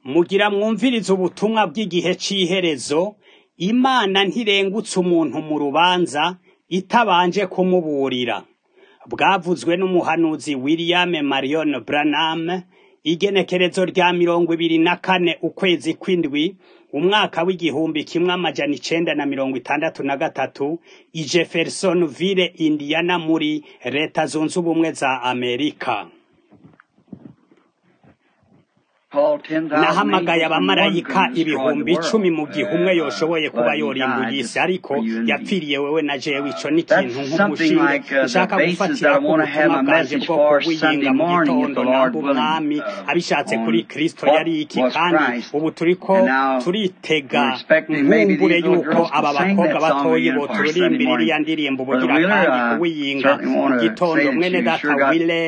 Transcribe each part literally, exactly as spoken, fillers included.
Mugira mwumvirize ubutumwa bw'igihe c'iherezo, Imana ntirengutse umuntu mu rubanza itabanje kumuburira. Bwavuzwe n'umuhanuzi William Marion Branham, igenekerezo rya mirongo ibiri na kane ukwezi kw'indwi, umwaka w'igihumbi kimwe amajana icenda na mirongo itandatu na gatatu, i Jeffersonville, Indiana muri Leta Zunze Ubumwe za Amerika. Nahamagaye abamarayika ibihumbi icumi mu gihe umwe yoshoboye kuba yorimbuye isi, ariko yapfiriye wewe na jewe. Ico ni ikintu nk'umushinge nshaka gufatira ku butumwa bwanje bwo kuwiyinga mu gitondo, namba umwami abishatse kuri Kristo yari iki, kandi ubu turiko turitega nkumbure yuko aba bakobwa batoyi boturirimbira iriya ndirimbo ubugira kandi kuwiyinga mu gitondo. Mwene data Wille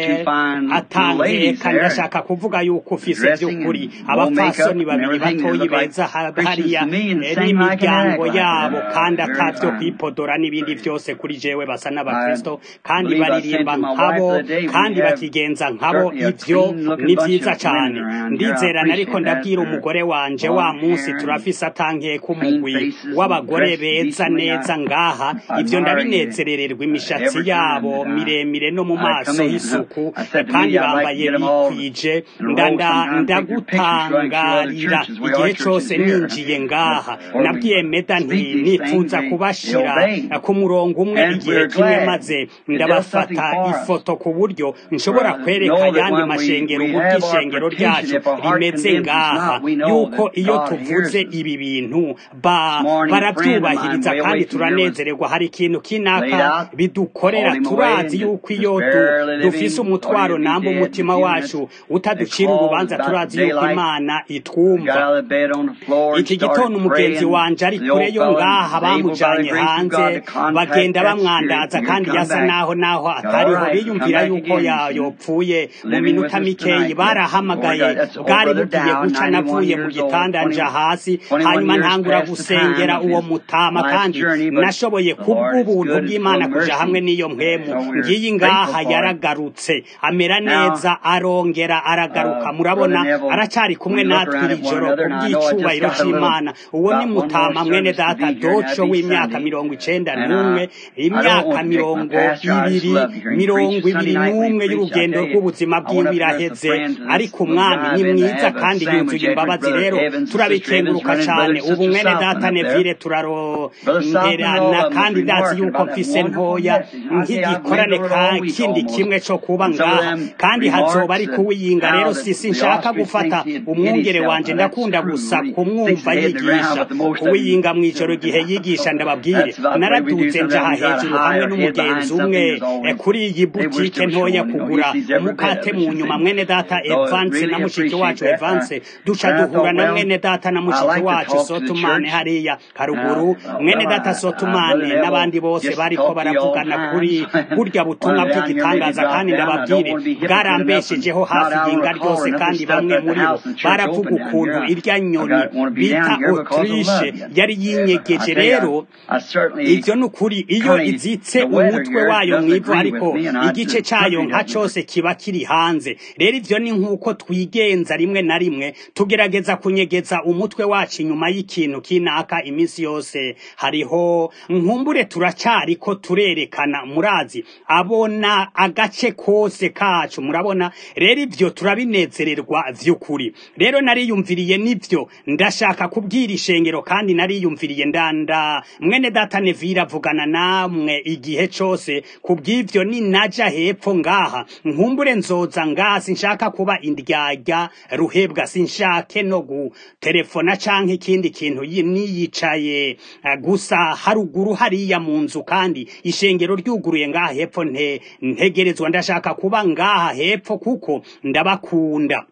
atangeka, ndashaka kuvuga yuko ufise vyo kuri abapfasoni babiri batoyi beza hariya n'imiryango yabo, kandi atavyo kwipodora n'ibindi vyose kuri jewe basa n'abakristo, kandi baririmba nkabo kandi bakigenza nkabo. Ivyo ni vyiza cane. Ndizerana, ariko ndabwira umugore wanje wa munsi turafise atanke k'umugwi w'abagore beza neza ngaha. Ivyo ndabinezerererwa, imishatsi yabo miremire no mu maso y'isuku, kandi bambaye bikwije. ndanda gutangarira igihe cose ninjiye ngaha. Nabwiye Meda nti nipfuza kubashira ku murongo umwe igihe kimwe, maze ndabafata ifoto ku buryo nshobora kwereka ayandi mashengero uburyo ishengero ryacu rimeze ngaha, yuko iyo tuvuze ibi bintu ba baravyubahiriza kandi turanezererwa. Hari ikintu kinaka bidukorera, turazi yuko iyo dufise umutwaro namba umutima wacu utaducira urubanza, turazi yuko Imana itwumva. Iki gitondo umugenzi wanje ari kure yo ngaha, bamujanye hanze bagenda bamwandaza, kandi yasa naho naho atariho. Biyumvira yuko yopfuye mu minota mikeyi. Barahamagaye, bwari bugiye guca, navuye mu gitanda nja hasi, hanyuma ntangura gusengera uwo mutama, kandi nashoboye kubw'ubuntu bw'Imana kuja hamwe n'iyo mpwemu. Ngiyi ngaha yaragarutse, amera neza, arongera aragaruka. Murabona aracari kumwe natwe iri joro kubw'icubahiro c'Imana. Uwo ni mutama mwene data Doco w'imyaka mirongo icenda n'umwe, imyaka mirongo ibiri mirongo ibiri n'umwe y'urugendo rw'ubuzima bwiwe iraheze, ariko umwami ni mwiza kandi yuzuye imbabazi. Rero turabikenguruka cane. Ubu mwene data Neville turaronderana, kandi ndazi yuko mfise ntoya nk'igikorane kindi kimwe co kuba ngaha, kandi hazoba ari kuwiyinga. Rero sisi nshaka gufata umwungere wanje, ndakunda gusa kumwumva yigisha. Kuwiyinga mw'ijoro gihe yigisha, ndababwire naraduze njaha hejuru hamwe n'umugenzi umwe kuri iyi butike ntoya kugura umukate mu nyuma. Mwene data Evance na mushiki wacu Evance duca duhura na mwene data na mushiki wacu Sotumane hariya haruguru. Mwene data Sotumane n'abandi bose bariko baravugana kuri burya butumwa bw'igitangaza, kandi ndababwire bwarambeshejeho hafi y'inga ryose, kandi bamwe muri bo baravuga ukuntu irya nyoni bita Autriche yari yinyegeje. Rero ivyo nukuri, iyo izitse umutwe wayo mwivu, ariko igice cayo nka cose kiba kiri hanze. Rero ivyo ni nkuko twigenza rimwe na rimwe, tugerageza kunyegeza umutwe wacu inyuma y'ikintu kinaka iminsi yose. Hariho nkumbure turacariko turerekana, murazi abona agace kose kacu, murabona. Rero ivyo turabinezererwa vy'ukuri. Rero nariyumviriye nivyo ndashaka kubwira ishengero, kandi nariyumviriye ndanda mwene data Neville avugana namwe igihe cose. Kubw'ivyo ni naja hepfo ngaha, nkumbure nzoza ngaha. Sinshaka kuba indyarya ruhebwa, sinshake no gutelefona canke ikindi kintu niyicaye gusa haruguru hariya mu nzu, kandi ishengero ryuguruye ngaha hepfo. Nte ntegerezwa ndashaka kuba ngaha hepfo kuko ndabakunda.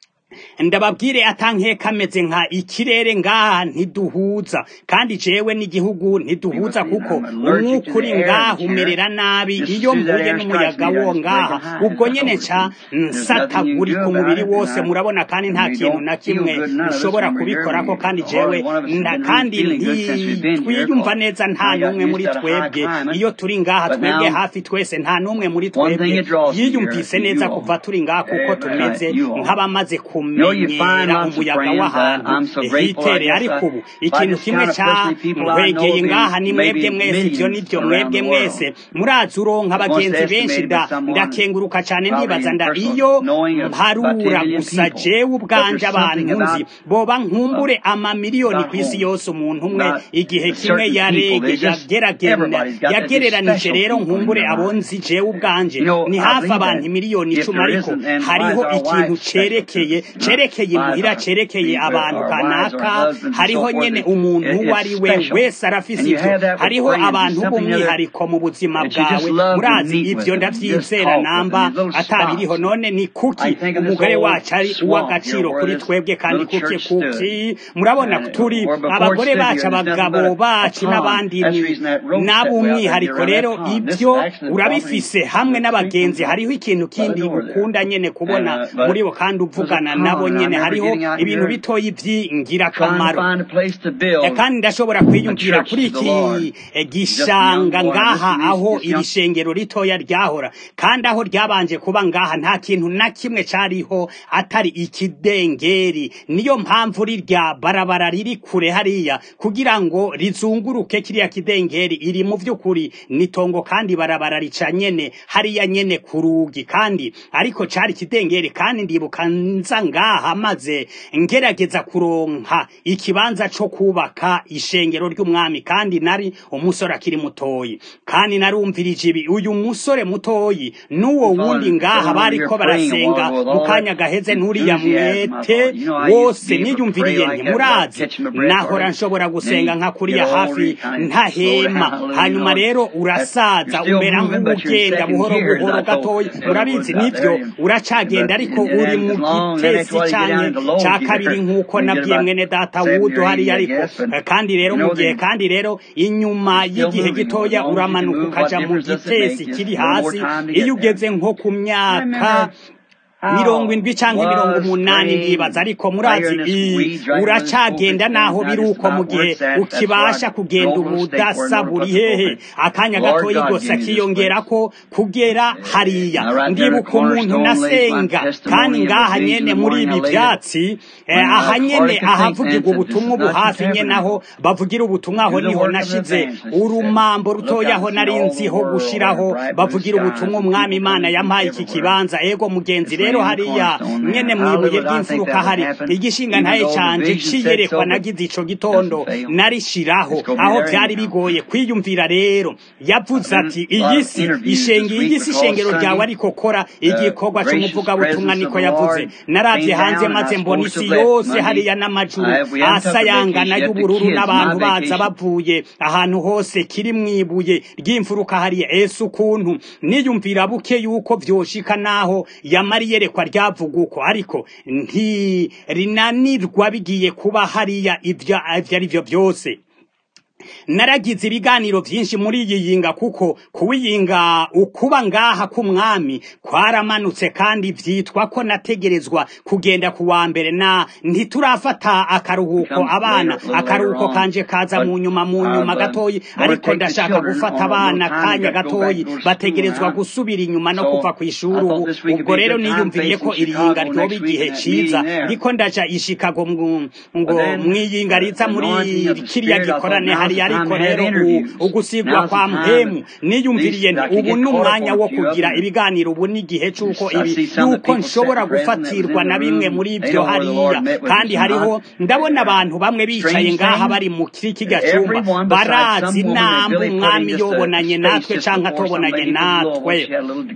Ndababwire atanke kameze nka ikirere ngaha ntiduhuza, kandi jewe n'igihugu ntiduhuza, kuko umwukuri ngaha umerera nabi. Iyo mbuye n'umuyaga wo ngaha, ubwo nyene ca nsatagurika umubiri wose, murabona, kandi nta kintu na kimwe nshobora kubikorako. Kandi jewe kandi ntitwiyumva neza, nta n'umwe muri twebwe iyo turi ngaha, twebwe hafi twese nta n'umwe muri twebwe yiyumvise neza kuva turi ngaha, kuko tumeze nk'abamaze ku kumenyera umuyaga w'ahantu hitere ariko ubu ikintu kimwe cyankwegeye ngaha ni mwebwe mwese ivyo nivyo mwebwe mwese murazi uronka abagenzi benshi ndakenguruka cyane ndibaza nda iyo mparura gusa jewe ubwanje abantu nzi boba nkumbure amamiliyoni kw'isi yose umuntu umwe igihe kimwe yarege yagereranije rero nkumbure abonzi jewe ubwanje ni hafi abantu miliyoni icumi ariko hariho ikintu cerekeye cerekeye imuhira cerekeye abantu kanaka hariho nyene umuntu uwo ari we wese arafise ivyo hariho abantu b'umwihariko mu buzima bwawe murazi ivyo ndavyizera namba atabiriho none ni kuki umugore wacu ari uw'agaciro kuri twebwe kandi kuki kuki murabona turi abagore bacu abagabo bacu n'abandi n'ab'umwihariko rero ibyo urabifise hamwe n'abagenzi hariho ikintu kindi ukunda nyene kubona muri bo kandi uvugana nabo nyene hariho ibintu bitoyi vy'ingirakamaro kandi ndashobora kwiyumvira kuri iki gishanga ngaha aho iri shengero ritoya ryahora kandi aho ryabanje kuba ngaha nta kintu na kimwe cariho atari ikidengeri niyo mpamvu rirya barabara riri kure hariya kugira ngo rizunguruke kiriya kidengeri iri mu vy'ukuri nitongo kandi barabara rica nyene hariya nyene kurugi kandi ariko cari kidengeri kandi ndibuka nza ngaha maze ngerageza kuronka ikibanza co kubaka ishengero ry'umwami kandi nari umusore akiri mutoyi kandi narumvirije ibi uyu musore mutoyi nuwo wundi ngaha bariko barasenga mukanya gaheze nturiya mwete wose niyumviriye nti murazi nahora nshobora gusenga nka kuriya hafi ntahema hanyuma rero urasaza umera nk'ugenda buhoro buhoro gatoyi urabizi nivyo uracagenda ariko uri mu gitesi cyane cya kabiri nk'uko nabwiye mwene data wudu hariya ariko kandi rero mu gihe kandi rero inyuma y'igihe gitoya uramanuka ukaja mu gitesi kiri hasi iyo ugeze nko ku myaka mirongo indwi canke mirongo umunani ndibaza ariko murazi uracagenda naho biruko mu gihe ukibasha kugenda ubudasa buri hehe akanya gatoyi gose kiyongerako kugera hariya ndibuka umuntu nasenga kandi ngaha nyene muri ibi vyatsi aha nyene ahavugirwa ubutumwa ubu hafi nyene aho bavugira ubutumwa aho niho nashize urumambo rutoyaho narinziho gushiraho bavugira ubutumwa umwami Imana yampaye iki kibanza ego mugenzi rero hariya nyene mwibuye ry'imfuruka hari igishinga ntaye canje ciyerekwa nagize ico gitondo narishiraho aho vyari bigoye kwiyumvira rero yavuze ati iyi si ishenge iyi si ishengero ryawe ariko kora igikorwa cy'umuvuga butumwa niko yavuze naravye hanze maze mbona isi yose hariya n'amajuru asayangana y'ubururu n'abantu baza bavuye ahantu hose kiri mwibuye ry'imfuruka hariya ese ukuntu niyumvira buke yuko vyoshika naho yamariye kwa ryavuguko ariko nti rinanirwa bigiye kuba hariya ivyo ari byo byose naragize ibiganiro byinshi muri iyi yinga kuko kuwiyinga ukuba ngaha k'umwami kwaramanutse kandi vyitwa ko nategerezwa kugenda kuwa mbere na ntiturafata akaruhuko abana akaruhuko kanje kaza mu nyuma mu nyuma gatoyi ariko ndashaka gufata abana kanya gatoyi bategerezwa gusubira inyuma no kuva ku ishuri ubwo rero niyumviriye ko iri yinga ryoba igihe ciza ndiko ndaja ishikago ngo mwiyinga riza muri kiriya gikorane hari ariko rero ugusigwa kwa mpemu niyumviriye nti ubu n'umwanya wo kugira ibiganiro ubu n'igihe cyuko ibi yuko nshobora gufatirwa na bimwe muri ibyo hariya kandi hariho ndabona abantu bamwe bicaye ngaha bari mu kiriki gacumba barazi nambu umwami yobonanye natwe canka tobonanye natwe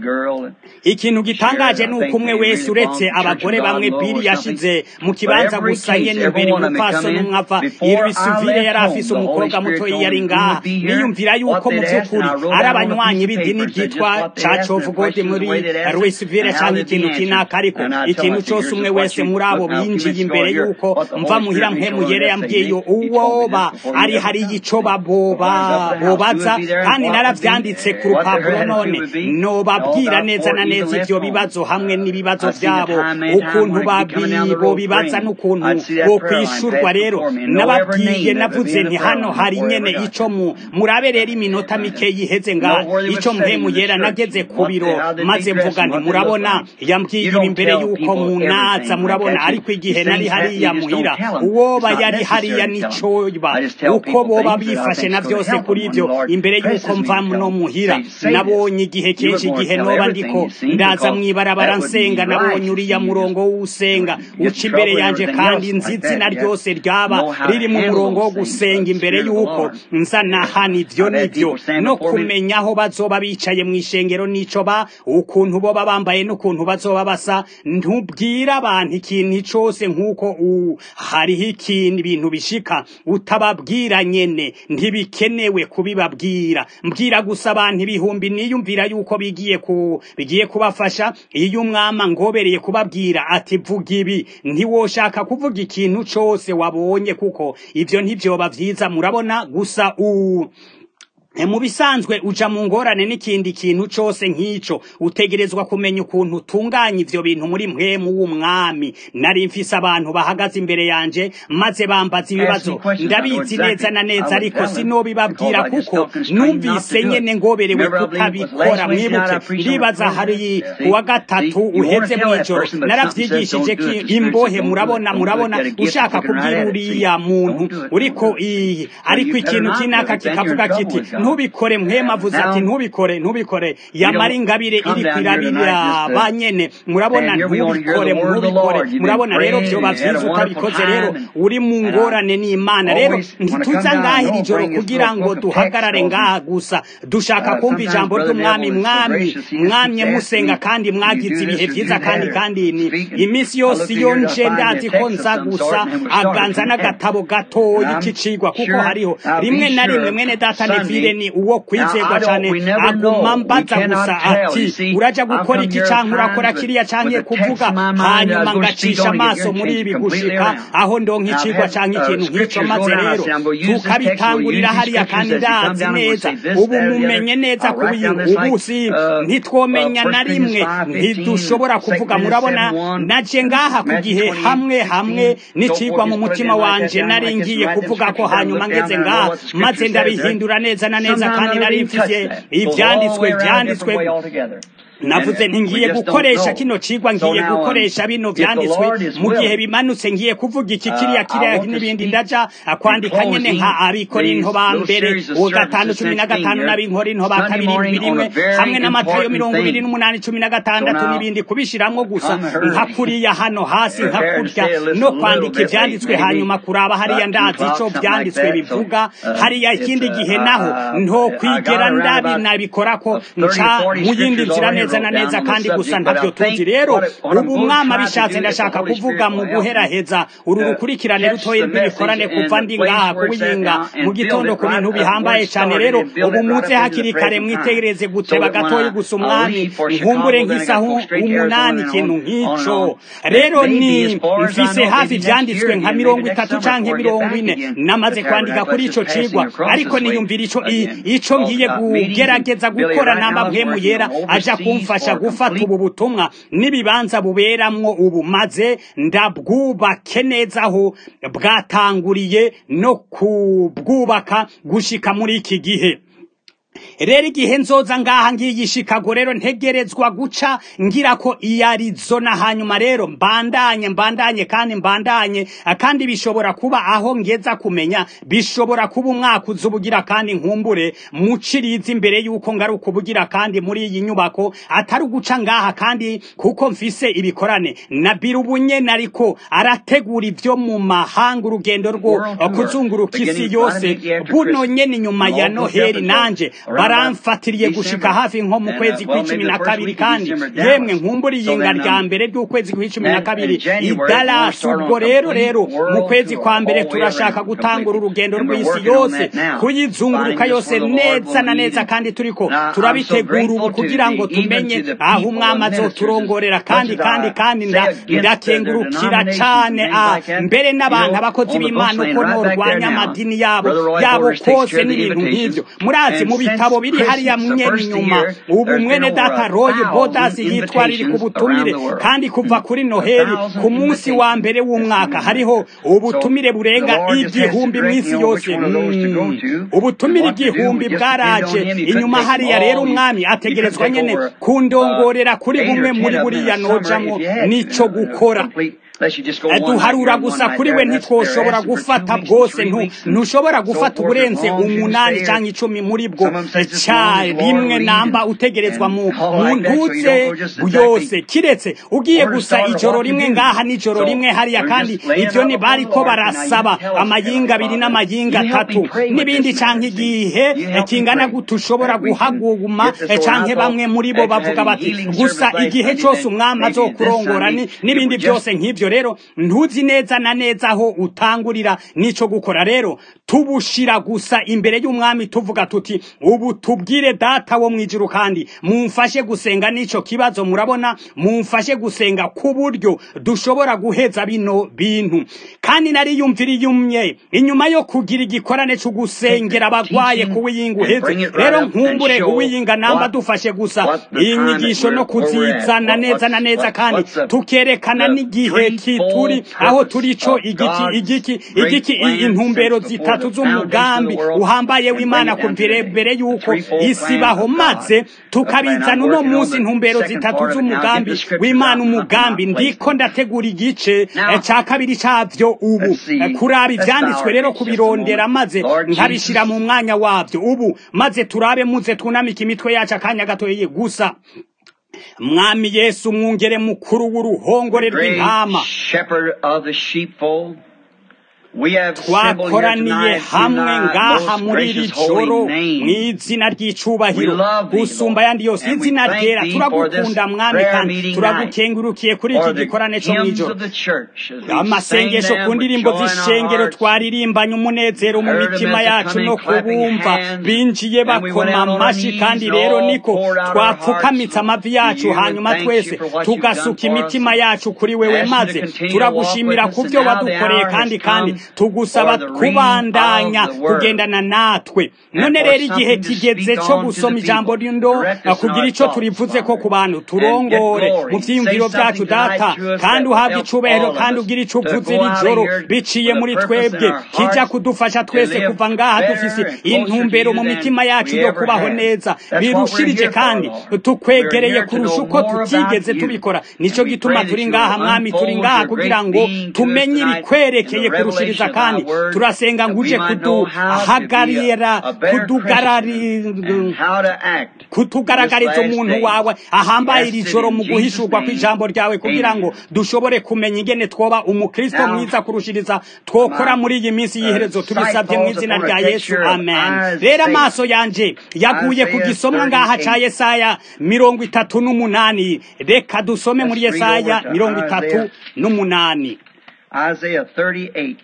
ikintu gitangaje nuko umwe wese uretse abagore bamwe biri yashize mu kibanza gusa nyene imbere mu paso n'umwava irwisuvire yari afise umukobwa muto yari ngaha niyumvira yuko mu by'ukuri ari abanywanyi b'idini byitwa Church of God muri Louisville cyangwa ikintu kinaka ariko ikintu cyose umwe wese muri abo binjiye imbere yuko mva muhira mpemu yere yambwiye uwoba ari hari ico baboba bobaza kandi naravyanditse ku rupapuro none no babwira neza na neza ivyo bibazo hamwe n'ibibazo byabo ukuntu babibo bibaza n'ukuntu bo kwishurwa rero nababwiye navuze nti hano hari nyene ico mu murabe rero iminota mike yiheze nga ico mpemu yera nageze ku biro maze mvuga nti murabona yambwiye imbere yuko munaza murabona ariko igihe nari hariya muhira uwoba yari hariya nicoba uko boba bifashe na vyose kuri ivyo imbere yuko mva no muhira nabonye igihe kenshi igihe noba ndiko ndaza mwibarabara nsenga nabonye uriya murongo w'usenga uca imbere yanje kandi nzizina ryose ryaba riri mu murongo wo gusenga imbere yuko nza nahana ivyo nivyo no kumenya aho bazoba bicaye mw'ishengero nico ba ukuntu boba bambaye n'ukuntu bazoba basa ntubwira abantu ikintu cose nk'uko hariho ikintu ibintu bishika utababwira nyene ntibikenewe kubibabwira mbwira gusa abantu ibihumbi niyumvira yuko bigiye ku bigiye kubafasha iyo umwama ngobereye kubabwira ati vuga ibi ntiwoshaka kuvuga ikintu cose wabonye kuko ivyo ntivyoba vyiza murabona gusa u mu bisanzwe uja mu ngorane n'ikindi kintu cose nk'ico utegerezwa kumenya ukuntu utunganya ivyo bintu muri mpwemu w'umwami nari mfise abantu bahagaze imbere yanje maze bambaza ibibazo ndabizi neza na neza ariko sinobibabwira kuko numvise nyene ngoberewe kutabikora mwibuke ndibaza hari uwa gatatu uheze mw'ijoro naravyigishije imbohe murabona murabona ushaka kubwira uriya muntu uriko ariko ikintu kinaka kikavuga kiti ntubikore mpema avuze ati ntubikore ntubikore yamara ingabire iri kwirabira banyene murabona ntubikore ntubikore murabona rero vyoba vyiza utabikoze rero uri mu ngorane n'Imana rero ntituza ngaha iri joro kugira ngo duhagarare ngaha gusa dushaka kumva ijambo ry'umwami mwami mwamye musenga kandi mwagize ibihe vyiza kandi kandi ni imisi yose iyo nje ndazi ko nza gusa aganza n'agatabo gatoyi kicigwa kuko hariho rimwe na rimwe mwene data Neville ni uwo kwizegwa cyane aguma mbaza gusa ati uraja gukora iki canke urakora kiriya canke kuvuga hanyuma ngacisha amaso muri ibi gushika aho ndonka icigwa canke ikintu nk'ico maze rero tukabitangurira hariya kandi ndazi neza ubu mumenye neza kubintu ubu si ntitwomenya na rimwe ntidushobora kuvuga murabona naje ngaha ku gihe hamwe hamwe n'icigwa mu mutima wanje nari ngiye kuvuga ko hanyuma ngeze ngaha maze ndabihindura neza na neza kandi nari mfise ivyanditswe vyanditswe navuze ntingiye gukoresha kino cigwa ngiye gukoresha bino vyanditswe mu gihe bimanutse ngiye kuvuga iki kiriya kiriya n'ibindi ndaja kwandika nyene nka abikorinto ba mbere uwo gatanu cumi na gatanu n'abinkorinto ba kabiri rimwe hamwe n'amatayo mirongo ibiri n'umunani cumi na gatandatu n'ibindi kubishiramwo gusa nka kuriya hano hasi nka kurya no kwandika ivyanditswe hanyuma kuraba hariya ndazi ico vyanditswe bivuga hariya ikindi gihe naho nto kwigera ndabi nabikorako nca mu yindi nzira neza na neza kandi gusa ntavyo tuzi rero ubu mwama bishatse ndashaka kuvuga mu guheraheza uru rukurikirane rutoye rw'ibikorane kuva ndi ngaha kubiyinga mu gitondo ku bintu bihambaye cyane rero ubu muze hakiri kare mwitegereze guteba gatoyi gusa umwami nkumbure nk'isahu umunani ikintu nk'ico rero ni mfise hafi vyanditswe nka mirongo itatu canke mirongo ine namaze kwandika kuri ico cigwa ariko niyumvira ico ico ngiye kugerageza gukora namba mpwemu yera aja kumfasha gufata ubu butumwa n'ibibanza buberamwo ubu maze ndabwubake neza aho bwatanguriye no kubwubaka gushika muri iki gihe rero igihe nzoza ngaha ngiye Chicago rero ntegerezwa guca ngira ko iyarizona hanyuma rero mbandanye mbandanye kandi mbandanye kandi bishobora kuba aho ngeza kumenya bishobora kuba umwaka uzubugira kandi nkumbure muciriza imbere yuko ngaruka ubugira kandi muri iyi nyubako atari guca ngaha kandi kuko mfise ibikorane na birubunye nariko arategura ivyo mu mahanga urugendo rwo kuzunguruka isi yose buno nyene nyuma ya Noheli nanje baramfatiriye gushika hafi nko mu kwezi kw'icumi na kabiri kandi yemwe nkumburi yinga rya mbere ry'ukwezi kw'icumi na kabiri i Dallas ubwo rero rero mu kwezi kwa mbere turashaka gutangura urugendo rw'isi yose kuyizunguruka yose neza na neza kandi turiko turabitegura ubu kugira ngo tumenye aho umwami azoturongorera kandi kandi kandi ndakengurukira cane mbere n'abantu abakozi b'Imana uko norwanya amadini yabo yabo kose n'ibintu nk'ivyo murazi mu ibitabo biri hariya mwene inyuma ubu mwene data Roy Bodas yitwarira ku butumire kandi kuva kuri Noheli ku munsi wa mbere w'umwaka hariho ubutumire burenga igihumbi mw'isi yose mm. ubutumire igihumbi bwaraje inyuma hariya rero umwami ategerezwa nyene kundongorera kuri bumwe muri buriya nojamwo nico gukora duharura gusa kuri we ntitwoshobora gufata bwose ntushobora gufata uburenze umunani cyangwa icumi muri bwo cya rimwe namba utegerezwa mu ntutse yose kiretse ugiye gusa ijoro rimwe ngaha n'ijoro rimwe hariya kandi ibyo ni bari ko barasaba amayinga abiri n'amayinga atatu n'ibindi cyangwa igihe kingana gute ushobora guhaguma cyangwa bamwe muri bo bavuga bati gusa igihe cyose umwami azokurongora n'ibindi byose nk'ibyo rero ntuzi neza na neza aho utangurira nico gukora rero tubushira gusa imbere y'umwami tuvuga tuti ubu tubwire data wo mwijuru kandi mumfashe gusenga nico kibazo murabona mumfashe gusenga ku buryo dushobora guheza bino bintu kandi nari yumvira yumye inyuma yo kugira igikorane cyo gusengera abagwaye kuwiyinga uheze rero nkumbure uwiyinga namba dufashe gusa inyigisho no kuzizana neza na neza kandi tukerekana n'igihe kituri aho turi co igiki igiki igiki intumbero zitatu z'umugambi uhambaye w'Imana kumvire mbere yuko isi baho maze tukabizana uno munsi intumbero zitatu z'umugambi w'Imana umugambi ndiko ndategura igice ca kabiri cavyo ubu kuraba ivyanditswe rero kubirondera maze nkabishira mu mwanya wavyo ubu maze turabe muze tunamika imitwe yacu akanya gatoye gusa mwami Yesu mwungere mukuru w'uruhongore rw'intama twakoraniye hamwe ngaha muri iri joro mw'izina ry'icubahiro gusumba yandi yose izina ryera turagukunda mwami kandi turagukengurukiye kuri iki gikorane cyo mw'ijoro amasengesho ku ndirimbo z'ishengero twaririmbanye umunezero mu mitima yacu no kubumva binjiye bakoma amashi kandi rero niko twapfukamitse amavi yacu hanyuma twese tugasuka imitima yacu kuri wewe maze turagushimira ku byo wadukoreye kandi kandi tugusaba kubandanya kugendana natwe none rero igihe kigeze cyo gusoma ijambo rindo kugira ico turivuze ko ku bantu turongore mu vyiyumviro vyacu data kandi uhabwe icubahiro kandi ugira ico uvuze ijoro biciye muri twebwe kija kudufasha twese kuva ngaha dufise intumbero mu mitima yacu yo kubaho neza birushirije kandi tukwegereye kurusha uko tutigeze tubikora nico gituma turi ngaha mwami turi ngaha kugira ngo tumenye ibikwerekeye kurusha kandi turasenga nguje kuduhagarira kutugaragariza umuntu wawe ahambaye iri joro mu guhishurwa kw'ijambo ryawe kugira ngo dushobore kumenya ingene twoba umukristo mwiza kurushiriza twokora muri iyi minsi y'iherezo tubisabye mu izina rya Yesu amen rero amaso yanje yaguye ku gisomwa ngaha ca Yesaya mirongo itatu n'umunani reka dusome muri Yesaya mirongo itatu n'umunani Isaiah thirty-eight.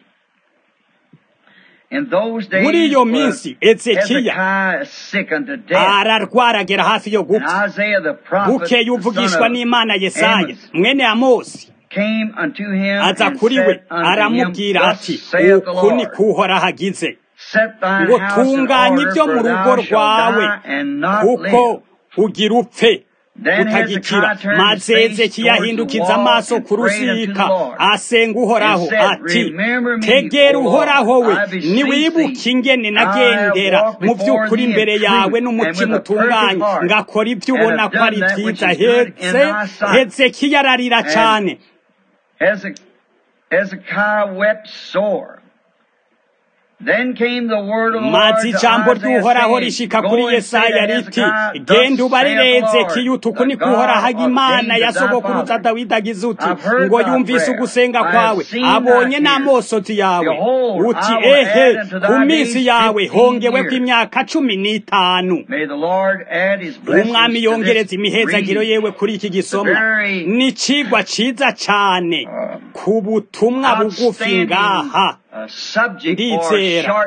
muri iyo minsi Ezekiya ararwaragera hafi yo gupfa bukeye uvugishwa n'Imana Yesaya mwene Amosi aza kuri we aramubwira ati uku ni kuhora hagize ngo tunganye ibyo mu rugo rwawe kuko ugira upfe utagikira maze Ezekiya ahindukiza amaso ku rusika asenga Uhoraho ati tegera Uhoraho we niwibuke ingene nagendera mu by'ukuri imbere yawe n'umutima utunganye ngakora ibyo ubona ko ari byiza hetse Hezekiya ararira cyane Hezekiah wept sore. maze ijambo ry'Uhoraho rishika kuri Yesaya riti genda ubarire Ezekiya uku ni kuhoraho Imana ya sogokuruza Dawidi agize uti ngo yumvise ugusenga kwawe abonye n'amosozi yawe uti ehe ku minsi yawe hongewe kw'imyaka cumi n'itanu umwami yongereza imihezagiro yewe kuri iki gisomwa ni cigwa ciza cane ku butumwa bugufi ngaha ndizera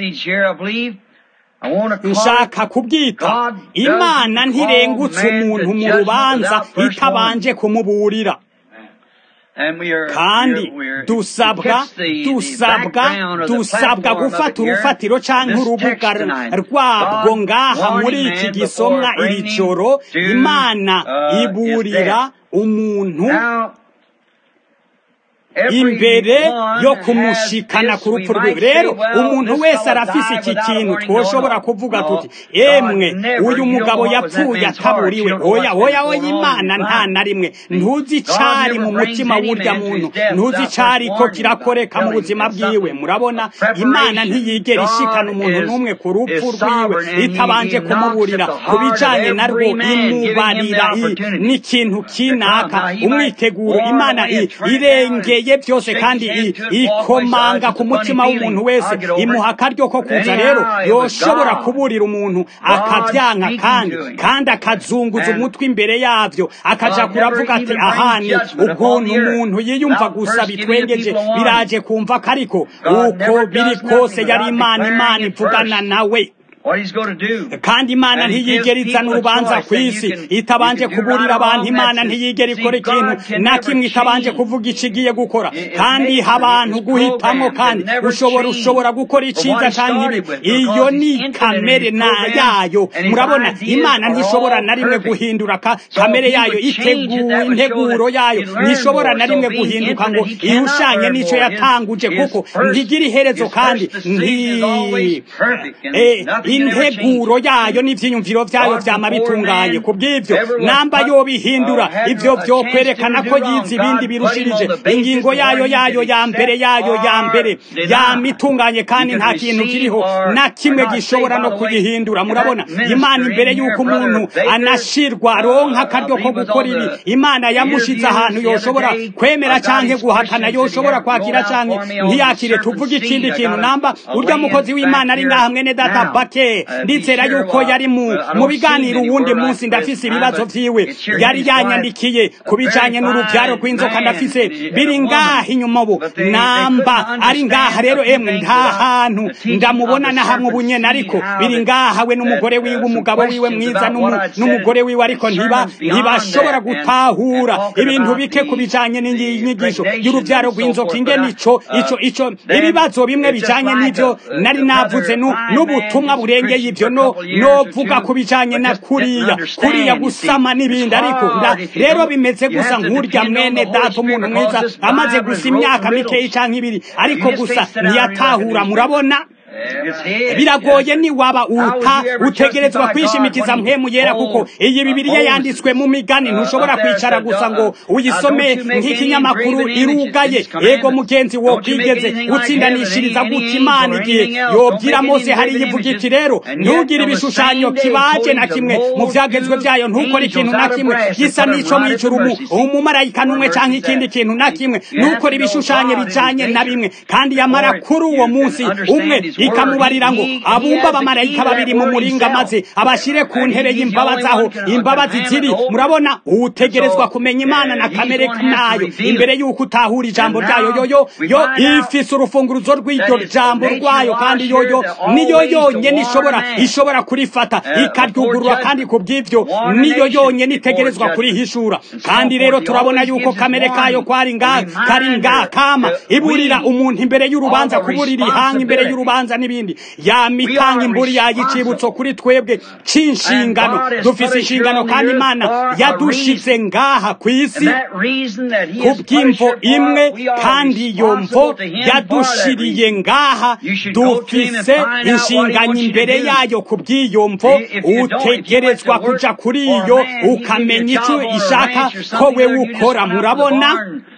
nshaka kubwita Imana ntirengutse umuntu mu rubanza itabanje kumuburira kandi dusabwa dusabwa dusabwa gufata urufatiro canke urubuga rwabwo ngaha muri iki gisomwa iri joro. Imana iburira umuntu imbere yo kumushikana ku rupfu rwe. Rero umuntu wese arafise iki kintu twoshobora kuvuga tuti emwe uyu mugabo yapfuye ataburiwe. Oya oya oya, Imana nta na rimwe, ntuzi icari mu mutima w'urya muntu, ntuzi icari ko kirakoreka mu buzima bwiwe. Murabona, Imana ntiyigera ishikana umuntu n'umwe ku rupfu rwiwe itabanje kumuburira ku bijanye narwo, imubarira n'ikintu kinaka, umwiteguro. Imana irengeye byose kandi ikomanga ku mutima w'umuntu wese, imuha akaryo ko kuza. Rero yoshobora kuburira umuntu akavyanka kandi kandi akazunguza umutwe imbere yavyo, akaja kuravuga ati ahani ukuntu umuntu yiyumva gusa bitwengeje biraje kumva ko ariko uko biri kose yari Imana, Imana ivugana nawe. Kandi Imana ntiyigera izana urubanza ku isi itabanje kuburira abantu. Imana ntiyigera ikora ikintu na kimwe itabanje kuvuga ikigiye gukora. Kandi iha abantu guhitamo, kandi ushobora ushobora gukora iciza canke ibi. Iyo ni kamere na yayo. Murabona, Imana ntishobora na rimwe guhindura ka kamere yayo, iteguye integuro yayo ntishobora na rimwe guhinduka ngo ihushanye n'ico yatanguje, kuko ntigira iherezo kandi nti eh integuro yayo n'ivyiyumviro vyayo vyama bitunganye. Kubw'ivyo namba yo bihindura ivyo vyo kwerekana ko yizi ibindi birushirije. Ingingo yayo yayo ya mbere yayo ya mbere yamitunganye, kandi nta kintu kiriho na kimwe gishobora no kuyihindura. Murabona, Imana imbere yuko umuntu anashirwa aronka akaryo ko gukora ibi, Imana yamushize ahantu yoshobora kwemera canke guhakana, yoshobora kwakira canke ntiyakire. Tuvuga ikindi kintu, namba urya mukozi w'Imana ari ngaha mwene data Bake, ndizera yuko yari mu mu biganiro uwundi munsi, ndafise ibibazo vyiwe yari yanyandikiye kubijanye n'uruvyaro rw'inzoka. Ndafise biri ngaha inyuma bo, namba ari ngaha. Rero emwe nta hantu ndamubona na hamwe ubunyene, ariko biri ngaha we n'umugore wiwe, umugabo wiwe mwiza n'umugore wiwe, ariko ntiba ntibashobora gutahura ibintu bike kubijanye n'inyigisho y'uruvyaro rw'inzoka. Ingene ico ico ico ibibazo bimwe bijanye n'ivyo nari navuze n'ubutumwa burengeye ivyo no novuga kubijanye na kuriya kuriya gusama n'ibindi. Ariko rero bimeze gusa nk'urya mwene data, umuntu mwiza amaze gusa imyaka mikeyi canke ibiri, ariko gusa ntiyatahura. Murabona, biragoye ni waba uta utegerezwa kwishimikiza mpemu yera, kuko iyi Bibiliya yanditswe mu migani. Ntushobora kwicara gusa ngo uyisome nk'ikinyamakuru irugaye. Ego mugenzi wo kwigeze utsindanishiriza gute Imana igihe yobwira Mose hari yivuga iti, rero ntugire ibishushanyo kibaje na kimwe mu vyagezwe vyayo, ntukore ikintu na kimwe gisa n'ico mw'ijuru, umumarayika n'umwe canke ikindi kintu na kimwe, ntukore ibishushanyo bijanye na bimwe. Kandi yamara kuri uwo munsi umwe ikamubarira ngo abumba abamarayika babiri mu muringa, maze abashire ku ntebe y'imbabazi aho imbabazi ziri. Murabona, utegerezwa kumenya Imana na kamere nayo imbere y'uko utahura ijambo ryayo. Yoyo yo ifise urufunguruzo rw'iryo jambo rwayo, kandi yoyo niyo yonyene ishobora ishobora kurifata ikaryugurura, kandi kubw'ivyo niyo yonyene itegerezwa kurihishura. Kandi rero turabona yuko kamere kayo kwari ngaha kari ngaha kama iburira umuntu imbere y'urubanza, kuburira ihanga imbere y'urubanza n'ibindi. Yamitanga imburi yayicibutso kuri twebwe c'inshingano. Dufise inshingano, kandi Imana yadushize ngaha kw'isi kubw'imvo imwe, kandi iyo mvo yadushiriye ngaha. Dufise inshingano imbere yayo. Kubw'iyo mvo utegerezwa kuja kuri iyo ukamenya ico ishaka ko we ukora. Murabona,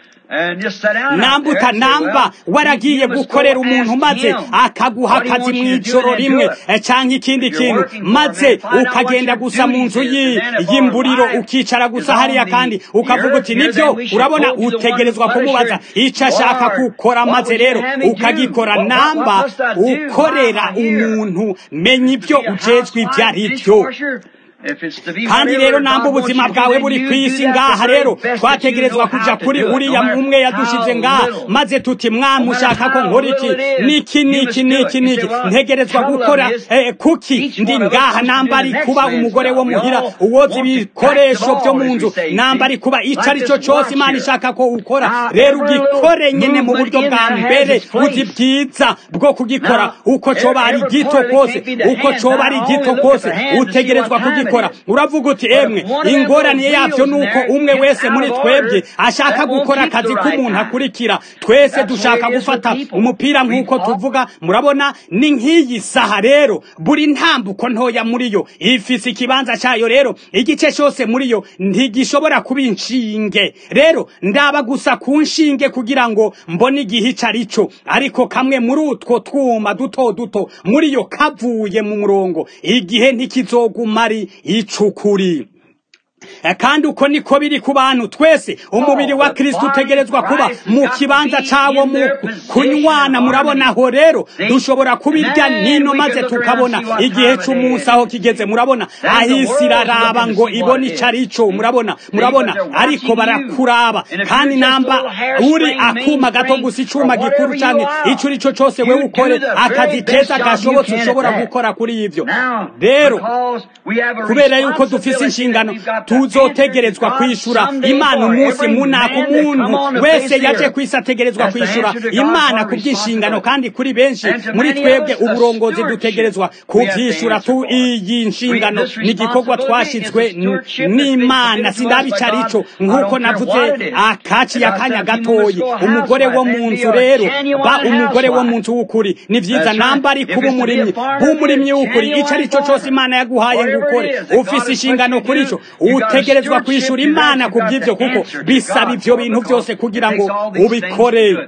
nambuta namba waragiye gukorera umuntu maze akaguha akazi mw'ijoro rimwe canke ikindi kintu, maze ukagenda gusa mu nzu y'imburiro ukicara gusa hariya, kandi ukavuga uti nivyo. Urabona, utegerezwa kumubaza ico ashaka gukora, maze rero ukagikora. Namba ukorera umuntu, menya ivyo ujejwe ivyo ari vyo. kandi rero namba ubuzima bwawe buri kwisi ngaha rero twategerezwa kuja kuri uriya umwe yadushize ngaha maze tuti mwami ushaka ko nkora iki niki niki niki niki ntegerezwa gukora eh, kuki ndi ngaha namba ari kuba umugore wo muhira uwoza ibikoresho byo mu nzu namba ari kuba ico ari cyo cyose Imana ishaka ko ukora rero ugikore nyene mu buryo bwa mbere uzi bwiza bwo kugikora uko coba ari gito kose uko coba ari gito kose utegerezwa kugikora uravuga uti emwe ingorane yavyo nuko umwe wese muri twebwe ashaka gukora akazi k'umuntu akurikira twese dushaka gufata umupira nk'uko tuvuga murabona ni nk'iyi saha rero buri ntambuko ntoya muri yo ifise ikibanza cyayo rero igice cyose muri yo ntigishobora kuba inshinge rero ndaba gusa ku nshinge kugira ngo mbone igihe icarico ariko kamwe muri utwo twuma duto duto muri yo kavuye mu murongo igihe ntikizogumari icukuri kandi uko niko biri ku bantu twese umubiri wa Kristo utegerezwa kuba mu kibanza cawo mu kunywana murabona aho rero dushobora kubirya nino maze tukabona igihe cy'umunsi aho kigeze murabona ahisira raba ngo ibone icarico murabona murabona ariko barakuraba kandi namba uri akuma gato gusa icuma gikuru cyane ico rico cyose we ukore akazi keza gashobotse ushobora gukora kuri ivyo rero kubera yuko dufise inshingano tuzotegerezwa kwishura Imana umunsi munaka umuntu wese yaje kwisategerezwa kwishura Imana kubyinshingano kandi kuri benshi muri twebwe uburongozi dutegerezwa kuvyishura tu iyi nshingano n'igikorwa twashizwe n'Imana sindabicarico nkuko navuze akaci yakanya gatoyi umugore wo mu nzu rero ba umugore wo mu nzu w'ukuri ni vyiza namba ari kuba umurimyi b'umurimyi w'ukuri ico ari cyo cyose Imana yaguhaye ngukore ufise inshingano kuri ico utegerezwa kwishura Imana kubyivyo kuko bisaba ivyo bintu byose kugira ngo ubikore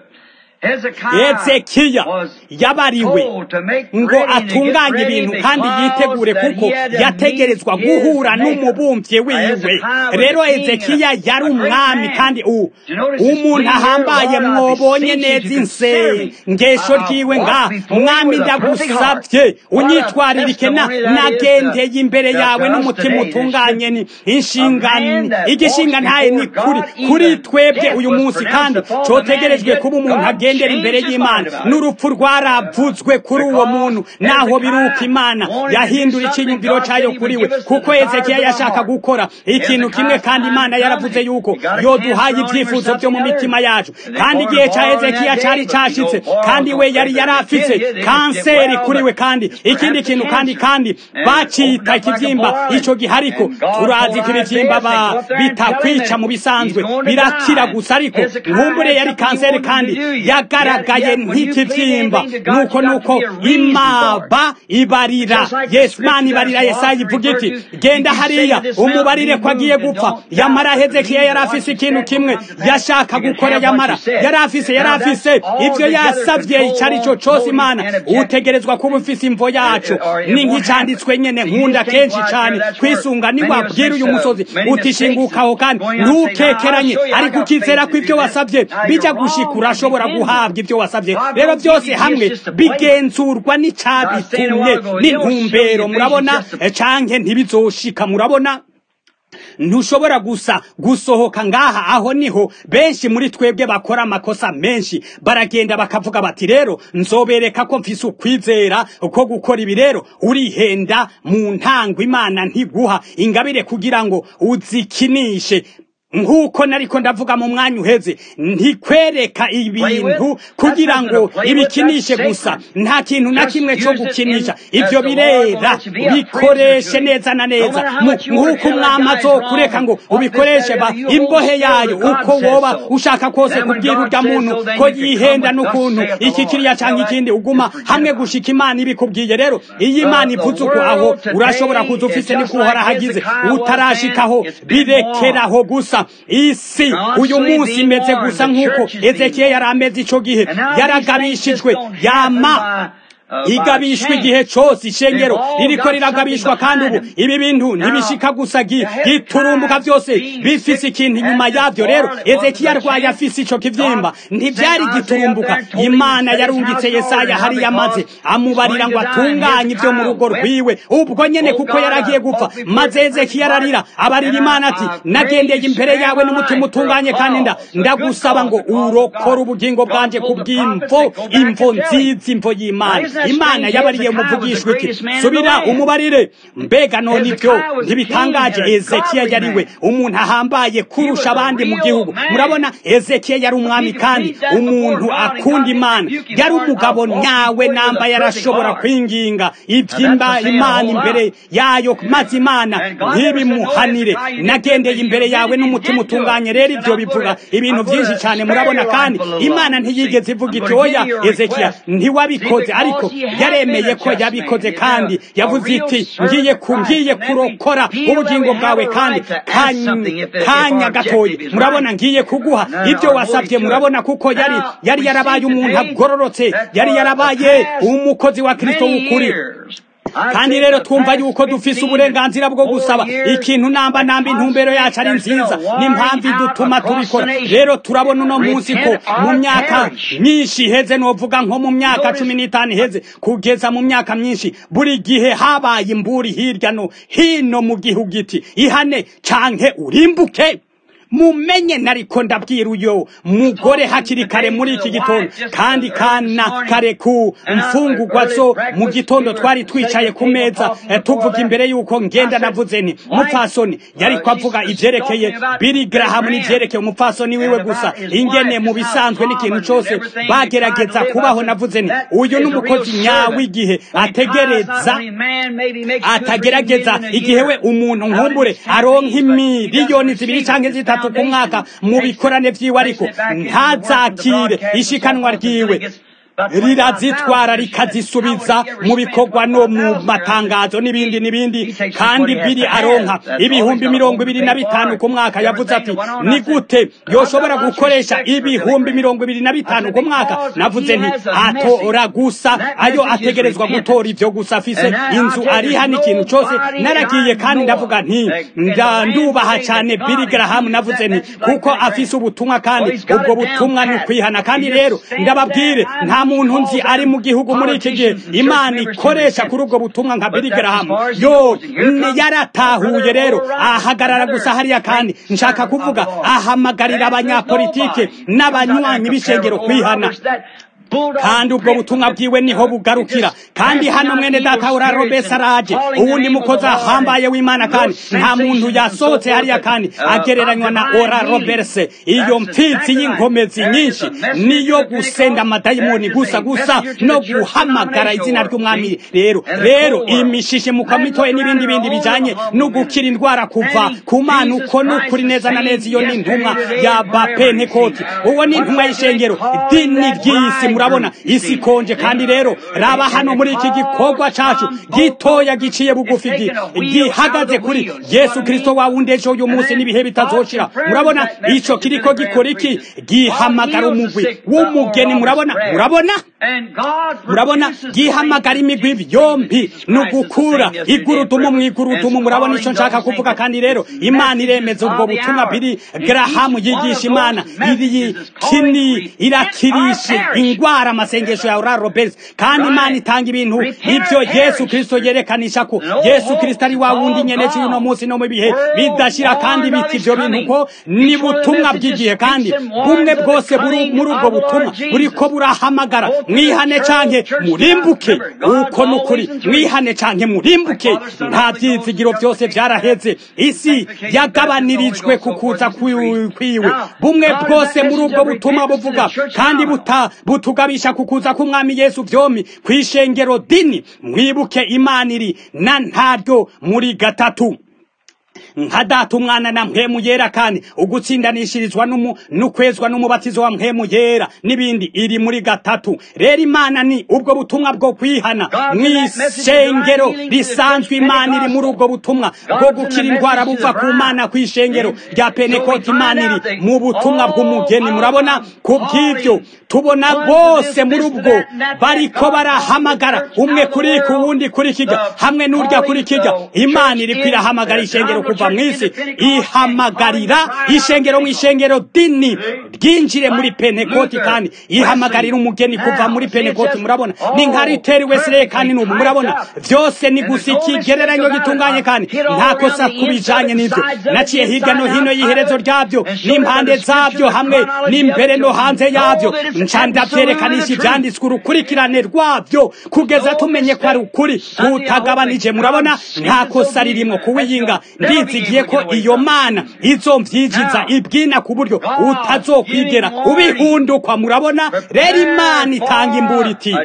Ezekiya yabariwe ngo atunganye ibintu kandi yitegure kuko yategerezwa guhura n'umubumvye wiwe rero Ezekiya yari umwami kandi u umuntu ahambaye mwobonye neza insengesho ryiwe nga mwami ndagusavye unyitwaririke na nagendeye imbere yawe n'umutima utunganye ni inshingano igishinga ntaye ni kuri kuri twebwe uyu munsi kandi cotegerejwe kuba umuntu agendera imbere y'Imana n'urupfu rwaravuzwe kuri uwo muntu naho biruka Imana yahindura ikinyumviro cyayo kuri we kuko Ezekiya yashaka gukora ikintu kimwe kandi Imana yaravuze yuko yoduhaye ibyifuzo byo mu mitima yacu kandi igihe cya Ezekiya cyari cyashitse kandi we yari yarafise kanseri kuri we kandi ikindi kintu kandi kandi bacita ikivyimba ico gihariko turazi ko ibivyimba ba bitakwica mu bisanzwe birakira gusa ariko nkumbure yari kanseri kandi yagaragaye nk'ikivyimba nuko nuko imaba ibarira Yesu Imana ibarira Yesaya ivuga iti genda hariya umubarire ko agiye gupfa yamara Hezekiya yarafise ikintu kimwe yashaka gukora yamara yarafise yarafise ivyo yasavye icari cyo cyose Imana utegerezwa kuba ufise imvo yacu ni nk'icanditswe nyene nkunda kenshi cyane kwisunga ni wabwira uyu musozi utishingukaho kandi ntukekeranye ariko ukizera ko ivyo wasavye bija gushikura ashobora guhabwa ivyo wasavye rero byose hamwe bigenzurwa n'icabitumye n'intumbero murabona canke ntibizoshika murabona ntushobora gusa gusohoka ngaha aho niho benshi muri twebwe bakora amakosa menshi baragenda bakavuga bati rero nzobereka ko mfise ukwizera uko gukora ibi rero urihenda mu ntango Imana ntiguha ingabire kugira ngo uzikinishe nkuko nariko ndavuga mu mwanya uheze ntikwereka ibintu kugira ngo ibikinishe gusa nta kintu na kimwe cyo gukinisha ivyo birera bikoreshe neza na neza nkuko umwami azokureka ngo ubikoreshe ba imbohe yayo uko woba ushaka kose kubwira urya muntu ko yihenda n'ukuntu iki kiriya canke ikindi uguma hamwe gushika Imana ibikubwiye rero iyi Imana ivuze uko aho urashobora kuza ufise nikuhora hagize utarashikaho birekeraho gusa isi uyu munsi imeze gusa nkuko Ezekiya yarameze ico gihe yaragabishijwe yama igabishwa igihe cose ishengero ririko riragabishwa kandi ubu ibi bintu ntibishika gusa giturumbuka vyose bifise ikintu inyuma yavyo. Rero Ezekiya arwaye afise ico kivyimba ntivyari giturumbuka. Imana yarungitse Yesaya hariya maze amubarira ngo atunganye ivyo mu rugo rwiwe ubwo nyene kuko yaragiye gupfa. Maze Ezekiya ararira abarira Imana ati nagendeye imbere yawe n'umutima utunganye kandi nda ndagusaba ngo urokore ubugingo bwanje kubw'imvo imvo nziza imvo y'Imana. Imana yabariye umuvugishwa iki subira umubarire. Mbega none ivyo ntibitangaje? Ezekiya yariwe umuntu ahambaye kurusha abandi mu gihugu. Murabona Ezekiya yari umwami kandi umuntu akunda Imana, yari umugabo nyawe namba yarashobora kwinginga ivyimba Imana imbere yayo maze Imana ntibimuhanire. Nagendeye imbere yawe n'umutima utunganye. Rero ivyo bivuga ibintu vyinshi cyane murabona, kandi Imana ntiyigeze ivuga iti oya Ezekiya ntiwabikoze, ariko yaremeye ko yabikoze kandi yavuze iti ngiye kungiye kurokora ubugingo bwawe kandi kanya gatoye. Murabona ngiye kuguha ibyo wasabye. Murabona kuko yari yari yarabaye umuntu agororotse, yari yarabaye umukozi wa Kristo w'ukuri. Kandi rero twumva yuko dufise uburenganzira bwo gusaba ikintu namba namba intumbero yacu ari nziza n'impamvu dutuma tubikora. Rero turabona uno munsi ko mu myaka myinshi iheze, novuga nko mu myaka cumi n'itanu iheze kugeza mu myaka myinshi, buri gihe habaye imburi hirya no hino mu gihugu iti ihane canke urimbuke. Mumenye nariko ndabwira uyo mugore hakiri kare muri iki gitondo, kandi kana kare ku mfungurwa zo mu gitondo twari twicaye ku meza e, tuvuga imbere yuko ngenda navuze nti mupfasoni yariko avuga ivyerekeye Billy Graham n'ivyerekeye umupfasoni wiwe gusa, ingene mu bisanzwe n'ikintu cose bagerageza kubaho. Navuze nti uyu n'umukozi nyawe igihe ategereza atagerageza igihe we umuntu nkumbure aronka imiliyoni zibiri canke zitatu ku mwaka mu bikorane vyiwe, ariko ntazakire ishikanwa ryiwe rirazitwara rikazisubiza mu bikorwa no mu matangazo n'ibindi n'ibindi. kandi Biri aronka ibihumbi mirongo ibiri na bitanu ku mwaka. Yavuze ati ni gute yoshobora gukoresha ibihumbi mirongo ibiri na bitanu ku mwaka? Navuze nti atora gusa ayo ategerezwa gutora ivyo gusa, afise inzu ariha n'ikintu cose. Naragiye kandi ndavuga nti ndubaha cyane Billy Graham. Navuze nti kuko afise ubutumwa kandi ubwo butumwa ni kwihana. kandi rero ndababwire nta muntu nzi ari mu gihugu muri iki gihe Imana ikoresha kuri ubwo butumwa nka Billy Graham. Yo yaratahuye rero ahagarara gusa hariya, kandi nshaka kuvuga ahamagarira abanyapolitike n'abanywanyi b'ishengero kwihana. kandi ubwo butumwa bwiwe niho bugarukira. kandi hano mwene data ura Robert Saraje uwundi mukozi ahambaye w'Imana, kandi nta muntu yasohotse hariya kandi agereranywa na Ora Roberts. iyo mpfitsi y'inkomezi nyinshi niyo gusenda amadayimoni gusa gusa no guhamagara izina ry'umwami. rero rero imishishe mukamitoye n'ibindi bindi bijanye no gukira indwara kuva ku Mana uko n'ukuri neza na neza. iyo ni intumwa ya Bapentekoti, uwo ni intumwa y'ishengero dini ry'isi. Murabona isi konje. kandi rero raba hano muri iki gikorwa cacu gitoya giciye bugufi gihagaze kuri Yesu Kristo wa wundi ejo uyu munsi n'ibihe bitazoshira. Murabona ico kiriko gikora iki? Gihamagara umugwi w'umugeni. Murabona murabona murabona gihamagara imigwi yompi n'ugukura igurudumu mu igurudumu. murabona ico nshaka kuvuga. kandi rero Imana iremeza ubwo butumwa Billy Graham yigisha. Imana iri kini irakirishe ingwara amasengesho ya Ora Roberts. kandi Imana itanga ibintu ivyo Yesu Kristo yerekanisha ko Yesu Kristo ari wa wundi nyene cy'uno munsi no mu bihe bidashira. kandi biti ivyo bintu ko ni butumwa bw'igihe, kandi bumwe bwose buri muri ubwo butumwa buriko burahamagara mwihane canke murimbuke. uko nukuri mwihane canke murimbuke. nta vyizigiro vyose vyaraheze. isi yagabanirijwe kukuza kwiwe. bumwe bwose muri ubwo butumwa buvuga kandi buta butugabisha kukuza k'umwami Yesu vyomi kwishengero dini. mwibuke Imana iri na ntaryo muri gatatu. nka data umwana na mpwemu yera kandi ugutsindanishirizwa n'ukwezwa n'umubatizo wa mpwemu yera n'ibindi iri muri gatatu. Rero Imana ni ubwo butumwa bwo kwihana mw'ishengero risanzwe. Imana iri muri ubwo butumwa bwo gukira indwara buva ku Mana kw'ishengero rya Pentekote. Imana iri mu butumwa bw'umugeni. Murabona kubw'ibyo tubona bose muri ubwo bariko barahamagara umwe kuri ku wundi kuri kijya hamwe n'urya kuri kijya. Imana iri kwirahamagara ishengero kuva mw'isi, ihamagarira ishengero mw'ishengero dini ryinjire muri Pentekote kandi ihamagarira umugeni kuva muri Pentekote. Murabona ni nka Riteri Wesley kandi n'ubu murabona vyose ni gusa ikigereranyo gitunganye kandi nta kosa kubijanye n'ivyo. Naciye hirya no hino y'iherezo ryabyo n'impande zabyo hamwe n'imbere no hanze yabyo, nca ndavyerekanishi ivyanditswe urukurikirane rwabyo kugeza tumenye ko ari ukuri kutagabanije. Murabona nta kosa ririmo kuwiyinga. Ndizigiye ko iyo Mana izomvyijiza ibwina ku buryo utazokwigera ubihundukwa. Murabona rero Imana itanga imburi iti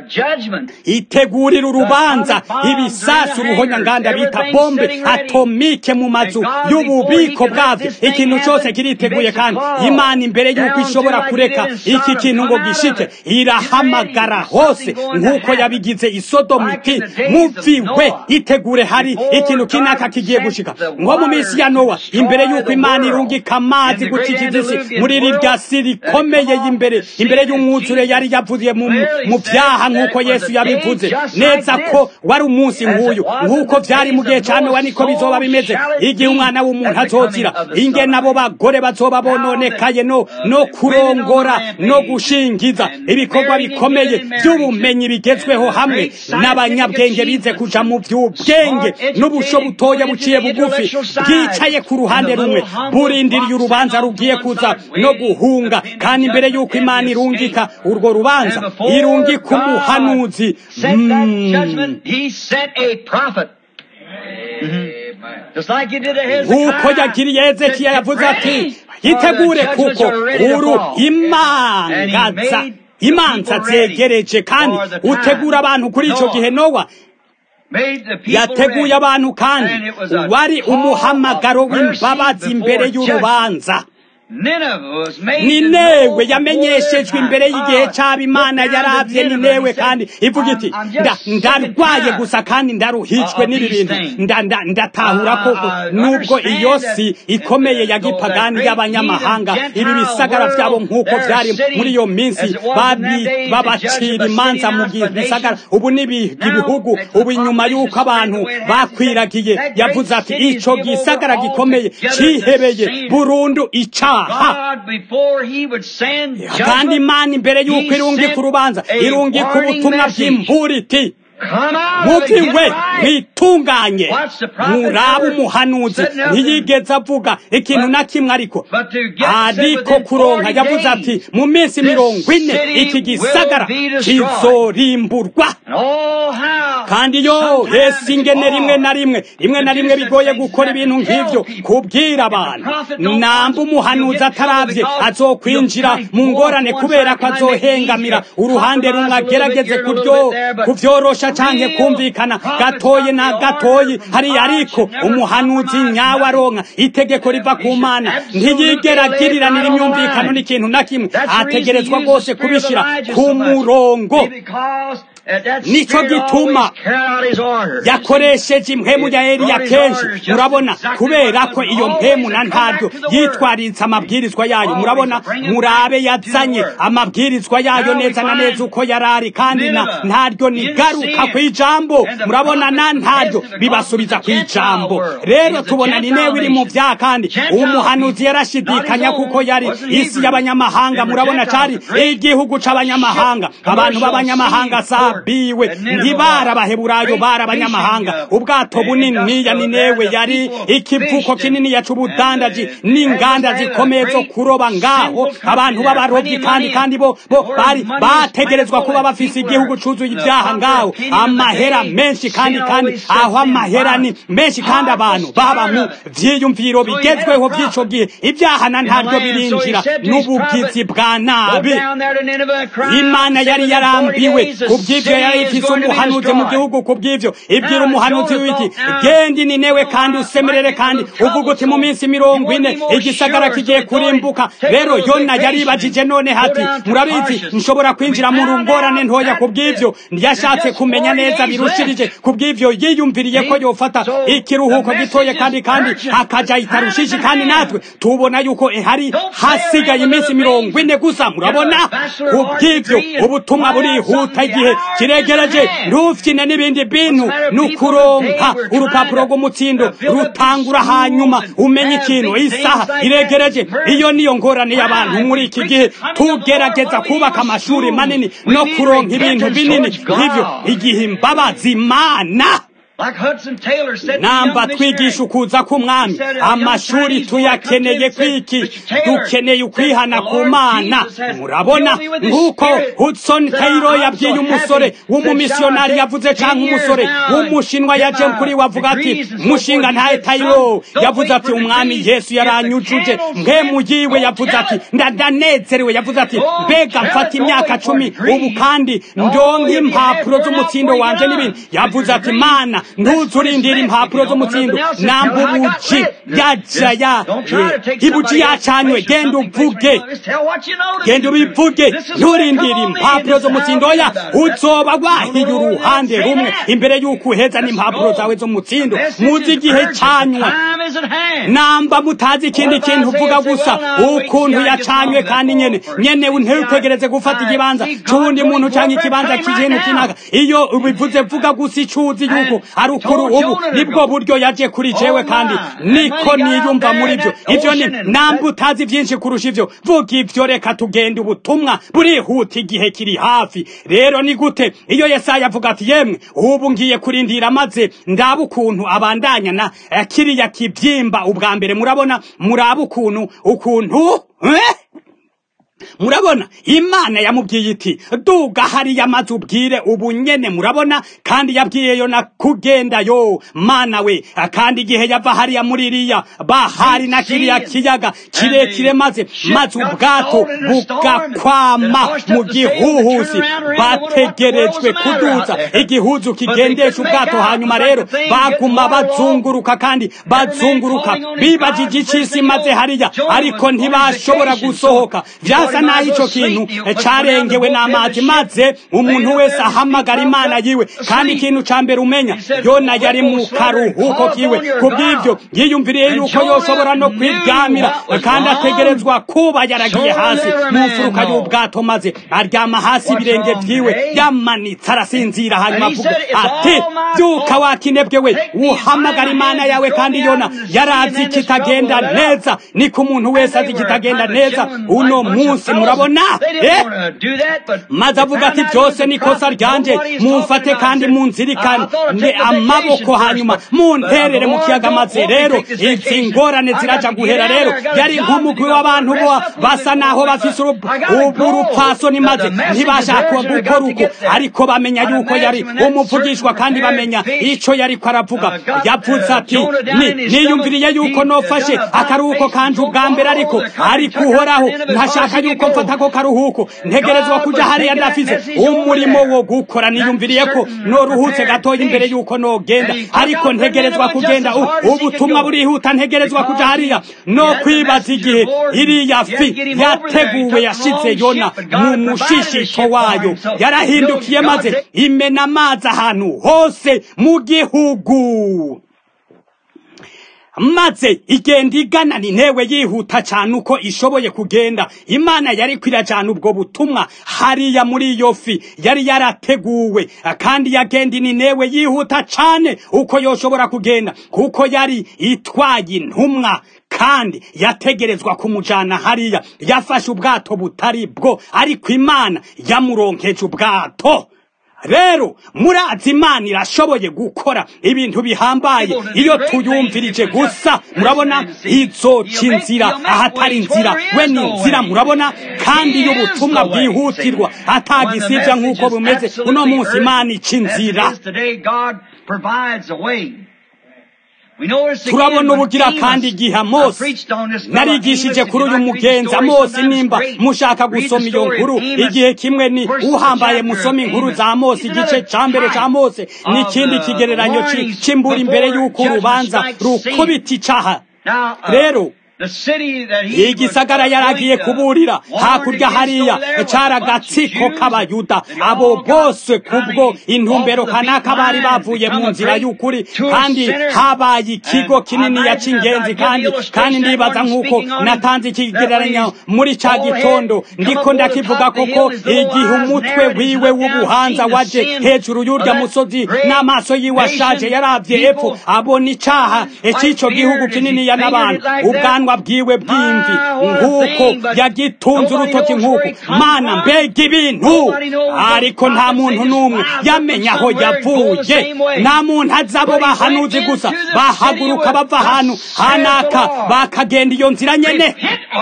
itegurira urubanza ibisasu ruhonya nganda bita bombe atomike mu mazu y'ububiko bwavyo. Ikintu cyose kiriteguye kandi Imana imbere y'uko ishobora kureka iki kintu ngo gishike irahamagara hose nk'uko yabigize i Sodomu iti muviwe itegure hari ikintu kinaka kigiye gushika. Nko mu minsi ya Nowa imbere y'uko Imana irungika amazi gukikiza isi muri rirya si rikomeye imbere imbere y'umwuzure yari yavuye mu mu vyaha nk'uko Yesu yabivuze neza ko wari umunsi nk'uyu nk'uko vyari mu gihe ca Nowa niko bizoba bimeze igihe umwana w'umuntu azozira. Inge nabo bagore bazoba bononekaye no no kurongora no gushingiza ibikorwa bikomeye by'ubumenyi bigezweho hamwe n'abanyabwenge bize kuja mu vy'ubwenge n'ubusho butoya buciye bugufi bwicaye ku ruhande rumwe burindiriye urubanza rugiye kuza no guhunga. Kandi imbere y'uko Imana irungika urwo rubanza irungika umuhanuzi nk'uko yagiriye Hezekiya yavuze ati yitegure kuko uru imangaza imanza zegereje. Kandi utegura abantu kuri ico gihe Nowa yateguye abantu kandi wari umuhamagaro w'imbabazi imbere y'urubanza. Ninewe yamenyeshejwe imbere y'igihe cyaba Imana yaravye Ninewe kandi ivuga iti ndarwaye gusa kandi ndaruhijwe n'ibi bintu ndatahura ko nubwo iyo si ikomeye ya gipagani y'abanyamahanga ibi bisagara vyabo nk'uko vyari muri iyo minsi babacira imanza mu bisagara ubu n'ibihugu ubu inyuma y'uko abantu bakwiragiye yavuze ati ico gisagara gikomeye cihebeye burundu ica kandi Imana imbere y'uko irungika urubanza irungika ubutumwa bw'imburi iti muviwe mwitunganye. Muraba umuhanuzi ntiyigeze avuga ikintu na kimwe ariko ariko kuronka yavuze ati mu minsi mirongo ine iki gisagara kizorimburwa. Kandi yo Yesu ingene rimwe na rimwe rimwe na rimwe bigoye gukora ibintu nk'ivyo kubwira abantu. Namba umuhanuzi ataravye azokwinjira mu ngorane kubera ko azohengamira uruhande rumwe agerageze kuryo kuvyorosha canke kumvikana gatoye na gatoyi hari ariko umuhanuzi nyawe aronka itegeko riva ku Mana ntiyigera agiriranira imyumvikano n'ikintu na kimwe ategerezwa rwose kubishira ku murongo. Nico gituma yakoresheje impwemu ya Eliya kenshi. Murabona kubera ko iyo mpwemu na ntaryo yitwaritse amabwirizwa yayo. Murabona murabe yazanye amabwirizwa yayo neza na neza uko yarari kandi na ntaryo nigaruka ku ijambo. Murabona na ntaryo bibasubiza ku ijambo. Rero tubona Ninewe iri mu vyaha kandi umuhanuzi yarashidikanya kuko yari isi y'abanyamahanga. Murabona cari igihugu c'abanyamahanga, abantu b'abanyamahanga sa biwe ntibara abaheburayo bara abanyamahanga. Ubwato bunini ya Ninewe yari ikivuko kinini ya c'ubudandaji n'inganda zikomeye zo kuroba ngaho abantu b'abarobyi kandi kandi bo bo bari bategerezwa kuba bafise igihugu cuzuye ibyaha ngaho amahera menshi kandi kandi aho amahera ni menshi kandi abantu baba mu vyiyumviro bigezweho by'ico gihe ibyaha na ntabyo birinjira n'ubugizi bwa nabi. Imana yari yarambiwe kubyi kubw'ivyo yari ifise umuhanuzi mu gihugu kubw'ivyo ibwira umuhanuzi w'iki genda Ninewe kandi usemerere kandi uvuga uti mu minsi mirongo ine igisagara kigiye kurimbuka. Rero Yona yaribajije none hati murabizi nshobora kwinjira mu ngorane ntoya kubw'ivyo yashatse kumenya neza birushirije kubw'ivyo yiyumviriye ko yofata ikiruhuko gitoye kandi kandi akaja itarushishi kandi natwe tubona yuko hari hasigaye iminsi mirongo ine gusa. Murabona kubw'ivyo ubutumwa burihuta igihe kiregereje rufyine n'ibindi bintu nukuronka urupapuro rw'umutsindo rutangura hanyuma umenye ikintu isaha iregereje. Iyo niyo ngorane y'abantu muri iki gihe tugerageza kubaka amashuri manini no kuronka ibintu binini nk'ivyo igihe imbabazi Imana namba twigisha ukuza k'umwami. Amashuri tuyakeneye kwiki, dukeneye ukwihana ku Mana. Murabona nk'uko Hudson Taylor yabwiye umusore w'umumisiyonari yavuze canke umusore w'umushinwa yaje kuri wavuga ati mushinga ntaye Taylor yavuze ati umwami Yesu yaranyujuje mpemu yiwe. Yavuze ati ndadanezerewe. Yavuze ati mbega mfata imyaka cumi ubu kandi ndonka impapuro z'umutsindo wanje n'ibindi. Yavuze ati Mana ntuzurindira impapuro z'umutsindo nambubuji yajaya ibuji yacanywe genda uvuge genda ubivuge nturindira impapuro z'umutsindo oya uzoba wahiye uruhande rumwe imbere y'uko uheza n'impapuro zawe z'umutsindo. Muzi igihe canywa namba mutazi ikindi kintu uvuga gusa ukuntu yacanywe kandi nyene nyene ntutegereze gufata ikibanza c'uwundi muntu canke ikibanza cy'ikintu kinaka. Iyo ubivuze vuga gusa icuzi yuko ari ukuru ubu nibwo buryo yaje kuri jewe kandi niko niyumva muri byo. Ivyo ni namba utazi byinshi kurusha ivyo vuga ivyo. Reka tugende ubutumwa burihuta igihe kiri hafi. Rero ni gute iyo Yesaya avuga ati yemwe ubu ngiye kurindira maze ndaba ukuntu abandanya na kiriya kibyimba ubwa mbere. Murabona muraba ukuntu ukuntu eh? Murabona Imana yamubwiye iti duga hariya maze ubwire ubu nyene. Murabona kandi yabwiye Yona kugenda yo Mana we kandi igihe yava hariya muri iriya bahari na kiriya kiyaga kirekire maze maze ubwato bugakwama mu gihuhusi bategerejwe kuduza igihuzu kigendesha ubwato. Hanyuma rero baguma bazunguruka kandi bazunguruka bibajije icisi maze hariya ariko ntibashobora gusohoka. Vyasa naho ico kintu carengewe n'amazi maze umuntu wese ahamagara Imana yiwe. Kandi ikintu ca mbere umenya Yona yari mu karuhuko kiwe kubw'ivyo yiyumviriye yuko yoshobora no kwibwamira kandi ategerezwa kuba yaragiye hasi mu mfuruka y'ubwato maze aryama hasi ibirenge vyiwe yamanitse arasinzira. Hanyuma avuga ati byuka wakinebwe we uhamagara Imana yawe. Kandi Yona yarazi kitagenda neza niko umuntu wese azi kitagenda neza uno munsi. Murabona eh? Maze avuga ati byose nikosa ryanje mumfate kandi munzirikane ne amaboko hanyuma munterere mu kiyaga. Maze rero izi ngorane ziraja guhera. Rero yari nk'umugwi w'abantu bo basa naho bafise urupfasoni maze ntibashaka gukora uko ariko bamenya yuko yari umuvugishwa kandi bamenya ico yari ko aravuga. Yavuze ati niyumviriye yuko nofashe akaruhuko kanje ubwa mbere ariko ariko uhoraho ntashaka yuko mfata ko karuhuko ntegerezwa kuja hariya ndafise umurimo wo gukora. Niyumviriye ko noruhutse gatoya imbere yuko nogenda ariko ntegerezwa kugenda ubutumwa burihuta. Ntegerezwa kuja hariya no kwibaza igihe iriya fi yateguwe yashitse Yona mu mushishito wayo yarahindukiye maze imena amazi ahantu hose mu gihugu maze igenda igana Ninewe yihuta cyane uko ishoboye kugenda. Imana yari kwirajana ubwo butumwa hariya muri iyo fi yari yarateguwe kandi yagenda Ninewe yihuta cyane uko yoshobora kugenda kuko yari itwaye intumwa kandi yategerezwa kumujana hariya. Yafashe ubwato butari bwo ariko Imana yamuronkeje ubwato. Rero murazi Imana irashoboye gukora ibintu bihambaye iyo tuyumvirije gusa. Murabona izo cinzira ahatari inzira we ni inzira. Murabona kandi y'ubutumwa bwihutirwa atagisivya nk'uko bumeze uno munsi. Imana icinzira turabona ubugira kandi igihe Amosi narigishije kuri uyu mugenzi Amosi, nimba mushaka gusoma iyo nkuru igihe kimwe ni uhambaye musoma inkuru za Amosi igice ca mbere ca Amosi n'ikindi kigereranyo c'imbura imbere y'uko urubanza rukubita icaha. Rero igisagara yaragiye kuburira hakurya hariya cara agatsiko k'abayuda, abo bose kubwo intumbero kanaka bari bavuye mu nzira y'ukuri, kandi habaye ikigo kinini ya c'ingenzi kandi kandi ndibaza nk'uko natanze ikigereranyo muri ca gitondo ndiko ndakivuga koko, igihe umutwe wiwe w'ubuhanza waje hejuru y'urya musozi n'amaso yiwe ashaje yaravye epfo abona icaha ecico gihugu kinini ya n'abantu, ubwanwa bwiwe bw'imvi nk'uko yagitunze urutoki nk'uko mana mbega ibintu, ariko nta muntu n'umwe yamenya aho yavuye, nta muntu azabo bahanuzi gusa bahaguruka bava ahantu hanaka bakagenda iyo nzira nyene,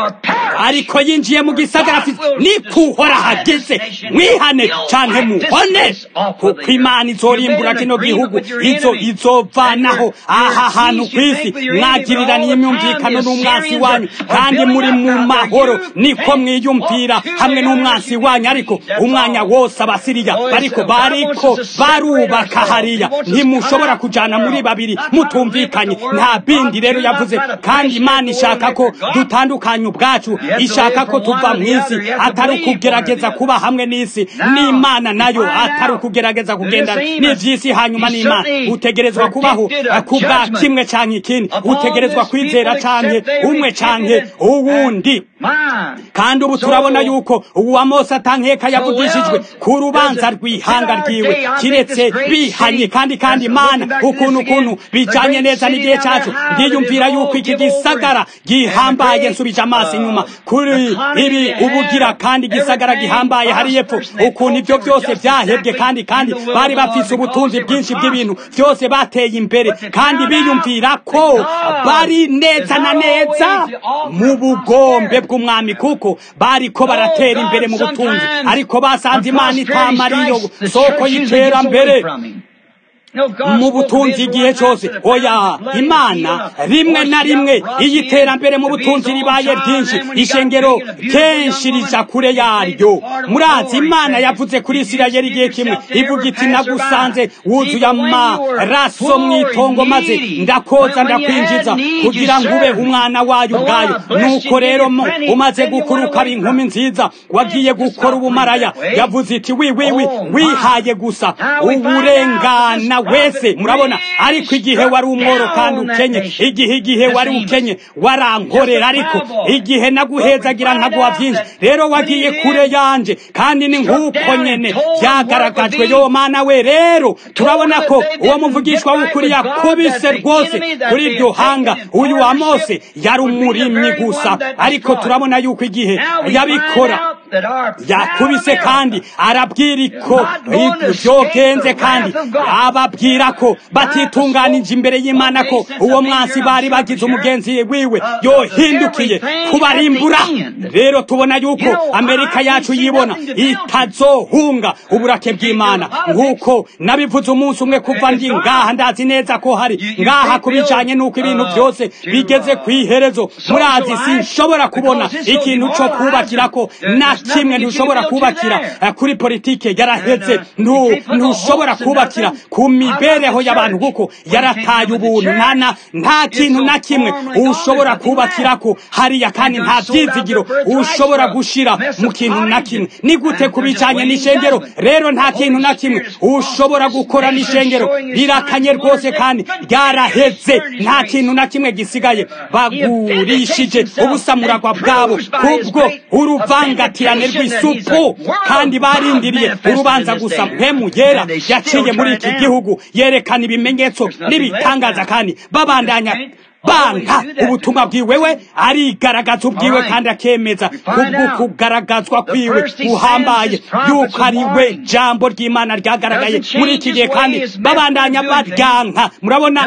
ariko yinjiye mu gisagara afite ni kuhora hageze mwihane canke muhone, kuko Imana izorimbura kino gihugu, izo izovanaho aha hantu kw'isi mwagiriraniye imyumvikano n'umwansi wanyu kandi muri mu mahoro, niko mwiyumvira hamwe n'umwansi wanyu. Ariko umwanya wose abasiriya bariko bariko barubaka hariya, ntimushobora kujana muri babiri mutumvikanye, nta bindi rero yavuze. Kandi Imana ishaka ko dutandukanye ubwacu, ishaka ko tuva mw'isi, atari ukugerageza kuba hamwe n'isi, n'Imana nayo atari ukugerageza kugendana n'ivy'isi. Hanyuma n'Imana utegerezwa kubaho kubwa kimwe canke ikindi, utegerezwa kwizera canke umwe canke uwundi. Kandi ubu turabona yuko ubu Amosi atankeka yavugishijwe ku rubanza rw'ihanga ryiwe, kiretse bihanye kandi kandi Imana ukuntu ukuntu bijanye neza n'igihe cacu. Ndiyumvira yuko iki gisagara gihambaye, nsubije amaso inyuma kuri ibi ubugira kandi gisagara gihambaye hari yepfo, ukuntu ivyo byose vyahebwe kandi kandi bari bafise ubutunzi bwinshi bw'ibintu byose bateye imbere, kandi biyumvira ko bari neza na neza mu bugombe bw'umwami, kuko bariko baratera imbere mu butunzi, ariko basanze Imana itamariyo soko y'iterambere mu butunzi igihe cyose. Oya, Imana rimwe na rimwe iyiterambere mu butunzi ribaye ryinshi, ishengero kenshi rija kure yaryo. Murazi Imana yavuze kuri Isirayeli igihe kimwe ivuga iti nagusanze wuzuye amaraso mw'itongo maze ndakoza ndakwinjiza kugira ngo ube umwana wayo ubwayo. Nuko rero umaze gukuruka inkumi nziza wagiye gukora ubumaraya, yavuze iti wi wi wi wihaye gusa uburengana wese. Murabona, ariko igihe wari umworo kandi ukenye, igihe igihe wari ukenye warankorera, ariko igihe naguhezagira nkaguha byinshi, rero wagiye kure yanje kandi ni nk'uko nyene byagaragajwe. Yo Mana we, rero turabona ko uwo muvugishwa w'ukuri yakubise rwose kuri iryo hanga. Uyu Amosi yari umurimyi gusa, ariko turabona yuko igihe yabikora yakubise kandi arabwiriko byogenze kandi ababwira ko batitunganije imbere y'Imana, ko uwo mwansi bari bagize umugenzi wiwe yohindukiye kubarimbura. Rero tubona yuko Amerika yacu yibona itazohunga uburake bw'Imana, nk'uko nabivuze umunsi umwe kuva ndi ngaha. Ndazi neza ko hari ngaha kubijanye n'uko ibintu byose bigeze kw'iherezo. Murazi sinshobora kubona ikintu cyo kubakirako na kimwe, ntushobora kubakira kuri politike yaraheze, ntushobora kubakira ku mibereho y'abantu kuko yarataye ubuntu. Nana nta kintu na kimwe ushobora kubakirako hariya, kandi nta byizigiro ushobora gushira mu kintu na kimwe. Ni gute kubijanye n'ishengero? Rero nta kintu na kimwe ushobora gukora n'ishengero rirakanye rwose kandi ryaraheze, nta kintu na kimwe gisigaye. Bagurishije ubusamuragwa bwabo kubwo uruvangatirane rw'isupu, kandi barindiriye urubanza gusa. Mpemu yera yaciye muri iki gihugu yerekana ibimenyetso n'ibitangaza, kandi babandanya banka ubutumwa bwiwe we arigaragaza ubwiwe kandi akemeza kubwo kugaragazwa kwiwe uhambaye yuko ari we jambo ry'Imana ryagaragaye muri iki gihe kandi babandanya baryanka. Murabona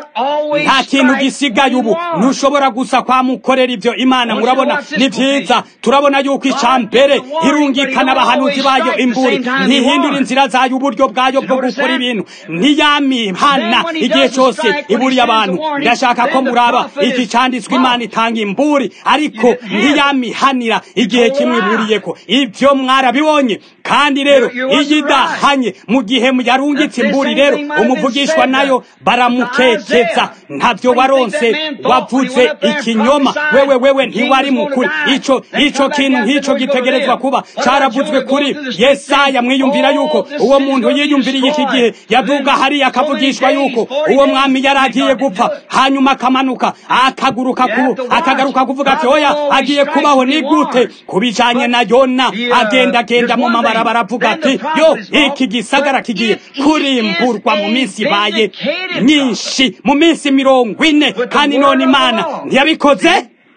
nta kintu gisigaye ubu, ntushobora gusa kwamukorera ibyo Imana. Murabona ni byiza, turabona yuko icambere irungikana abahanuzi bayo imburi, ntihindura inzira zayo uburyo bwayo bwo gukora ibintu, ntiyamihana igihe cyose iburiye abantu. Ndashaka ko muraba iki cyanditswe, Imana itanga imburi ariko ntiyamihanira igihe kimwe iburiyeko. Ibyo mwarabibonye. Kandi rero igidahanye mu gihe yarungitse imburi, rero umuvugishwa nayo baramukekeza, ntavyo waronse, wavuze ikinyoma, wewe wewe ntiwari mukuri. Ico ico kintu nk'ico gitegerezwa kuba caravuzwe kuri Yesaya. Mwiyumvira yuko uwo muntu yiyumviriye iki gihe yaduga hari akavugishwa yuko uwo mwami yaragiye gupfa, hanyuma akamanuka akaguruka ku akagaruka kuvuga ati oya agiye kubaho. Ni gute kubijanye na Yona agenda agenda mu mabarabara avuga ati yo iki gisagara kigiye kurimburwa mu minsi baye nyinshi, mu minsi mirongo ine, kandi none Imana ntiyabikoze.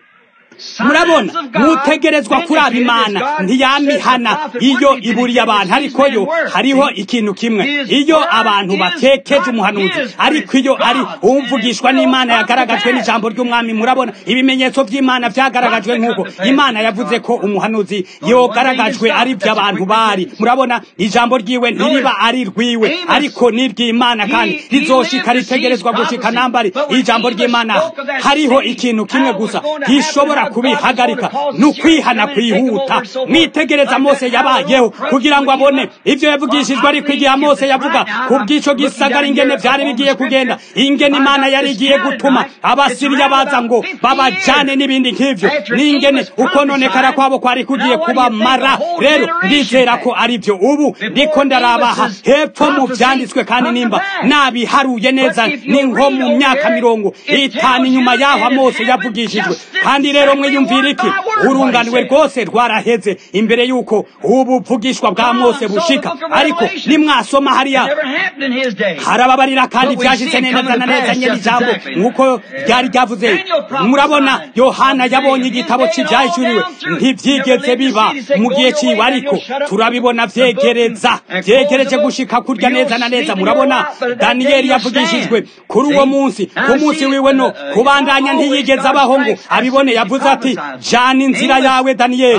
Murabona, mutegerezwa kuraba Imana ntiyamihana iyo iburiye abantu. Ariko yo hariho ikintu kimwe, iyo abantu bakekeje umuhanuzi, ariko iyo ari umvugishwa n'Imana yagaragajwe n'ijambo ry'umwami. Murabona ibimenyetso by'Imana byagaragajwe nk'uko Imana yavuze ko umuhanuzi yogaragajwe ari by'abantu bari. Murabona ijambo ryiwe ntiriba ari rwiwe ariko ni ry'Imana, kandi rizoshika ritegerezwa gushika nambari ijambo ry'Imana. Hariho ikintu kimwe gusa gishobora kubihagarika, nukwihana kwihuta. Mwitegereza Mose yabayeho kugira ngo abone ivyo yavugishijwe, ariko igihe Mose yavuga kubw'ico gisagara ingene vyari bigiye kugenda, ingene Imana yari igiye gutuma Abasiriya baza ngo babajane n'ibindi nk'ivyo, n'ingene ukononekara kwabo kwari kugiye kubamara. Rero ndizera ko ari vyo ubu ndiko ndarabaha hepfo mu vyanditswe, kandi nimba nabiharuye neza ni nko mu myaka mirongo itanu inyuma yaho Mose yavugishijwe. Kandi rero mwiyumvira iki, urunganiwe rwose rwaraheze imbere yuko ubu vugishwa bwa Mose bushika. Ariko nimwasoma hariya harababarira kandi byashitse neza na neza nyene ijambo nkuko ryari ryavuze. Murabona Yohana yabonye igitabo cy'ibyahishuriwe, ntivyigeze biba mu gihe ciwe, ariko turabibona vyegereza vyegereje gushika kurya neza na neza. Murabona Daniyeli yavugishijwe kuri uwo munsi, ku munsi wiwe no kubandanya ntiyigeze abaho ngo abibone. Yavuze ati jana inzira yawe Daniyeli,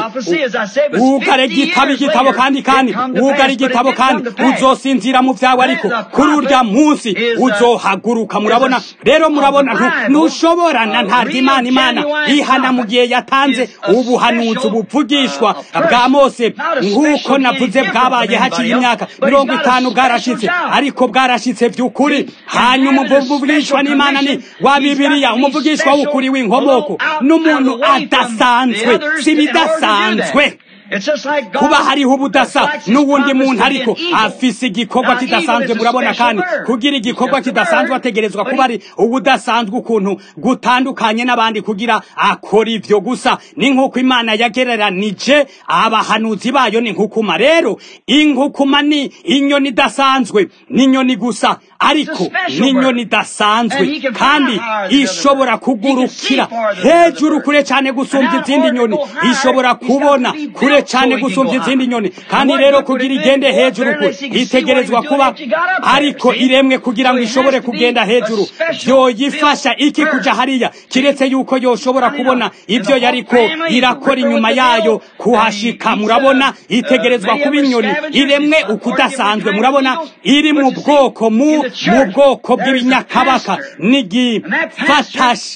wugare igitabo igitabo kandi kandi wugare igitabo kandi uzosinzira mu vyawe, ariko kuri urya munsi uzohaguruka. Murabona rero, murabona ntushobora na nta Imana Imana ihana mu gihe yatanze ubuhanuzi buvugishwa bwa Mose nk'uko navuze bwabaye haciye imyaka mirongo itanu bwarashitse, ariko bwarashitse vy'ukuri. Hanyuma umuvugishwa n'Imana ni wa Bibiliya, umuvugishwa w'ukuri w'inkomoko n'umuntu adasanzwe, si bidasanzwe. Kuba hariho ubudasa n'uwundi muntu ariko afise igikorwa kidasanzwe. Murabona, kandi kugira igikorwa kidasanzwe ategerezwa kuba ari ubudasanzwe ukuntu gutandukanye n'abandi kugira akora ivyo gusa. Ni nk'uko Imana yagereranije abahanuzi bayo ni nkukuma. Rero inkukuma ni inyoni idasanzwe, ni inyoni gusa, ariko ni inyoni idasanzwe kandi ishobora kugurukira hejuru kure cyane gusumbya izindi nyoni, ishobora kubona kure cyane gusumbya izindi nyoni. Kandi rero kugira igende hejuru kure itegerezwa kuba ariko iremwe kugira ngo ishobore kugenda hejuru. Byo yifasha iki kuja hariya kiretse yuko yoshobora kubona ivyo yariko irakora inyuma yayo kuhashika. Murabona itegerezwa kuba inyoni iremwe ukudasanzwe. Murabona iri mu bwoko mu mu bwoko bw'ibinyakabaka, nigifatash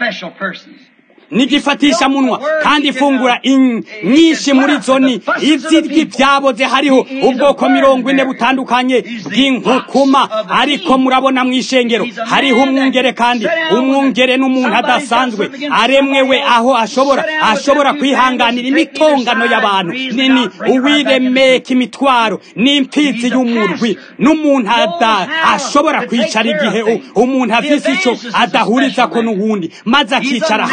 nigifatisha munwa kandi ifungura nyinshi muri zoni iziryi byaboze. Hariho ubwoko mirongo ine butandukanye bw'inkukuma, ariko murabona mw'ishengero hariho umwungere, kandi umwungere n'umuntu adasanzwe aremwewe aho ashobora ashobora kwihanganira imitongano y'abantu nini, uwiremeka imitwaro n'impfizi y'umurwi, n'umuntu ashobora kwicara igihe umuntu afise ico adahuriza ko n'uwundi, maze akicara hamwe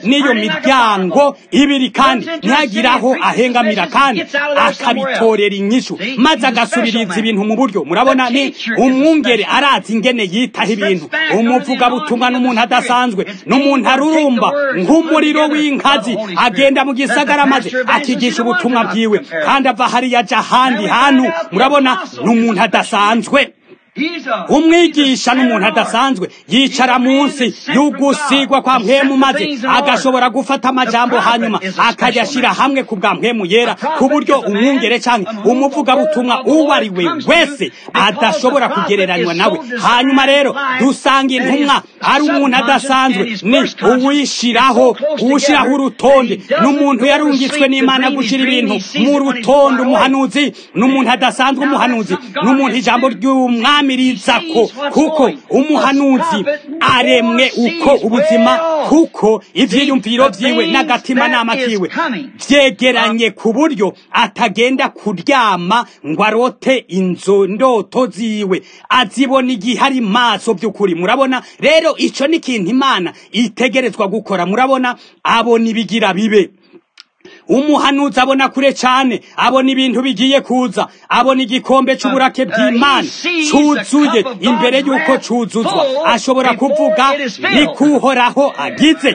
n'iyo miryango ibiri kandi ntihagire aho ahengamira kandi akabitorera inyishu maze agasubiriza ibintu mu buryo. Murabona, ni umwungere arazi ingene yitaho ibintu. Umuvugabutumwa n'umuntu adasanzwe, n'umuntu arurumba nk'umuriro w'inkazi, agenda mu gisagara maze akigisha ubutumwa bwiwe kandi ava hariya aja ahandi hantu. Murabona, n'umuntu adasanzwe. Umwigisha n'umuntu adasanzwe yicara munsi y'ugusigwa kwa mpwemu maze agashobora gufata amajambo hanyuma akayashira hamwe ku bwa mpwemu yera, ku buryo umwungere canke umuvugabutumwa uwo ari we wese adashobora kugereranywa nawe. Hanyuma rero dusanga intumwa ari umuntu adasanzwe, ni uwishiraho uwushiraho urutonde, n'umuntu yarungitswe n'Imana gushira ibintu mu rutonde. Umuhanuzi n'umuntu adasanzwe. Umuhanuzi n'umuntu ijambo ry'umwami mirizako, kuko umuhanuzi aremwe uko ubuzima, kuko ivyiyumviro vyiwe n'agatima nama kiwe vyegeranye ku buryo atagenda kuryama ngo arote inzo ndoto ziwe, azibona igihe ari maso by'ukuri. Murabona rero, ico ni ikintu Imana itegerezwa gukora. Murabona, abona ibigira bibe. Umuhanuzi abona kure cyane, abona ibintu bigiye kuza, abona igikombe cy'uburake bw'Imana cuzuye imbere y'uko cuzuzwa. Ashobora kuvuga ni kuhoraho agize.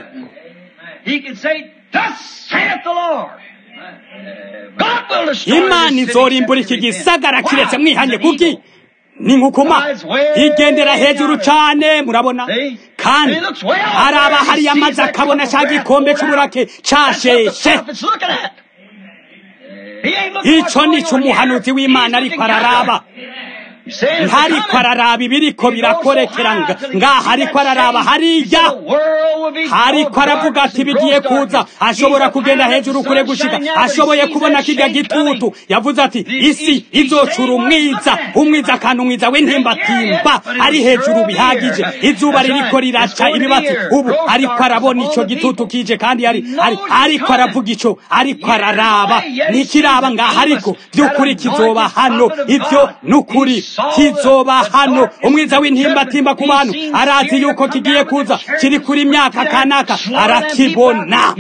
Imana izorimbura iki gisagara kiretse mwihanye kuki ni nkukuma igendera hejuru cyane. Murabona, kandi araba hari amazi akabona cya gikombe cy'uburake casheshe. Ico ni cyo umuhanuzi w'Imana ariko araraba. Ntariko araraba ibiriko birakorekeranga ngaha, ariko araraba hariya, hariko aravuga ati bigiye kuza. Ashobora kugenda hejuru kure gushika, ashoboye kubona kijya gitutu. Yavuze ati isi izocura umwiza, umwiza kandi umwiza w'intimbatimba ari hejuru bihagije. Izuba ririko riraca ibibatsi ubu, ariko arabona ico gitutu kije kandi ari ariko aravuga ico, ariko araraba. Nikiraba ngaha, ariko by'ukuri kizoba hano. Ivyo nukuri kizoba hano. Umwiza w'intimbatimba ku bantu arazi yuko kigiye kuza, kiri kuri myaka kanaka, arakibona.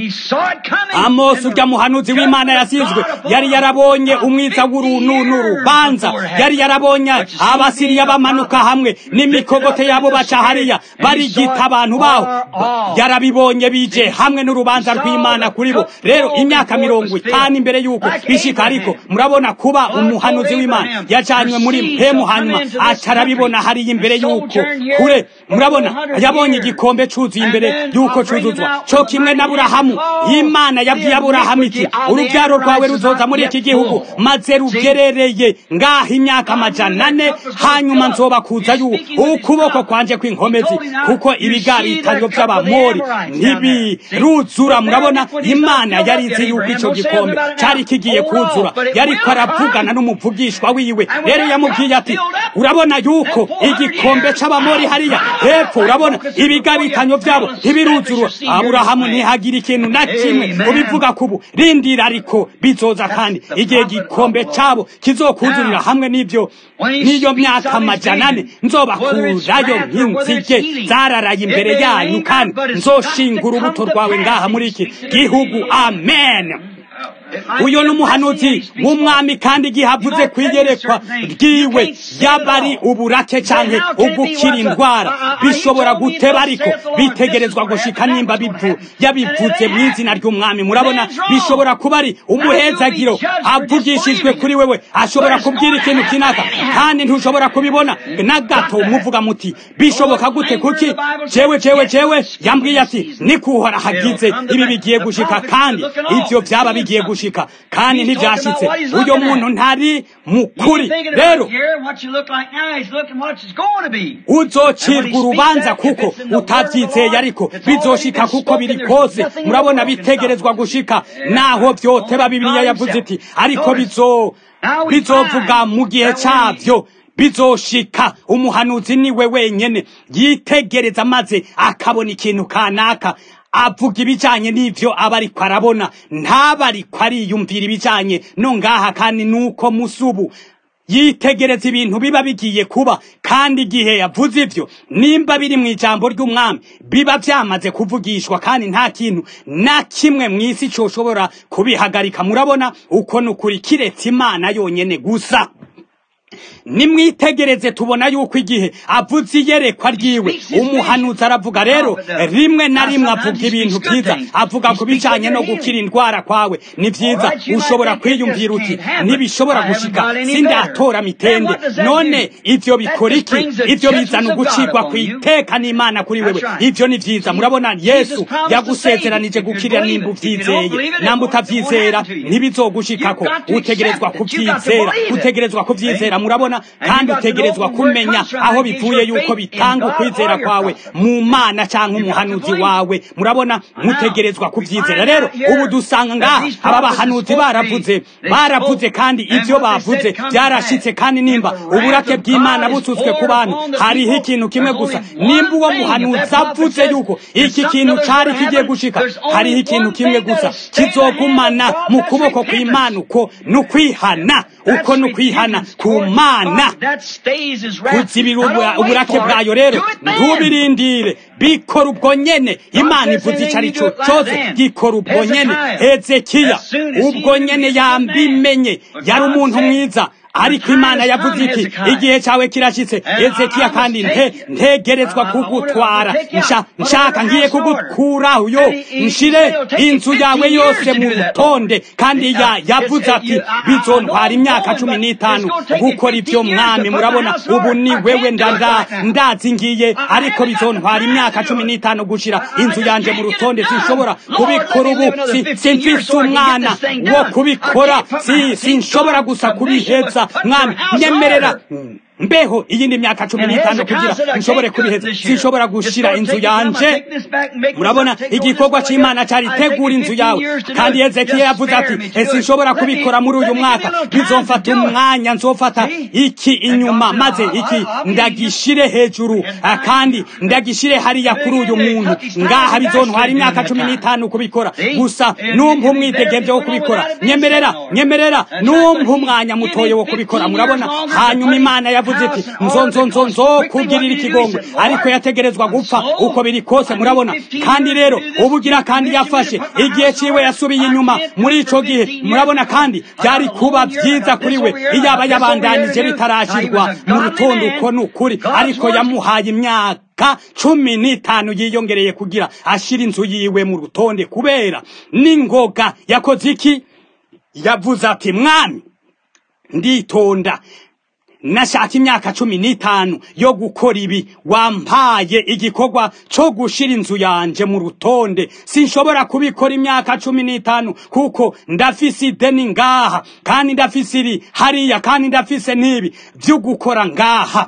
Amosi urya muhanuzi w'Imana yasizwe yari yarabonye umwiza w'urununu rubanza, yari yarabonye Abasiriya bamanuka hamwe n'imikogote yabo baca hariya barigita abantu baho. Yarabibonye bije hamwe n'urubanza rw'Imana kuri bo. Rero imyaka mirongo itanu imbere yuko bishika, ariko murabona kuba umuhanuzi w'Imana yajanywe muri mpemu hanyuma acarabibona hariya imbere yuko kure. Murabona, yabonye igikombe cuzuye imbere yuko cuzuzwa. Cyo kimwe na Aburahamu, Imana yabwiye Aburahamu iti urubyaro rwawe ruzoza muri iki gihugu maze rugerereye ngaha imyaka amajana ane, hanyuma nzoba kuza yu ukuboko kwanje kw'inkomezi, kuko ibigabitanyo by'Abamori ntibiruzura. Murabona, Imana yari izi yuko ico gikombe cari kigiye kuzura. Yariko aravugana n'umuvugishwa wiwe, rero yamubwiye ati urabona yuko igikombe c'Abamori hariya hepfo, urabona ibigabitanyo byabo ntibiruzura. Aburahamu ntihagira ikintu na kimwe ubivuga kubu, rindira ariko bizoza, kandi igihe gikombe cabo kizokuzurira hamwe n'ivyo n'iyo myaka amajana ane nzobakurayo nk'inzige zararaye imbere yanyu, kandi nzoshingura urubuto rwawe ngaha muri iki gihugu. Amen. Uyo n'umuhanuzi w'umwami, kandi gihavuze kwiyerekwa ryiwe yabari uburake canke ugukira indwara bishobora guteba, ariko bitegerezwa gushika nimba bivu yabivuze mu izina ry'umwami. Murabona, bishobora kuba ari umuhezagiro avugishijwe kuri wewe. Ashobora kubwira ikintu kinaka kandi ntushobora kubibona na gato. Muvuga muti bishoboka gute? Kuki jewe jewe jewe yambwiye ati nikuhora hagize ibi bigiye gushika, kandi ivyo byaba bigiye gushika kandi ntibyashitse. Uyo muntu ntari mukuri. Rero uzocirwa urubanza kuko utavyizeye, ariko bizoshika kuko biri kose. Murabona, bitegerezwa gushika naho vyoteba. Bibiliya yavuze iti ariko bizo bizovuga mu gihe cyavyo bizoshika. Umuhanuzi niwe wenyene yitegereza maze akabona ikintu kanaka, avuga ibijanye n'ivyo aba ariko arabona, ntaba ariko ariyumvira ibijanye no ngaha. Kandi nuko musubu yitegereza ibintu biba bigiye kuba, kandi igihe yavuze ivyo nimba biri mu ijambo ry'umwami biba vyamaze kuvugishwa, kandi nta kintu na kimwe mw'isi coshobora kubihagarika. Murabona uko nukuri kiretse Imana yonyene gusa. Nimwitegereze tubona yuko igihe avuze iyerekwa ryiwe umuhanuzi aravuga. Rero rimwe na rimwe avuga ibintu byiza, avuga ku bijanye no gukira indwara kwawe. Ni vyiza, ushobora kwiyumvira uti ntibishobora gushika, sindatora mitende. None ivyo bikora iki? Ivyo bizana ugucirwa kw'iteka n'Imana kuri wewe. Ivyo ni vyiza. Murabona Yesu yagusezeranije gukirira nimba uvyizeye. Namba utavyizera ntibizogushikako. Utegerezwa kuvyizera, utegerezwa kuvyizera. Murabona, kandi utegerezwa kumenya aho bivuye yuko bitanga ukwizera kwawe mu Mana canke umuhanuzi wawe. Murabona, mutegerezwa kuvyizera. Rero ubu dusanga ngaha aba bahanuzi baravuze baravuze kandi ivyo bavuze byarashitse, kandi nimba uburake bw'Imana busutswe ku bantu hariho ikintu kimwe gusa. Nimba uwo muhanuzi avuze yuko iki kintu cari kigiye gushika, hariho ikintu kimwe gusa kizogumana mu kuboko kw'Imana, uko nukwihana, uko nukwihana ku Mana, kuzibira uburake bwayo. Rero ntubirindire, bikora ubwo nyene. Imana ivuze ico arico cose gikora ubwo nyene. Hezekiya ubwo nyene yambimenye, yari umuntu mwiza, ariko Imana yavuze iki? Igihe cyawe kirashitse Hezekiya, kandi nte ntegerezwa kugutwara. Nsha nshaka ngiye kugukuraho yo nshire inzu yawe yose mu rutonde. Kandi ya yavuze ati bizontwara imyaka cumi n'itanu gukora ibyo mwami. Murabona ubu ni wewe ndanda ndazi ngiye, ariko bizontwara imyaka cumi n'itanu gushira inzu yanje mu rutonde. Sinshobora kubikora ubu, simfise umwana wo kubikora, si sinshobora gusa kubiheza. Mwami nyemerera mbeho iyindi myaka cumi n'itanu kugira nshobore kubiheza. Sinshobora gushira inzu yanje. Murabona igikorwa c'Imana cari tegura inzu yawe, kandi Hezekiya yavuze ati sinshobora kubikora muri uyu mwaka, bizomfata umwanya, nzofata iki inyuma maze iki ndagishire hejuru, kandi ndagishire hariya kuri uyu muntu ngaha. Bizontwara imyaka cumi n'itanu kubikora, gusa numva umwidegemvye wo kubikora. Nyemerera nyemerera numva umwanya mutoye wo kubikora. Murabona, hanyuma Imana yavuze ati nzonzo nzonzo kugirira ikigongwe, ariko yategerezwa gupfa uko biri kose. Murabona, kandi rero ubugira kandi yafashe igihe ciwe, yasubiye inyuma muri ico gihe. Murabona, kandi byari kuba vyiza kuri we iyaba yabandanije bitarashirwa mu rutondo. Uko nukuri, ariko yamuhaye imyaka cumi n'itanu yiyongereye kugira ashira inzu yiwe mu rutonde. Kubera n'ingoga yakoze iki? Yavuze ati mwami nditonda, nashaka imyaka cumi n'itanu yo gukora ibi, wampaye igikorwa co gushira inzu yanje mu rutonde. Sinshobora kubikora imyaka cumi n'itanu kuko ndafise ideni ngaha, kandi ndafise iri hariya, kandi ndafise n'ibi vyo gukora ngaha.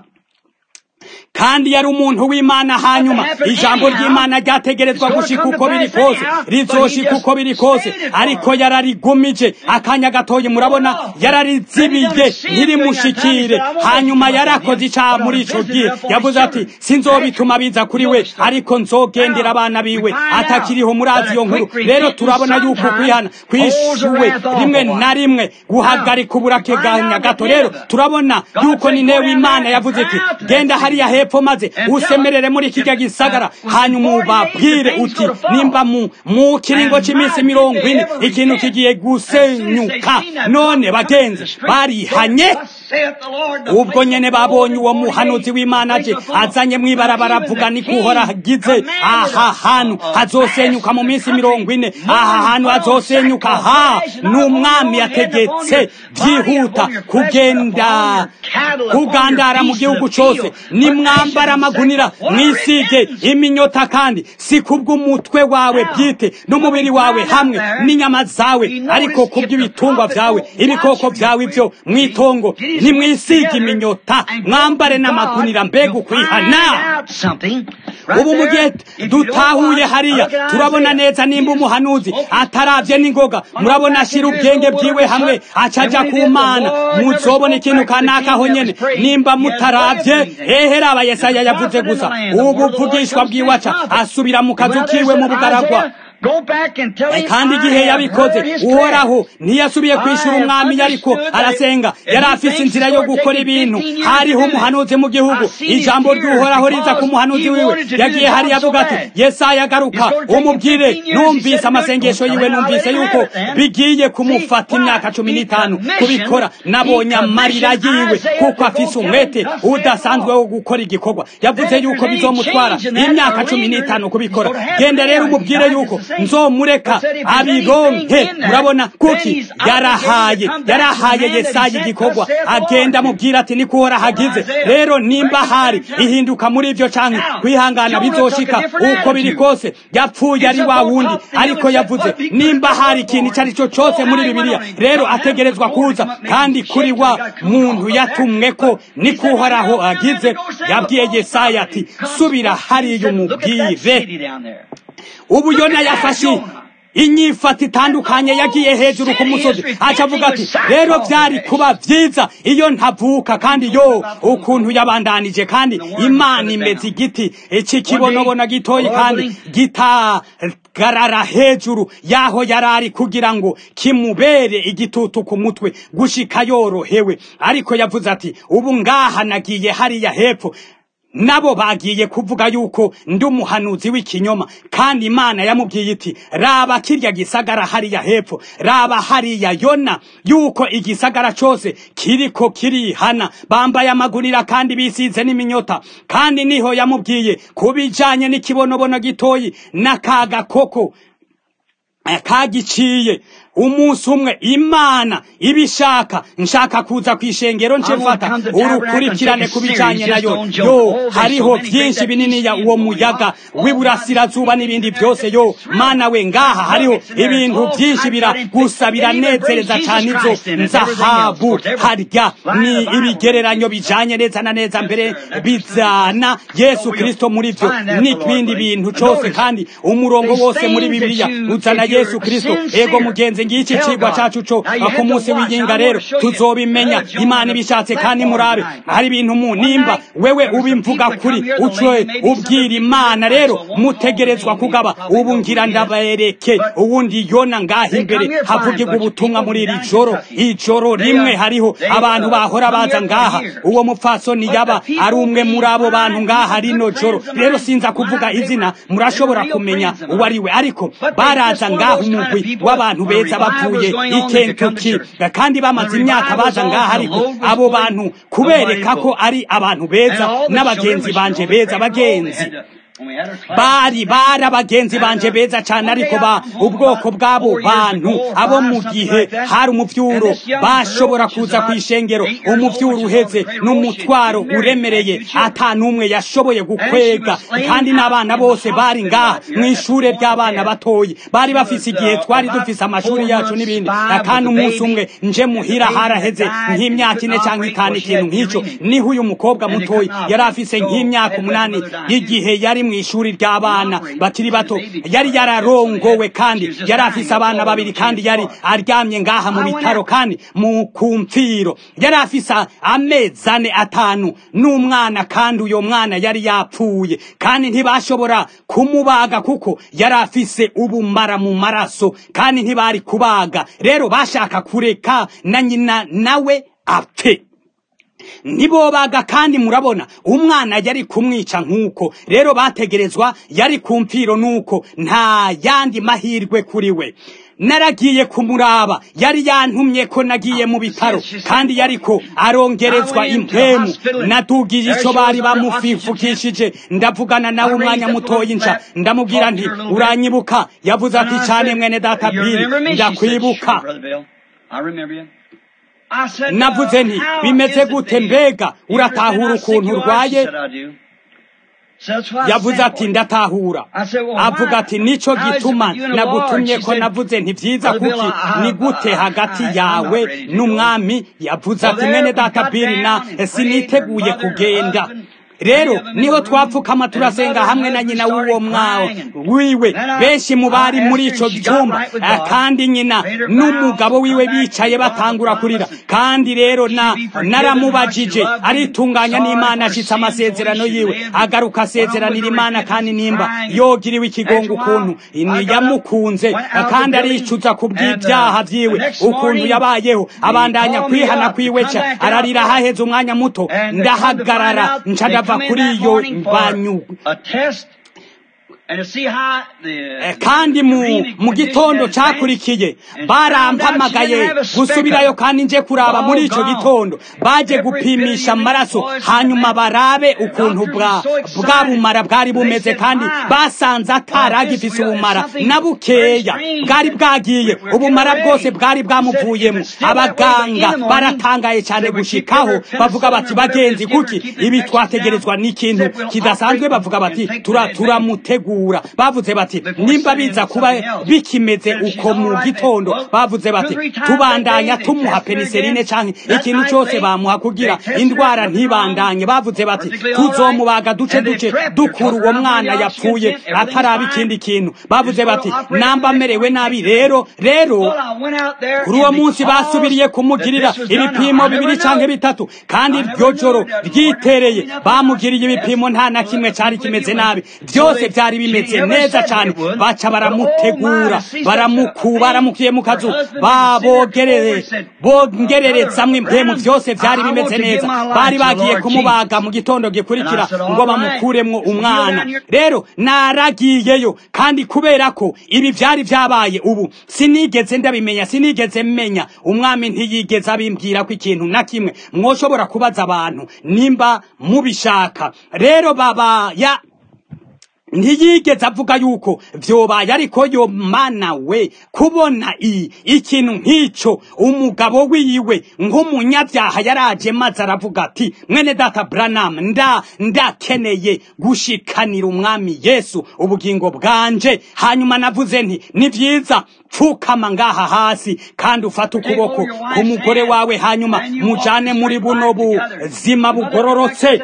Kandi yari umuntu w'Imana. Hanyuma ijambo ry'Imana ryategerezwa gushika uko biri kose, rizoshika uko biri kose, ariko yararigumije akanya gatoye. Murabona, yararizibiye ntirimushikire. Hanyuma yarakoze icaha muri ico gihe. Yavuze ati sinzobituma biza kuri we, ariko nzogendera abana biwe atakiriho. Murazi iyo nkuru. Rero turabona yuko kwihana kwishuwe rimwe na rimwe guhagarika uburake bwa gato. Rero turabona yuko ni newe Imana yavuze ati genda hariya hepfo maze usemerere muri kijya gisagara, hanyuma ubabwire uti nimba mu mu kiringo cy'iminsi mirongo ine ikintu kigiye gusenyuka. None bagenzi barihanye. Ubwo nyene babonye uwo muhanuzi w'Imana aje azanye mwibarabara avuga ni kuhora hagize aha hantu hazosenyuka mu minsi mirongo ine. Aha hantu hazosenyuka. Ha n'umwami yategetse byihuta kugenda kugandara mu gihugu cyose. Ni mwambara amagunira mwisige iminyota, kandi si kubw'umutwe wawe bwite n'umubiri wawe hamwe n'inyama zawe, ariko kubw'ibitungwa vyawe, ibikoko vyawe ivyo mwitongo. Ni mwisige iminyota, mwambare n'amagunira. Mbega ukwihana! Ubu mu gihe dutahuye hariya turabona neza nimba umuhanuzi ataravye n'ingoga. Murabona ashira ubwenge bwiwe hamwe acaja ku Mana. Muzobona ikintu kanaka aho nyene. Nimba mutaravye ehera aba Yesaya yavuze gusa. Ubu vugishwa bwiwaca asubira mu kazu kiwe mu bugaragwa kandi igihe yabikoze uhoraho ntiyasubiye kwishura umwami ariko arasenga yari afise inzira yo gukora ibintu hariho umuhanuzi mu gihugu ijambo ry'uhoraho riza ku muhanuzi wiwe yagiye hari yavuga ati Yesaya agaruka umubwire numvise amasengesho yiwe numvise yuko bigiye kumufata imyaka cumi n'itanu kubikora nabonye amarira yiwe kuko afise umwete udasanzwe wo gukora igikorwa yavuze yuko bizomutwara imyaka cumi n'itanu kubikora genda rero umubwire yuko nzomureka abironke murabona kuki yarahaye yarahaye Yesaya igikorwa agenda mubwira ati ni kuhora hagize rero nimba hari ihinduka muri ivyo canke kwihangana bizoshika uko biri kose yapfuye ari wa wundi ariko yavuze nimba hari ikintu icari cyo cyose muri Bibiliya rero ategerezwa kuza kandi kuri wa muntu yatumwe ko ni kuhoraho agize yabwiye Yesaya ati subira hariya umubwire ubu Yona yafashe inyifata itandukanye yagiye hejuru ku musozi acavuga ati rero byari kuba byiza iyo ntavuka kandi yo ukuntu yabandanije kandi Imana imeze igiti iki kibonobona gitoyi kandi gitagarara hejuru yaho yarari kugira ngo kimubere igitutu ku mutwe gushika yorohewe ariko yavuze ati ubu ngaha nagiye hariya hepfo nabo bagiye kuvuga yuko ndi umuhanuzi w'ikinyoma kandi Imana yamubwiye iti raba kirya gisagara hariya hepfo raba hariya Yona yuko igisagara cyose kiriko kirihana bambaye amagunira kandi bisize n'iminyota kandi niho yamubwiye kubijanye n'ikibonobono gitoyi n'akaga koko kagiciye umunsi umwe Imana ibishaka nshaka kuza kwishengero nce mfata urukurikirane kubijanye nayo yo hariho byinshi binini ya uwo muyaga w'iburasirazuba n'ibindi byose yo Mana we ngaha hariho ibintu byinshi bira gusa biranezereza cyane izo nzahabu harya ni ibigereranyo bijanye neza na neza mbere bizana Yesu Kristo muri byo n'ibindi bintu cyose kandi umurongo wose muri Bibiliya uzana Yesu Kristo ego mugenzi ngiki cigwa cacu co ku munsi w'iyinga rero tuzobimenya Imana ibishatse kandi murabe hari ibintu mu nimba wewe ubimvuga kuri ucwe ubwira Imana rero mutegerezwa kugaba ubu ngira ndabereke ubundi Yona ngaha imbere havugirwa ubutumwa muri iri joro ijoro rimwe hariho abantu bahora baza ngaha uwo mupfasoni yaba ari umwe muri abo bantu ngaha rino joro rero sinza kuvuga izina murashobora kumenya uwariwe ariko baraza ngaha umugwi w'abantu beza bavuye ikentuki kandi bamaze imyaka baza ngaha ariko abo bantu kubereka ko ari abantu beza n'abagenzi banje beza bagenzi bari bara bagenzi banje beza cyane ariko ba ubwoko bwabo bantu abo mu gihe hari umuvyuro bashobora kuza kwishengero umuvyuro uheze n'umutwaro uremereye atanumwe yashoboye gukwega kandi n'abana bose bari ngaha mwishure ry'abana batoyi bari bafise igihe twari dufise amashuri yacu n'ibindi kandi umunsi umwe nje muhira haraheze nk'imyaka ine cyangwa itanu ikintu nk'ico niho uyu mukobwa mutoyi yari afise nk'imyaka umunani igihe yari mw'ishuri ry'abana bakiri bato yari yararongowe kandi yari afise abana babiri kandi yari aryamye ngaha mu bitaro kandi mu kumfiro yari afise amezi ane atanu n'umwana kandi uyo mwana yari yapfuye kandi ntibashobora kumubaga kuko yari afise ubumara mu maraso kandi ntibari kubaga rero bashaka kureka na nyina nawe apfe nibobaga kandi murabona umwana yari kumwica nkuko rero bategerezwa yari kumfiro nuko nta yandi mahirwe kuri we naragiye kumuraba yari yantumye ko nagiye mu bitaro kandi yariko arongerezwa impemu natugije ico bari bamufifukishije ndavugana nawe umwanya mutoyi nca ndamubwira nti uranyibuka yavuze ati cyane mwene data Bill ndakwibuka navuze nti bimeze gute mbega uratahura ukuntu urwaye yavuze ati ndatahura avuga ati nico gituma nagutumye ko navuze nti vyiza kuki ni gute hagati yawe n'umwami yavuze ati mwene data Bill na siniteguye kugenda rero niho twapfukama turasenga hamwe na nyina w'uwo mwawe wiwe benshi mu bari muri ico cyumba kandi nyina n'umugabo wiwe bicaye batangura kurira kandi rero na naramubajije aritunganya n'Imana ashitse amasezerano yiwe agaruka asezeranira Imana kandi nimba yogiriwe ikigongo ukuntu yamukunze kandi aricuza kubw'ibyaha vyiwe ukuntu yabayeho abandanya kwihana kwiweca ararira haheze umwanya muto ndahagarara nca ndava kuri iyo banyu kandi mu mu gitondo cyakurikiye barampamagaye gusubirayo kandi nje kuraba muri ico gitondo baje gupimisha amaraso hanyuma barabe ukuntu bwa bwabumara bwari bumeze kandi basanze ataragifise ubumara nabukeya bwari bwagiye ubumara bwose bwari bwamuvuyemo abaganga baratangaye cyane gushikaho bavuga bati bagenzi kuki ibi twategerezwa n'ikintu kidasanzwe bavuga bati tura turamutegura bavuze bati nimba biza kuba bikimeze uko mu gitondo bavuze bati tubandanya tumuha penicilline canke ikintu cyose bamuha kugira indwara ntibandanye bavuze bati tuzomubaga duce duce dukura uwo mwana yapfuye ataraba ikindi kintu bavuze bati namba merewe nabi rero rero kuri uwo munsi basubiriye kumugirira ibipimo bibiri canke bitatu kandi iryo joro ryitereye bamugiriye ibipimo nta na kimwe cari kimeze nabi byose byari bimeze neza cyane baca baramutegura baramukuba baramukiye mu kazu babogerere bongererezamwe impemu byose byari bimeze neza bari bagiye kumubaga mu gitondo gikurikira ngo bamukuremwo umwana rero naragiyeyo kandi kubera ko ibi byari byabaye ubu sinigeze ndabimenya sinigeze menya umwami ntiyigeze abimbwira ko ikintu na kimwe mwoshobora kubaza abantu nimba mubishaka rero baba ya ntiyigeze avuga yuko vyobaye ariko yo mana we kubona i ikintu nk'ico umugabo wiwe nk'umunyabyaha yaraje maze aravuga ati mwene data Branham nda ndakeneye gushikanira umwami Yesu ubugingo bwanje hanyuma navuze nti ni vyiza pfukama ngaha hasi kandi ufata ukuboko k'umugore wawe hanyuma mujane muri buno buzima bugororotse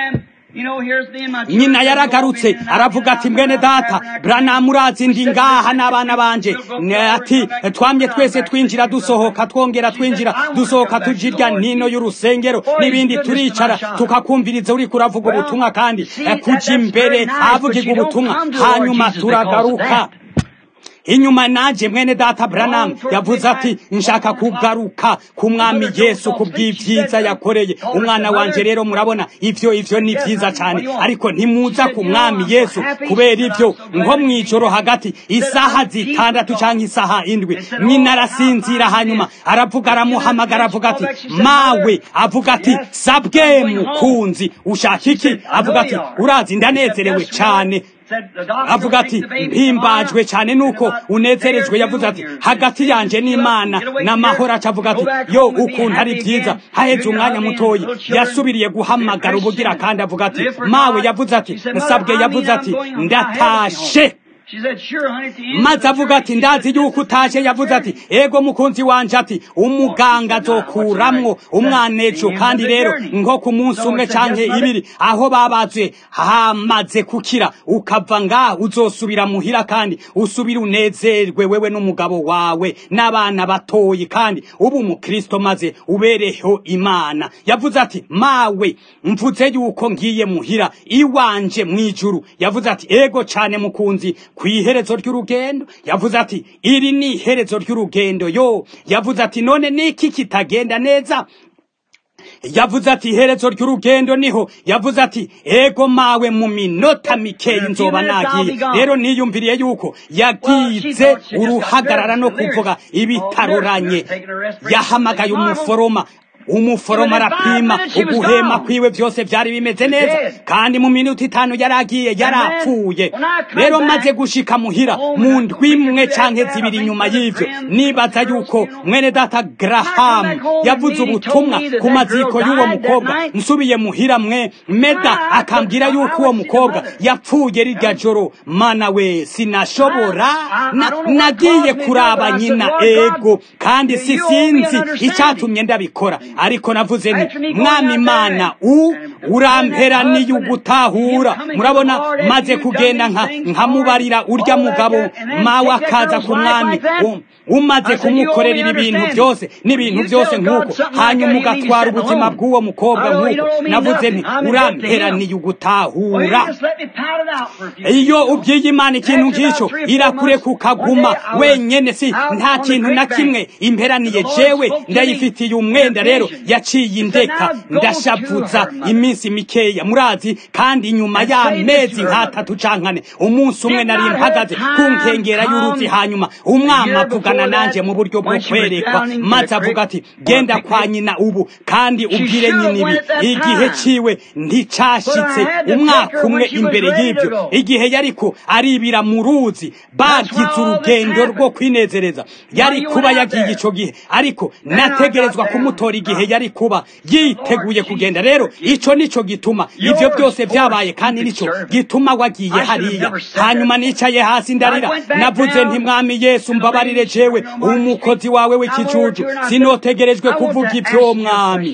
nyina yaragarutse aravuga ati mwene data Branham urazi ndi ngaha n'abana banje ati twamye twese twinjira dusohoka twongera twinjira dusohoka tujirya nino y'urusengero n'ibindi turicara tukakumviriza uri kuravuga ubutumwa kandi kuja imbere avuga ubutumwa hanyuma turagaruka inyuma naje mwene data Branham yavuze ati nshaka kugaruka ku mwami Yesu kubw'ivyiza yakoreye umwana wanje rero murabona ivyo ivyo ni vyiza cyane ariko ntimuza ku mwami Yesu kubera ivyo nko mwijoro hagati isaha zitandatu canke isaha indwi nyina arasinzira hanyuma aravuga aramuhamagara avuga ati mawe avuga ati sabwe mukunzi ushaka iki avuga ati urazi ndanezerewe cyane avuga ati mpimbajwe cyane nuko unezerejwe yavuze ati hagati yanje n'Imana n'amahoro acavuga ati yo ukuntu ari byiza haheze umwanya mutoyi yasubiriye guhamagara ubugira kandi avuga ati mawe yavuze ati nsabwe yavuze ati ndatashe maze avuga ati ndazi yuko utashe yavuze ati ego mukunzi wanje ati umuganga azokuramwo umwana ejo kandi rero nko ku munsi umwe canke ibiri aho babaze hamaze kukira ukava ngaho uzosubira muhira kandi usubira unezerwe wewe n'umugabo wawe n'abana batoyi kandi ubu umukristo maze ubereho Imana yavuze ati mawe mvuze yuko ngiye muhira iwanje mwijuru yavuze ati ego cane mukunzi kwiherezo ry'urugendo yavuze ati iri ni iherezo ry'urugendo yo yavuze ati none niki kitagenda neza yavuze ati iherezo ry'urugendo niho yavuze ati ego mawe mu minota mikeyi nzoba nagiye rero niyumviriye yuko yagize uruhagarara no kuvuga ibitaruranye yahamagaye umuforoma umuforoma arapima uguhema kwiwe byose byari bimeze neza kandi mu minota itanu yaragiye yarapfuye rero maze gushika muhira mu ndwi imwe canke zibiri nyuma y'ivyo nibaza yuko mwene data Graham yavuze ubutumwa ku maziko y'uwo mukobwa nsubiye muhira mwe meda akambwira yuko uwo mukobwa yapfuye rirya joro mana we sinashobora na, nagiye kuraba nyina ego kandi sisinzi icyatumye ndabikora ariko navuze nti mwami Imana u uramperaniye ugutahura murabona maze kugenda nka nkamubarira urya mugabo mawe akaza ku mwami umaze kumukorera ibintu byose n'ibintu byose nk'uko hanyuma ugatwara ubuzima bw'uwo mukobwa nk'uko navuze nti uramperaniye ugutahura iyo ubyiye Imana ikintu nk'icyo irakure kukaguma wenyene si nta kintu na kimwe imperaniye jewe ndayifitiye umwenda rero yaciye indeka ndashavuza iminsi mikeya murazi kandi nyuma y'amezi nk'atatu cankane umunsi umwe nari mpagaze ku nkengera y'uruzi hanyuma umwami avugana nanje mu buryo bwo kwerekwa maze avuga ati genda kwa nyina ubu kandi ubwire nyina ibi igihe ciwe nticashitse umwaka umwe imbere y'ibyo igihe yariko aribira mu ruzi bagize urugendo rwo kwinezereza yari kuba yagiye ico gihe ariko nategerezwa kumutora igihe yari kuba yiteguye kugenda rero ico nico gituma ivyo byose vyabaye kandi nico gituma wagiye hariya hanyuma nicaye hasi ndarira navuze nti mwami Yesu mbabarire jewe umukozi wawe w'ikijuju sinotegerejwe kuvuga ivyo mwami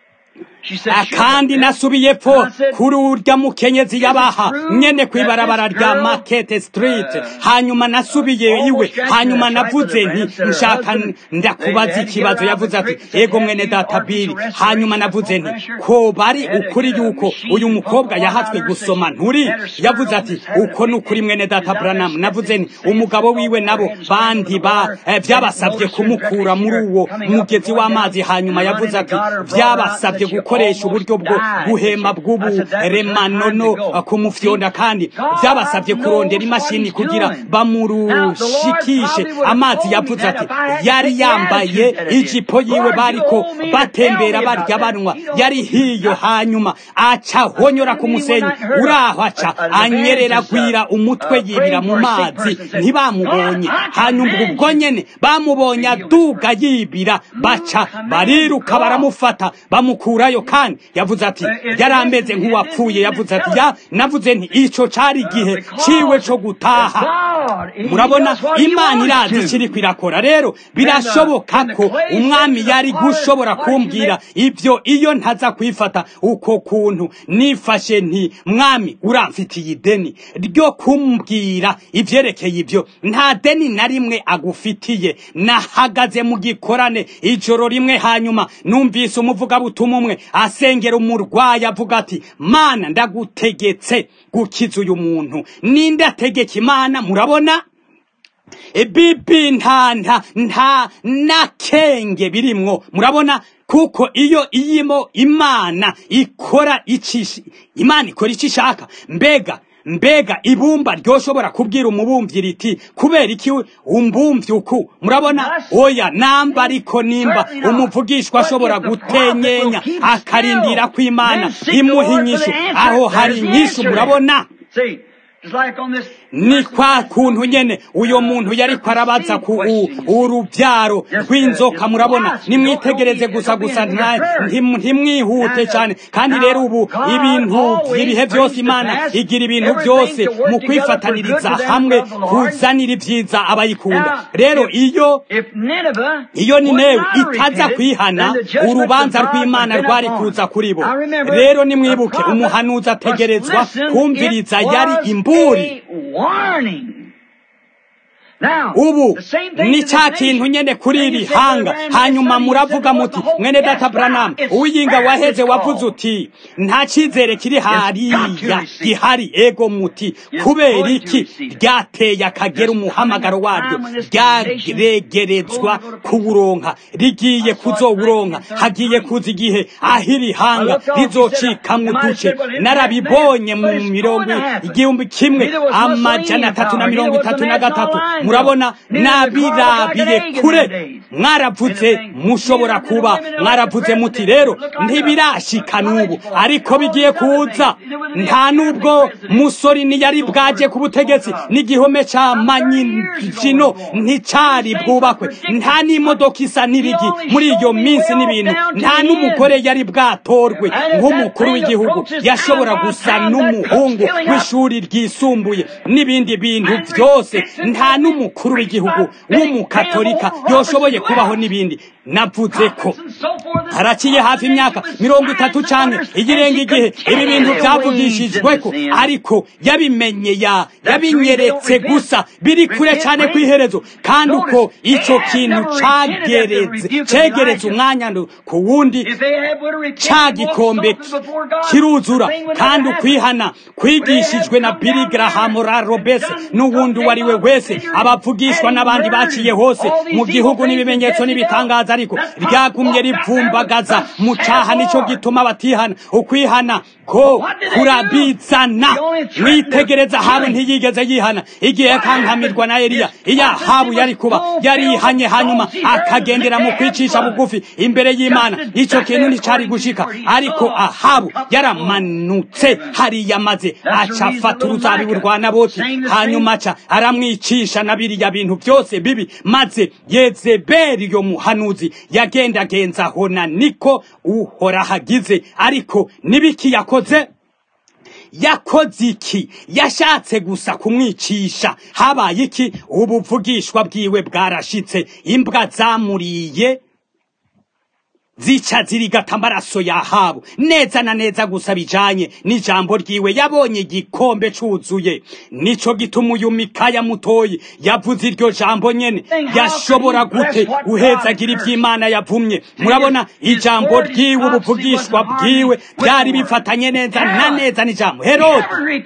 kandi nasubiye pfo kuri urya mukenyezi yabaha nyene kwibarabara rya Market Street hanyuma nasubiye iwe hanyuma navuze nti nshaka ndakubaza ikibazo yavuze ati ego mwene data Bill hanyuma navuze nti ko bari ukuri yuko uyu mukobwa yahatswe gusoma nturi yavuze ati uko nukuri mwene data Branham navuze nti umugabo wiwe nabo bandi ba eh, byabasabye kumukura muri uwo mugezi w'amazi hanyuma yavuze ati byabasabye gukoresha uburyo bwo guhema bw'uburemanono kumufyonda kandi byabasabye kurondera imashini kugira bamurushikishe amazi yavuze ati yari yambaye ijipo yiwe bariko batembera barya banwa yari hiyo hanyuma aca honyora ku musenyi uraho aca anyerera gwira umutwe yibira mu mazi ntibamubonye hanyuma ubwo nyene bamubonye aduga yibira baca bariruka baramufata bamukurayo kandi yavuze ati yarameze nk'uwapfuye yavuze ati ya navuze nti ico cari gihe ciwe co gutaha murabona Imana irazi kiri kwirakora rero birashoboka ko umwami yari gushobora kumbwira ivyo iyo ntaza kwifata uko kuntu nifashe nti mwami uramfitiye ideni ryo kumbwira ivyerekeye ivyo nta deni na rimwe agufitiye nahagaze mu gikorane ijoro rimwe hanyuma numvise umuvuga butumwa umwe asengera umurwayi avuga ati Mana ndagutegetse gukiza uyu muntu ninde ategeka Imana murabona ebibi nta nta nta nakenge birimwo murabona kuko iyo iyimo Imana ikora ikishi Imana ikora ikishaka mbega mbega ibumba ryoshobora kubwira umubumvyi riti kubera iki umbumvyi uku murabona oya namba ariko nimba umuvugishwa ashobora gutenyenya akarindira ku Imana imuhinyisho aho hari nyishu murabona ni kwa kuntu nyene uyo muntu yari kwarabaza ku urubyaro rw'inzoka murabona nimwitegereze gusa gusa ntimwihute cyane kandi rero ubu ibintu ibihe byose Imana igira ibintu byose mu kwifataniriza hamwe kuzanira ibyiza abayikunda rero iyo iyo Ninewe itaza kwihana urubanza rw'Imana rwari kuza kuri bo rero nimwibuke umuhanuzi ategerezwa kumviriza yari imburi ubu ni cya kintu nyene kuri iri hanga hanyuma muravuga muti mwene data Branham uyinga waheze wavuze uti nta cyizere kiri hariya gihari ego muti kubera iki ryateye akagera umuhamagaro waryo ryaregerezwa kuburonka rigiye kuzoburonka hagiye kuza igihe ahiri hanga rizocikamwe duce narabibonye mu mirongo igihumbi kimwe amajana atatu na mirongo itatu na gatatu murabona nabirabire kure mwaravuze mushobora kuba mwaravuze muti rero ntibirashika n'ubu ariko bigiye kuza nta nubwo musori ni yari bwaje ku butegetsi n'igihome ca manyinjino nticari bwubakwe nta n'imodoka isa n'irigi muri iyo minsi n'ibintu nta n'umugore yari bwatorwe nk'umukuru w'igihugu yashobora gusa n'umuhungu w'ishuri ryisumbuye n'ibindi bintu byose nta n'umukuru w'igihugu w'umukatolika yoshoboye kubaho n'ibindi navuze ko haraciye hafi imyaka mirongo itatu canke igirenga igihe ibi bintu vyavugishijweko, ariko yabimenye ya yabinyeretse gusa biri kure cane kw'iherezo, kandi uko ico kintu cagereze cegereza umwanya ku wundi ca gikombe kiruzura, kandi ukwihana kwigishijwe na Billy Graham, Oral Roberts n'uwundi uwo ari we wese, abavugishwa n'abandi baciye hose mu gihugu n'ibimenyetso n'ibitangaza, ariko ryagumye rivumbagaza mu caha. Nico gituma batihana. Ukwihana ko kurabizana. Mwitegereza Ahabu ntiyigeze yihana igihe yakankamirwa na Eliya. Iyo Ahabu yari kuba yarihanye hanyuma akagendera mu kwicisha bugufi imbere y'Imana, ico kintu nticari gushika, ariko Ahabu yaramanutse hariya maze aca afata uruzabibu rwa Naboti, hanyuma aca aramwicisha na biriya bintu byose bibi, maze Yezebeli yo muhanuzi yagendagenza hona. Niko uhora hagize. Ariko nibiki yakoze? Yakoze iki? Yashatse gusa kumwicisha. Habaye iki? Ubuvugishwa bwiwe bwarashitse. Imbwa zamuriye zica zirigata amaraso ya Ahabu neza na neza gusa bijanye n'ijambo ryiwe. Yabonye igikombe cuzuye. Nico gituma uyu Mikaya mutoyi yavuze iryo jambo nyene. Yashobora gute uhezagira ivy'Imana yavumye? Murabona ijambo ryiwe, ubuvugishwa bwiwe byari bifatanye neza na neza n'ijambo. Herode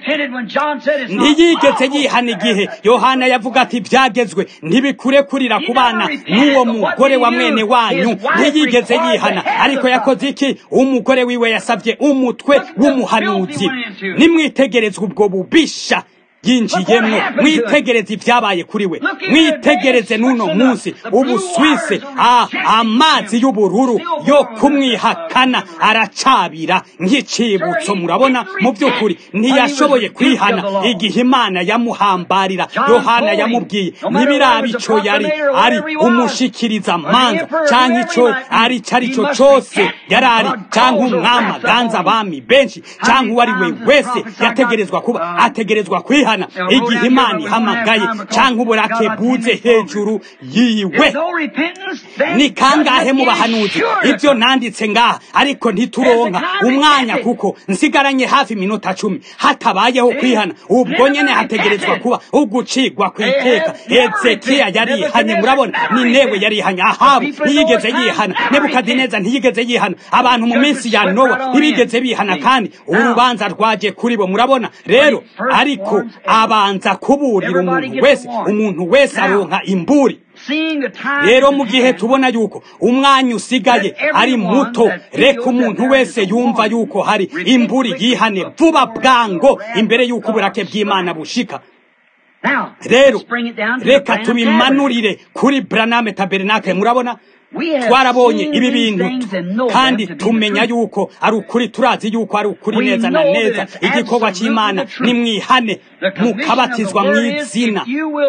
ntiyigeze yihana igihe Yohana yavuga ati byagezwe ntibikure kurira ku bana n'uwo mugore wa mwene wanyu. Ntiyigeze yihana. Ariko yakoze iki? Umugore wiwe yasavye umutwe w'umuhanuzi. Nimwitegerezwe ubwo bubisha yinjiyemwo, mwitegereze ibyabaye kuri we, mwitegereze n'uno munsi ubuswise ah, amazi y'ubururu yo kumwihakana aracabira nk'icibutso. Murabona, mu by'ukuri ntiyashoboye kwihana igihe Imana yamuhambarira. Yohana yamubwiye ntibiraba ico yari ari umushikiriza manza canke ico ari cari cyo cose yarari, canke umwama ganza abami benshi, canke uwari we wese yategerezwa kuba ategerezwa kwihana igihe Imana ihamagaye, canke uburake buze hejuru yiwe. Ni kangahe mu bahanuzi ibyo nanditse ngaha, ariko ntituronka umwanya kuko nsigaranye hafi minota cumi hatabayeho kwihana. Ubwo nyene hategerezwa kuba ugucigwa kwiteka. Ezekiya yarihanye, murabona, Ninewe yarihanye, Ahabu ntiyigeze yihana, Nebukadineza ntiyigeze yihana, abantu mu minsi ya Nowa ntibigeze bihana, kandi urubanza rwaje kuri bo. Murabona rero, ariko abanza kuburira umuntu wese, umuntu wese aronka imburi. Rero mu gihe tubona yuko umwanya usigaye ari muto, reka umuntu wese yumva yuko hari imburi yihane vuba bwango imbere yuko uburake bw'Imana bushika. Rero reka tubimanurire kuri Branham Tabernacle. Murabona, twarabonye ibi bintu kandi tumenya yuko ari ukuri. Turazi yuko ari ukuri neza na neza. Igikorwa cy'Imana ni mwihane mukabatizwa mw'izina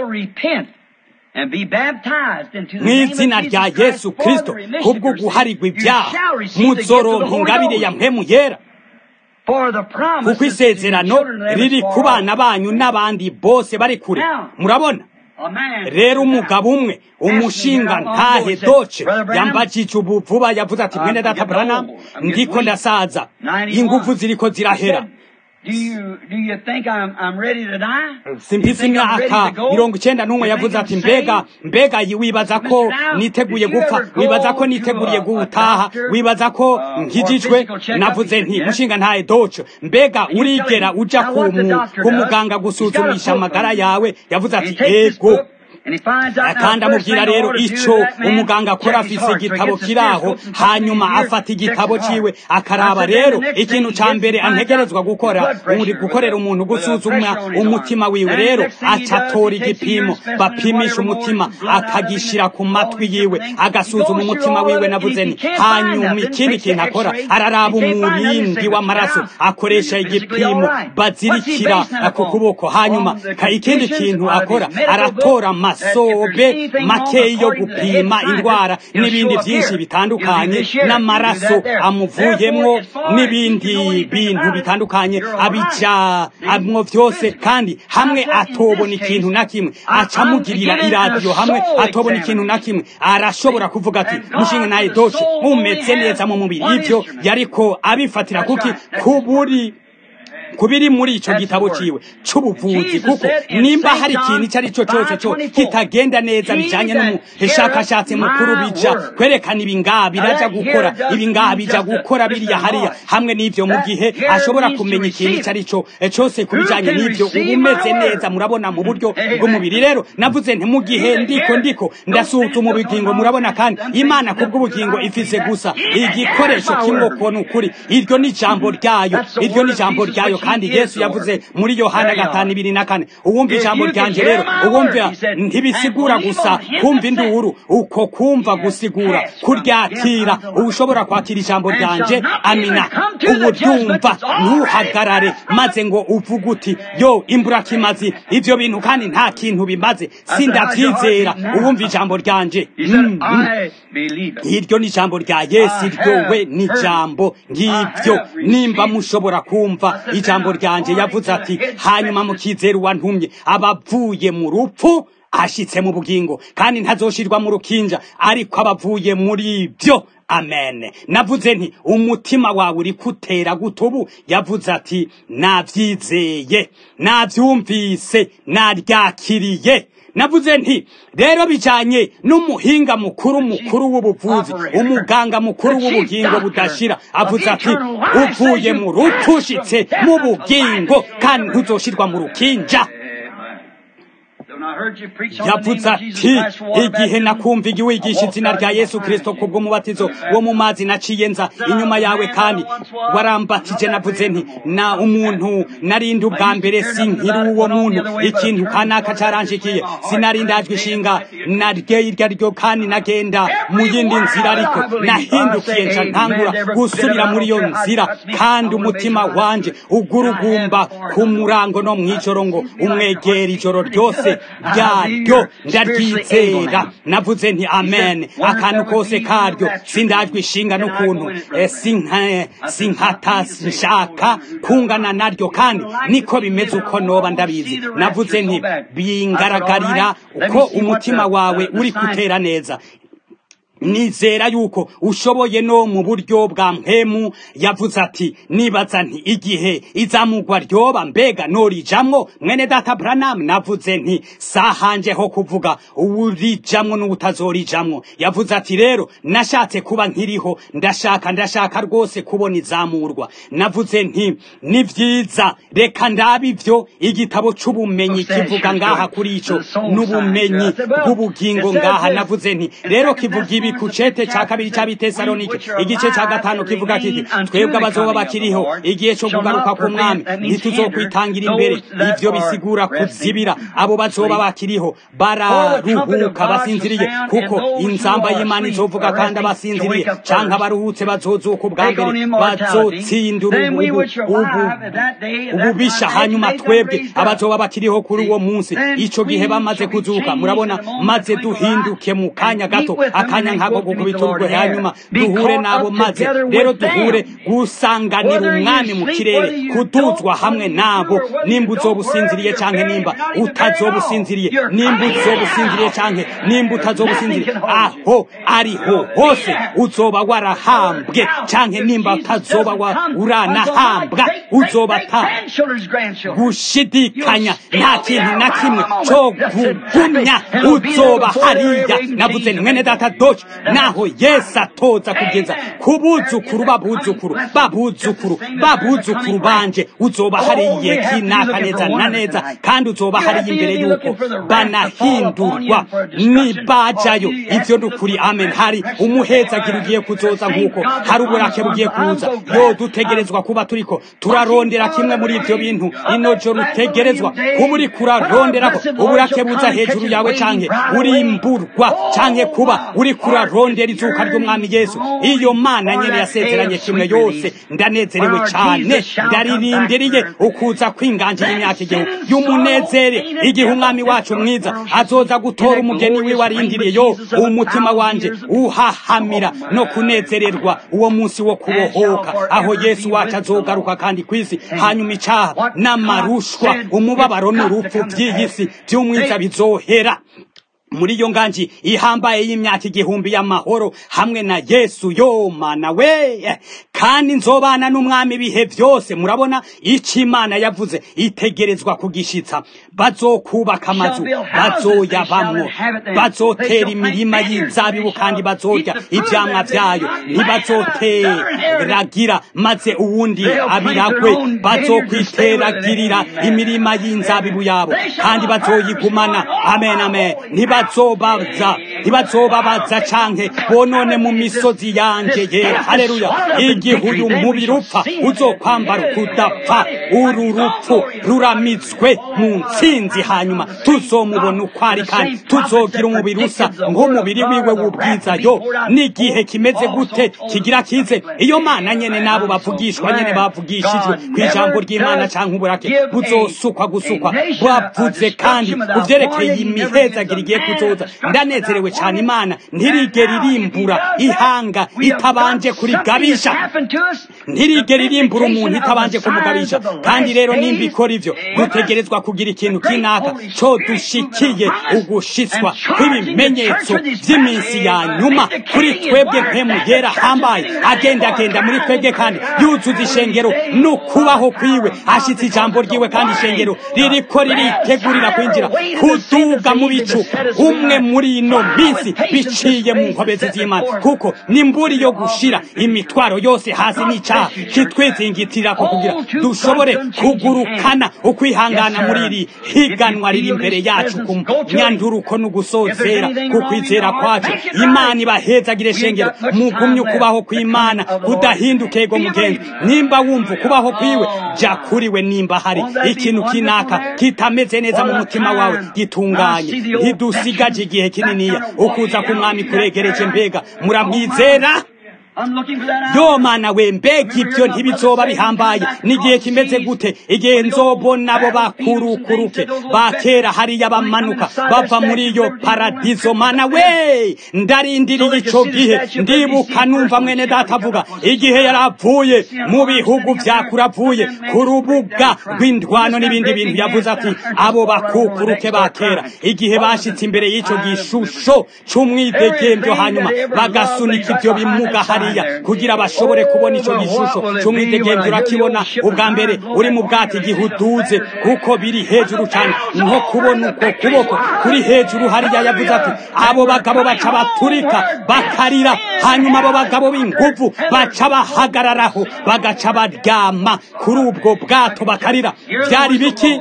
mw'izina rya Yesu Kristo kubwo guharigwa ibyaha, muzoronka ingabire ya mpemu yera, kuko isezerano riri ku bana banyu n'abandi bose bari kure. Murabona rero, umugabo umwe umushinga ntahe Doce yambajije ubu vuba, yavuze ati mwene data Branham, ndiko ndasaza, ingufu ziriko zirahera. Do you, do you think I'm, I'm ready to die? Simfise imyaka mirongo icenda n'umwe. Yavuze ati mbega mbega wibaza ko niteguye gupfa? Wibaza ko niteguriye gutaha? Wibaza ko nkijijwe? Navuze nti mushinga ntahe Doce, mbega urigera uja ku muganga gusuzumisha amagara yawe? Yavuze ati ego. Kandi amubwira rero ico umuganga akora. Afise igitabo kiraho, hanyuma afata igitabo ciwe akaraba. Rero ikintu ca mbere antegerezwa gukora uri gukorera umuntu gusuzuma umutima wiwe. Rero acatora igipimo bapimisha umutima, akagishira ku matwi yiwe, agasuzuma umutima wiwe. Navuze ni hanyuma ikindi kintu akora, araraba umurindi w'amaraso, akoresha igipimo bazirikira ku kuboko. Hanyuma ikindi kintu akora, aratora amasobe makeyi yo gupima indwara n'ibindi byinshi bitandukanye n'amaraso amuvuyemwo n'ibindi bintu bitandukanye abija amwo vyose, kandi hamwe atobona ikintu na kimwe acamugirira iradiyo, hamwe atobona ikintu na kimwe arashobora kuvuga ati mushinga naye doce mumeze neza mu mubiri. Ivyo yariko abifatira kuki kuburi kubiri muri ico gitabo ciwe c'ubuvuzi, kuko nimba hari ikintu icyo ari cyo cyose cyo kitagenda neza bijanye n'umushakashatsi mukuru bija kwerekana ibingaha biraja gukora ibingaha bija gukora biriya hariya hamwe n'ivyo, mu gihe ashobora kumenya ikintu icyo ari cyo cyose kubijanye n'ivyo ubumeze neza. Murabona mu buryo bw'umubiri. Rero navuze nti mu gihe ndiko ndiko ndasuzuma ubugingo, murabona kandi Imana kubw'ubugingo ifise gusa igikoresho kimwe kubona ukuri. Iryo ni ijambo ryayo, iryo ni ijambo ryayo kandi Yesu yavuze muri Yohana gatanu ibiri na kane, uwumva ijambo ryanje rero uwumva ntibisigura gusa kumva induru, uko kumva gusigura kuryakira. Ushobora kwakira ijambo ryanje, amina, uburyumva ntuhagarare maze ngo uvuge uti yo imburakimazi ivyo bintu kandi nta kintu bimaze sindavyizera. Uwumva ijambo ryanje, iryo ni ijambo rya Yesu, iryo we ni ijambo ngivyo. Nimba mushobora kumva ijambo ryanje, yavuze ati hanyuma mukizera uwantumye abavuye mu rupfu ashitse mu bugingo, kandi ntazoshirwa mu rukinja ariko abavuye muri byo. Amen. Navuze nti umutima wawe uri kutera gutubu, yavuze ati navyizeye, navyumvise, naryakiriye. Navuze nti rero bijanye n'umuhinga mukuru mukuru w'ubuvuzi, umuganga mukuru w'ubugingo budashira, avuze ati uvuye mu rupfu ushitse mu bugingo kandi ntuzoshirwa mu rukinja. Yavuze ati igihe nakumva igihe wigisha izina rya Yesu Kristo kubw'umubatizo wo mu mazi naciye nza inyuma yawe kandi warambatije. Navuze nti na umuntu narindi ubwa mbere sinkiri uwo muntu, ikintu kanaka caranshikiye sinarindajwe ishinga naryo irya ryo kandi nagenda mu yindi nzira, ariko nahindukiye nca ntangura gusubira muri iyo nzira, kandi umutima wanje ugurugumba ku murango no mw'ijoro ngo umwegera ijoro ryose ryaryo ndaryizera. Navuze nti amen. Akantu kose karyo sindajwe ishinga n'ukuntu sinkata nshaka kungana naryo, kandi niko bimeze uko noba ndabizi. Navuze nti bingaragarira uko umutima wawe uri kutera neza. Nizera yuko ushoboye no mu buryo bwa mpemu. Yavuze ati nibaza nti igihe izamugwa ryoba mbega norijamwo mwene data Branham. Navuze nti sahanje ho kuvuga urijamwo n'ubutazorijamwo. Yavuze ati rero nashatse kuba nkiriho, ndashaka ndashaka rwose kubona izamurwa. Navuze nti ni vyiza, reka ndabe ivyo igitabo c'ubumenyi kivuga ngaha kuri ico n'ubumenyi bw'ubugingo ngaha. Navuze nti rero kivuga ibi ku cete ca kabiri c'Abitesalonike igice ca gatanu kivuga kiti twebwe abazoba bakiriho igihe co kugaruka ku mwami ntituzokwitangira imbere. Ivyo bisigura kuzibira abo bazoba bakiriho bararuhuka basinziriye, kuko inzamba y'Imana izovuga kandi abasinziriye canke abaruhutse bazozuka ubwa mbere bazotsindura ububisha. Hanyuma twebwe abazoba bakiriho kuri uwo munsi, ico gihe bamaze kuzuka, murabona, maze duhinduke mu kanya gato, akanya nkako gukubita urwo, hanyuma duhure nabo, maze rero duhure gusanganira umwami mu kirere, kuduzwa hamwe nabo. Nimba uzobusinziriye canke nimba utazobusinziriye, nimba uzobusinziriye canke nimba utazobusinziriye, aho ariho hose uzoba warahambwe, canke nimba utazoba uranahambwa uzoba ta gushidikanya nta kintu na kimwe co kugumya, uzoba hariya. Navuze mwene data Doce, naho Yesu atoza kugeza kubuzukuru babuzukuru babuzukuru babuzukuru banje, uzoba hariye kinaka neza na neza, kandi uzoba hariye imbere yuko banahindurwa nibajayo. Ivyo nukuri, amen. Hari umuhezagira ugiye kuzoza, nkuko hari uburake bugiye kuza. Yo dutegerezwa kuba turiko turarondera kimwe muri ivyo bintu. Ino joro utegerezwa kuba uri kuraronderako uburake buza hejuru yawe, canke urimburwa, canke kuba uri kura turarondera izuka ry'umwami Yesu. Iyo Mana nyene yasezeranye kimwe yose, ndanezerewe cane, ndaririndiriye ukuza kwinganje y'imyaka igihu y'umunezere, igihe umwami wacu mwiza azoza gutora umugeni wiwe arindiriye. Yo umutima wanje uhahamira no kunezererwa uwo munsi wo kubohoka, aho Yesu wacu azogaruka kandi kwisi, hanyuma icaha n'amarushwa, umubabaro n'urupfu by'iyi si by'umwiza bizohera. Muri iyo nganji ihambaye y'imyaka igihumbi y'amahoro hamwe na Yesu. Yo Mana we, kandi nzobana n'umwami bihe byose. Murabona ico Imana yavuze itegerezwa kugishitsa. Bazokubaka amazu, bazoyabamwo, bazotera imirima y'inzabibu kandi bazorya ivyamwa vyayo, ntibazoteragira maze uwundi abiragwe. Bazokwiteragirira imirima y'inzabibu yabo kandi bazoyigumana. Amen, amen. Ntibazobaza, ntibazobabaza canke bonone mu misozi yanje yera. Haleluya. Igihe uyu mubiri upfa uzokwambara kudapfa, uru rupfu ruramitswe mu ntsinzi, hanyuma tuzomubona uko ari kandi tuzogira umubiri usa nk'umubiri wiwe w'ubwiza. Yo n'igihe kimeze gute kigira kize, iyo Mana nyene nabo bavugishwa nyene bavugishijwe kw'ijambo ry'Imana canke uburake buzosukwa gusukwa bavuze kandi uvyerekeye imihezagiro igiye kuzoza. Ndanezerewe cyane, Imana ntirigera irimbura ihanga itabanje kurigabisha, ntirigera irimbura umuntu itabanje kumugabisha. Kandi rero nimba ikora ivyo, dutegerezwa kugira ikintu kinaka co dushikiye ugushitswa kw'ibimenyetso vy'iminsi ya nyuma kuri twebwe. Mpemu yera hambaye agenda agenda muri twebwe kandi yuzuza ishengero no kubaho kwiwe, ashitse ijambo ryiwe kandi ishengero ririko riritegurira kwinjira kuduga mu bicu umwe muri ino minsi biciye mu nkobezi z'Imana, kuko nimburi yo gushira imitwaro yose hasi n'icaha kitwizingitirira ko kugira dushobore kugurukana ukwihangana muri iri higanwa riri imbere yacu ku nyanduruko n'ugusozera kukwizera kwacu. Imana ibahezagire shengero, mugumye ukubaho kw'Imana kudahindukego mugenzi. Nimba wumva kubaho kwiwe ja kuriwe, nimba hari ikintu kinaka kitameze neza mu mutima wawe gitunganye. Ntidusigaje igihe kininiya ukuza k'umwami kuregereje. Mbega muramwizera? Yo Mana we, mbega ibyo ntibizoba bihambaye? N'igihe kimeze gute igihe nzobona abo bakurukuruke bakera hariya bamanuka bava muri iyo paradizo? Mana we, ndarindiriye ico gihe. Ndibuka numva mwene data avuga igihe yaravuye mu bihugu vyakuravuye ku rubuga rw'indwano n'ibindi bintu, yavuze ati abo bakukuruke bakera igihe bashitse imbere y'ico gishusho c'umwidegembyo, hanyuma bagasunika ivyo bimuga kugira bashobore kubona ico gishusho c'umwidegembyo. Urakibona ubwa mbere uri mu bwati gihuduze kuko biri hejuru cyane, nko kubona uko kuboko kuri hejuru hariya. Yavuze ati abo bagabo baca baturika bakarira, hanyuma abo bagabo b'inguvu baca bahagararaho bagaca baryama kuri ubwo bwato bakarira. Byari biki?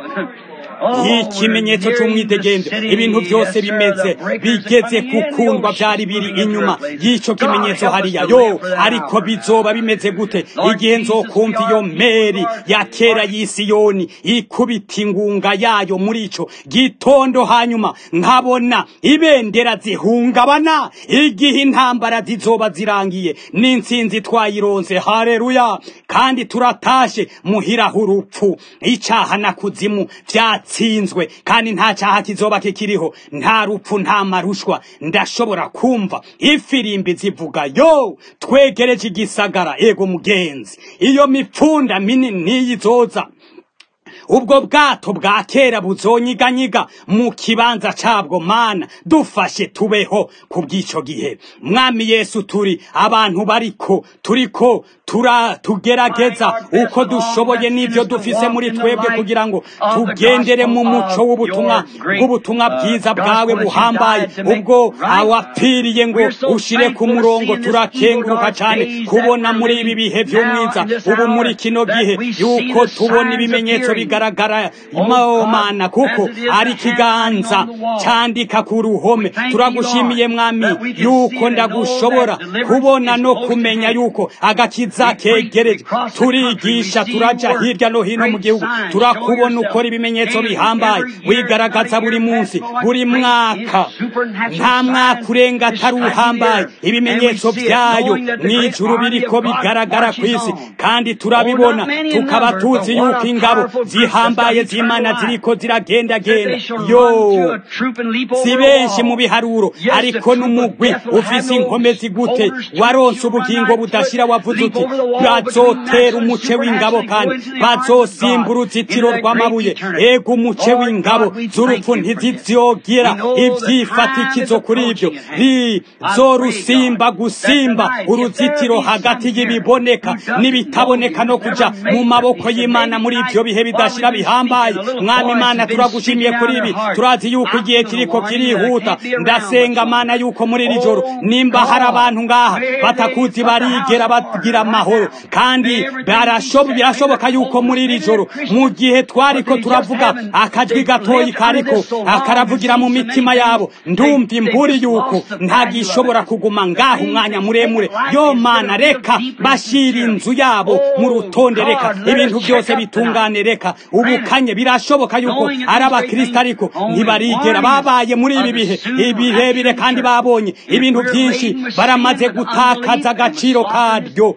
Ikimenyetso c'umwidegembyo. Ibintu byose bimeze bigeze kukundwa byari biri inyuma y'ico kimenyetso hariya. Yo ariko bizoba bimeze gute igihe nzokumva iyo meri ya kera y'Isiyoni ikubita ingunga yayo muri ico gitondo, hanyuma nkabona ibendera zihungabana, igihe intambara zizoba zirangiye n'intsinzi twayironse. Haleluya. Kandi turatashe muhira h'urupfu, icaha na kuzimu vyatsinzwe kandi nta cyaha kizoba kikiriho, nta rupfu, nta marushwa. Ndashobora kumva ifirimbi zivuga yo twegereje igisagara. Ego mugenzi, iyo mipfunda minini yizoza, ubwo bwato bwa kera buzonyiganyiga mu kibanza cabwo. Mana dufashe tubeho kubw'ico gihe. Mwami Yesu, turi abantu bariko turiko tura tugerageza uko dushoboye n'ivyo dufise muri twebwe kugira ngo tugendere mu muco w'ubutumwa bw'ubutumwa bwiza bwawe buhambaye, ubwo awapfiriye ngo ushire ku murongo. Turakenguruka cyane kubona muri ibi bihe vy'umwiza ubu muri kino gihe yuko tubona ibimenyetso bigaragara, Mana, kuko ari kiganza cyandika ku ruhome. Turagushimiye Mwami yuko ndagushobora kubona no kumenya yuko agakiza agakiza kegereje turigisha turaja hirya no hino mu gihugu turakubona ukora ibimenyetso bihambaye wigaragaza buri munsi buri mwaka nta mwaka urenga atari uhambaye ibimenyetso byayo mw'ijuru biriko bigaragara ku isi kandi turabibona tukaba tuzi yuko ingabo zihambaye z'Imana ziriko ziragendagenda yo si benshi mu biharuro ariko n'umugwi ufise inkomezi gute waronse ubugingo budashira wavuze uti bazotera umuce w'ingabo kandi bazosimbura uruzitiro rw'amabuye ego umuce w'ingabo z'urupfu ntizizogera ivyifatikizo kuri ibyo rizorusimba gusimba uruzitiro hagati y'ibiboneka n'ibitaboneka no kuja mu maboko y'Imana muri ivyo bihe bidashira bihambaye mwami Imana turagushimiye kuri ibi turazi yuko igihe kiriko kirihuta ndasenga Mana yuko muri iri joro nimba hari abantu ngaha batakuzi barigera bagira amahoro kandi birashoboka yuko muri iri joro mu gihe twariko turavuga akajwi gatoyi kariko akaravugira mu mitima yabo ndumva imburi yuko nta gishobora kuguma ngaho umwanya muremure yo Mana reka bashira inzu yabo mu rutonde reka ibintu byose bitungane reka ubukanye birashoboka yuko ari abakristo ariko ntibarigera babaye muri ibi bihe ibirebire kandi babonye ibintu byinshi baramaze gutakaza agaciro karyo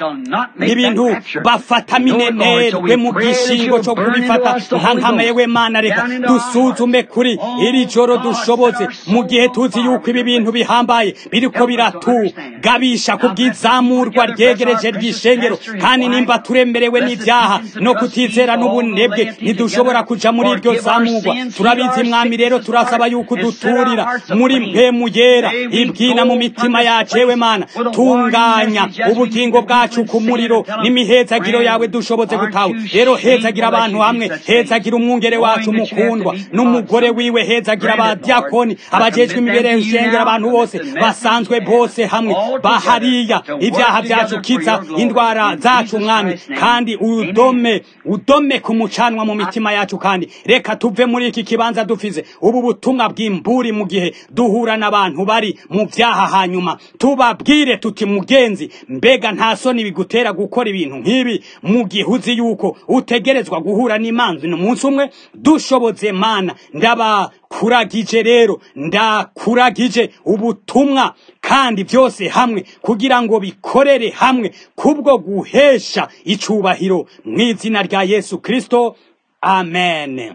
ibintu bafata minenerwe mu gishingo cyo kubifata nkankamewe Mana reka dusuzume kuri iri joro dushoboze mu gihe tuzi yuko ibi bintu bihambaye biriko biratugabisha kubwizamurwa ryegereje ry'ishengero kandi nimba turemerewe n'ivyaha no kutizera n'ubunebwe ntidushobora kuja muri iryo zamurwa turabizi mwami rero turasaba yuko duturira muri mpemu yera ibwina mu mitima yacu ewe Mana tunganya ubugingo bwacu ku muriro n'imihezagiro yawe dushoboze gutaha rero hezagira abantu hamwe hezagira umwungere wacu mukundwa n'umugore wiwe hezagira abadiakoni abajejwe imibereho ishengera abantu bose basanzwe bose hamwe bahariya ibyaha byacu kiza indwara zacu mwami kandi udome udome ku mucanwa mu mitima yacu kandi reka tuve muri iki kibanza dufize ubu butumwa bw'imburi mu gihe duhura n'abantu bari mu byaha hanyuma tubabwire tuti mugenzi mbega nta soni bigutera gukora ibintu nk'ibi mu gihe uzi yuko utegerezwa guhura n'imanzu n'umunsi umwe dushoboze Mana ndaba kuragije rero ndakuragije ubutumwa kandi byose hamwe kugira ngo bikorere hamwe kubwo guhesha icubahiro mu izina rya Yesu Kristo amen.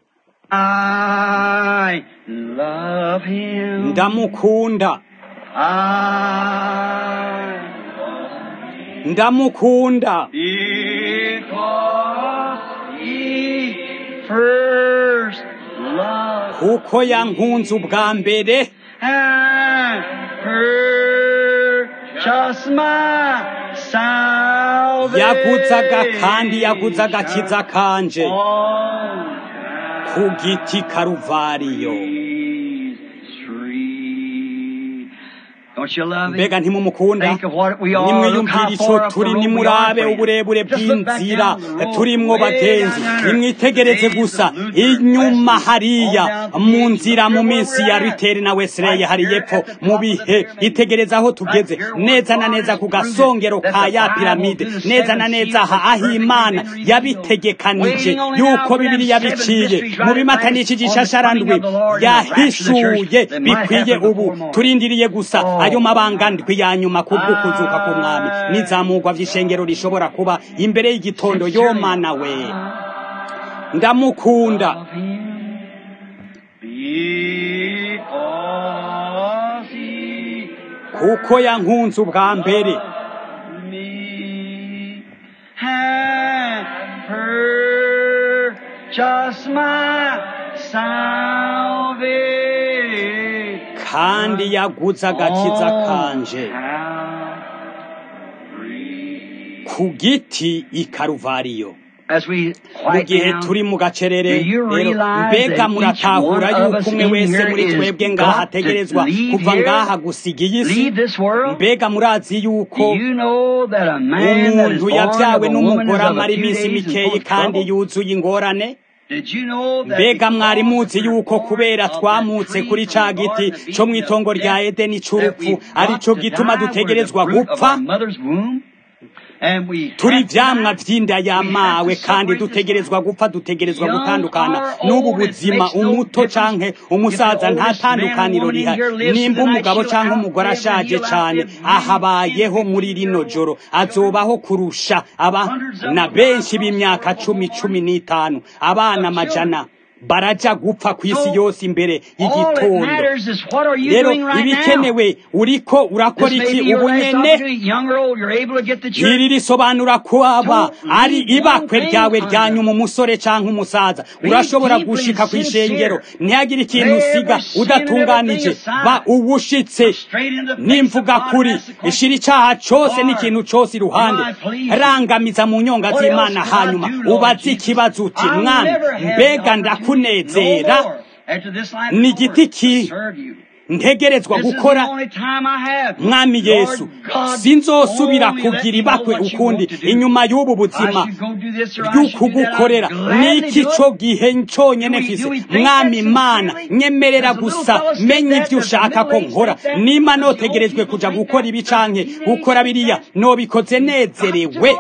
I love him. Ndamukunda. I ndamukunda. Because he first loved kuko yankunze ubwa mbere and purchased my salvation. yaguzaga kandi yaguzaga agakiza kanje ku giti Karuvariyo. mbega ntimumukunda nimwiyumvira ico turi nimurabe uburebure bw'inzira turimwo bagenzi nimwitegereze gusa inyuma hariya mu nzira mu minsi ya Luther na Wesley hari yepfo mu bihe itegereza aho tugeze neza na neza ku gasongero ka ya piramide neza na neza aho Imana yabitegekanije yuko Bibiliya biciye mu bimatanishi gishasharandwi yahishuye bikwiye ubu turindiriye gusa ayo mabanga ndwi ya nyuma kubwo kuzuka ku mwami n'izamugwa vy'ishengero rishobora kuba imbere y'igitondo yo Mana we ndamukunda kuko yankunze ubwa mbere kandi yaguze agakiza kanje ku giti i Karuvariyo. mu gihe turi mu gacerere rero mbega muratahura yuko umwe wese muri twebwe ngaha ategerezwa kuva ngaha gusiga iyi si. mbega murazi yuko umuntu yabyawe n'umugore amara iminsi mikeyi kandi yuzuye ingorane. mbega mwari muzi yuko kubera twamutse kuri ca giti co mw'itongo rya Edeni c'urupfu ari co gituma dutegerezwa gupfa. turi ivyamwa vy'inda yamawe kandi dutegerezwa gupfa dutegerezwa gutandukana n'ubu buzima umuto canke umusaza nta tandukaniro riha nimba umugabo canke umugore ashaje cane ahabayeho muri rino joro azobaho kurusha aba na benshi b'imyaka cumi cumi n'itanu abana amajana baraja gupfa kw'isi yose imbere y'igitondo rero ibikenewe uriko urakora iki ubu nyene iri risobanura kuba ari ibakwe ryawe rya nyuma umusore canke umusaza urashobora gushika kw'ishengero ntihagire ikintu usiga udatunganije ba uwushitse nimvuga kuri ishira icaha cose n'ikintu cose iruhande rangamiza mu nyonga z'Imana hanyuma ubaze ikibazo uti mwami mbega ndaku kunezera ni igiti ki ntegerezwa gukora mwami Yesu sinzosubira kugira ibakwe ukundi inyuma y'ubu buzima by'ukugukorera niki cyo gihe cyonyene mfise mwami Mana nyemerera gusa menye ivyo ushaka ko nkora nima notegerezwe kuja gukora ibicanke gukora biriya nobikoze nezerewe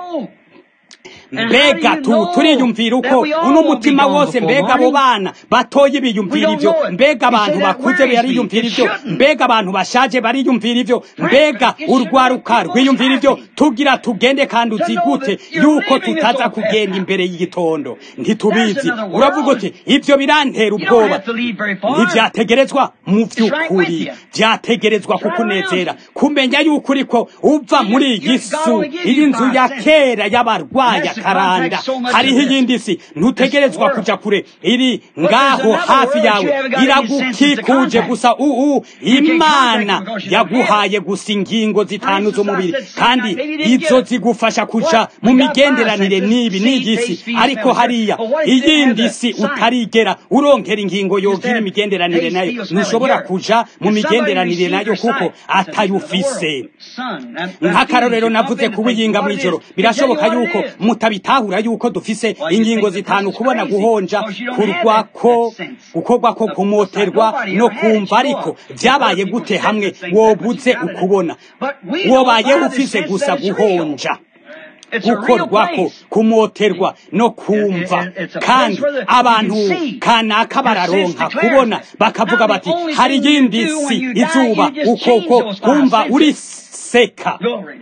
mbega tu turiyumvira uko uno mutima wose mbega abo bana batoye biyumvira ivyo mbega abantu bakuze bariyumvira ivyo mbega abantu bashaje bariyumvira ivyo mbega urwaruka rwiyumvira ivyo tugira tugende kandi uzigute yuko tutaza kugenda imbere y'igitondo ntitubizi uravuga uti ivyo birantera ubwoba ntivyategerezwa mu vy'ukuri vyategerezwa kukunezera kumenya yuko uriko uva muri iyi su iyi nzu ya kera y'abarwaya karanda hariho iyindi si ntutegerezwa kuja kure iri ngaho hafi yawe iragukikuje gusa uu Imana yaguhaye gusa ingingo zitanu z'umubiri kandi izo zigufasha kuja mu migenderanire n'ibi n'igisi ariko hariya iyindi si utarigera uronkera ingingo yogira imigenderanire nayo ntushobora kuja mu migenderanire nayo kuko atayufise nk'akarorero navuze kuwiyinga mw'ijoro birashoboka yuko mutabitahura yuko dufise ingingo zitanu kubona guhonja kurwako gukorwako kumoterwa no kumva ariko vyabaye gute hamwe wobuze ukubona wobaye ufise gusa guhonja gukorwako kumoterwa no kumva kandi abantu kanaka bararonka kubona bakavuga bati hari yindi si izuba ukoko kumva uri seka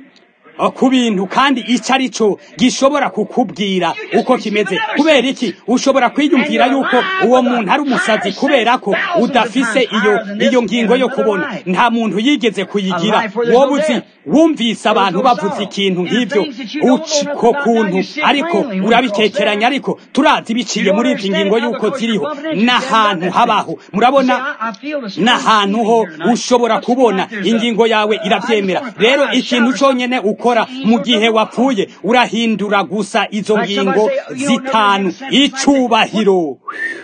ku bintu kandi ico arico gishobora kukubwira uko kimeze kubera iki ushobora kwiyumvira yuko uwo muntu ari umusazi kubera ko udafise iyo iyo ngingo yo kubona nta muntu yigeze kuyigira wobuzi wumvise abantu bavuze ikintu nk'ivyo uko kuntu ariko urabitekeranya ariko turazi biciye muri izi ngingo yuko ziriho n'ahantu habaho murabona n'ahantu ho ushobora kubona ingingo yawe iravyemera rero ikintu conyene ukora mu gihe wapfuye urahindura gusa izo ngingo zitanu icubahiro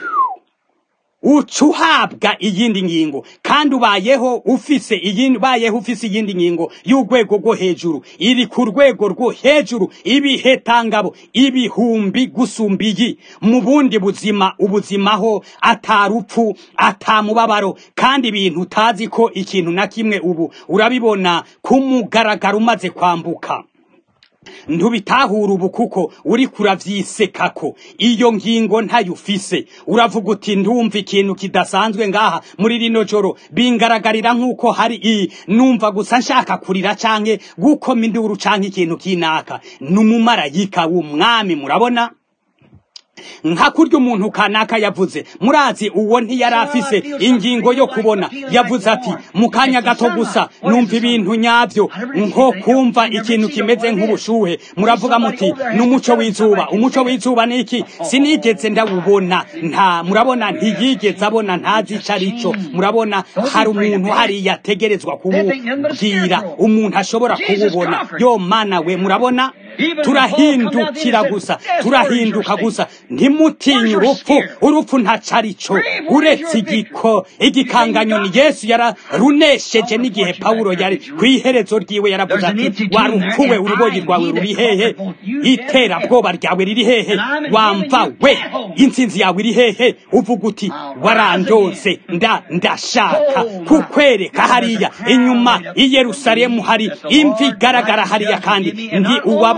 ucuhabwa iyindi ngingo kandi ubayeho ufise iyindi bayeho ufise iyindi ngingo y'urwego rwo hejuru iri ku rwego rwo hejuru ibihetangabo ibihumbi gusumbiyi mu bundi buzima ubuzimaho atarupfu atamubabaro kandi ibintu utazi ko ikintu na kimwe ubu urabibona kumugaragara umaze kwambuka ntubitahura ubu kuko uri kuravyisekako iyo ngingo ntayufise uravuga uti ndumva ikintu kidasanzwe ngaha muri rino joro bingaragarira nk'uko hari i numva gusa nshaka kurira canke gukoma induru canke ikintu kinaka n'umumarayika w'umwami murabona nka kurya umuntu kanaka yavuze murazi uwo ntiyari afise ingingo yo kubona yavuze ati mu kanya gato gusa numva ibintu nyavyo nko kumva ikintu kimeze nk'ubushuhe muravuga muti n'umuco w'izuba umuco w'izuba niki sinigeze ndawubona nta murabona ntiyigeze abona ntazi ico arico murabona hari umuntu hari yategerezwa kububwira umuntu ashobora kuwubona yo mana we murabona turahindukira gusa turahinduka gusa ntimutinye urupfu urupfu ntacarico uretse igiko igikanganyoni Yesu yararunesheje n'igihe Paulo yari kwiherezo ryiwe yaravuze ati warupfuwe uruboyi rwawe ruri hehe itera bwoba ryawe riri hehe wamva we intsinzi yawe iri hehe uvuga uti warandose nda ndashaka kukwereka hariya inyuma i Yerusalemu hari imvi garagara hariya kandi ndi uwaba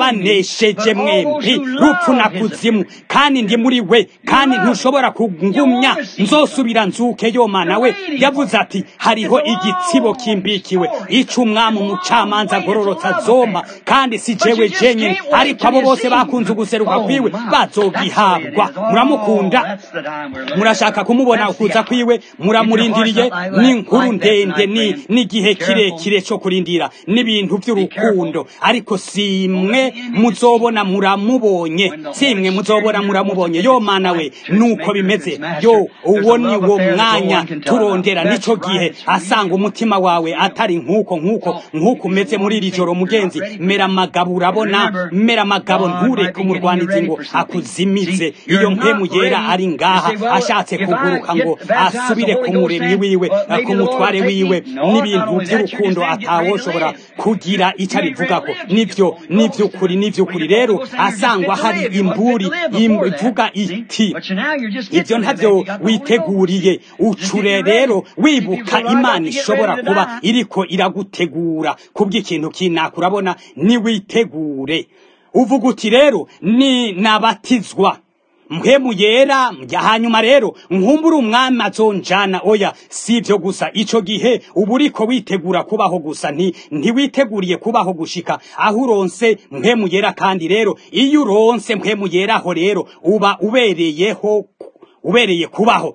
narabanesheje mwembi rupfu na kuzimu kandi ndi muri we kandi ntushobora kungumya nzosubira nzuke yo mana we yavuze ati hariho igitsibo kimbikiwe ico umwami umucamanza agororotsa zoma kandi si jewe jenyine ariko abo bose bakunze uguseruka kwiwe bazogihabwa muramukunda murashaka kumubona ukuza kwiwe muramurindiriye n'inkuru ndende ni n'igihe kirekire cyo kurindira n'ibintu by'urukundo ariko simwe muzobona muramubonye simwe muzobona muramubonye yo mana we nuko bimeze yo uwo ni wo mwanya turondera nico gihe asanga umutima wawe atari nkuko nkuko nkuko umeze muri iri joro mugenzi mera magabo urabona mera magabo ntureke umurwanizi ngo akuzimize iyo mpemu yera ari ngaha ashatse kuguruka ngo asubire ku muremyi wiwe ku mutware wiwe n'ibintu by'urukundo atawoshobora kugira icyo abivuga ko nivyo nivyo kuri nivyo kuri rero asangwa hari imburi ivuga iti ivyo ntavyo witeguriye ucure rero wibuka imana ishobora kuba iriko iragutegura kubw'ikintu kinaka urabona ni witegure uvuga uti rero ni nabatizwa mpemu yera hanyuma rero nkumbura umwami azonjana oya sivyo gusa ico gihe uburiko witegura kubaho gusa nti ntiwiteguriye kubaho gushika aho uronse mpemu yera kandi rero iyo uronse mpemu yera ho rero uba ubereyeho ubereye kubaho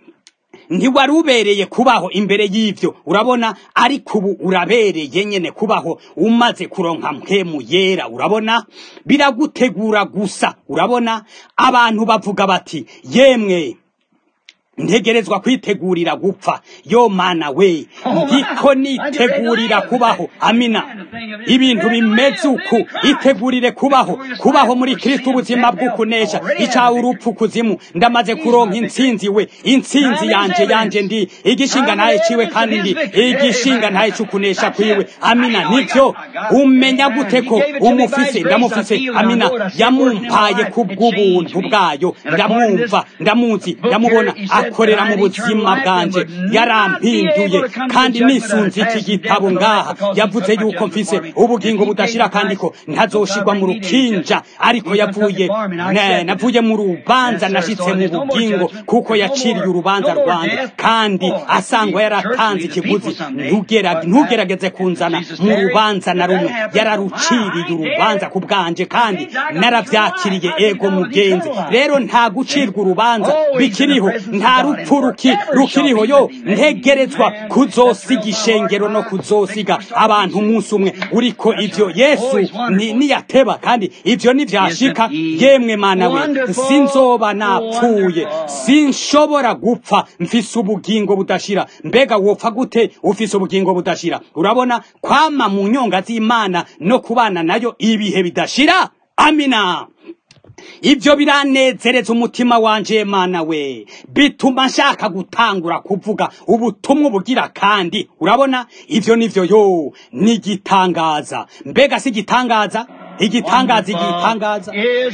ntiwari ubereye kubaho imbere y'ivyo urabona ariko ubu urabereye nyene kubaho umaze kuronka mpemu yera urabona biragutegura gusa urabona abantu bavuga bati yemwe ntegerezwa kwitegurira gupfa yo mana we ndiko nitegurira kubaho amina ibintu bimeze uku itegurire kubaho kubaho muri Kristo ubuzima bw'ukunesha ica urupfu kuzimu ndamaze kuronka intsinzi we intsinzi yanje yanje ndi igishinga naye ciwe kandi ndi igishinga naye cukunesha kwiwe amina nivyo umenya gute ko umufise ndamufise amina yamumpaye kubw'ubuntu bwayo ndamwumva ndamuzi ndamubona akorera mu buzima bwanje yarampinduye kandi nisunze iki gitabo ngaha yavuze yuko mfise ubugingo budashira kandi ko ntazoshirwa mu rukinja ariko yavuye navuye mu rubanza nashitse mu bugingo kuko yaciriye urubanza rwanje kandi asangwa yaratanze ikiguzi ntugera ntugerageze kunzana mu rubanza na rumwe yararuciriye urubanza ku bwanje kandi naravyakiriye ego mugenzi rero nta gucirwa urubanza bikiriho nta rupfu ruki rukiriho yo ntegerezwa kuzosiga ishengero no kuzosiga abantu umunsi umwe uriko ivyo Yesu ni niyateba kandi ivyo nivyashika yemwe mana we sinzoba napfuye sinshobora gupfa mfise ubugingo budashira mbega wopfa gute ufise ubugingo budashira urabona kwama mu nyonga z'Imana no kubana nayo ibihe bidashira amina ibyo biranezereza umutima wanje mana we bituma nshaka gutangura kuvuga ubutumwa bugira kandi urabona ivyo nivyo yo nigitangaza mbega si gitangaza igitangaza igitangaza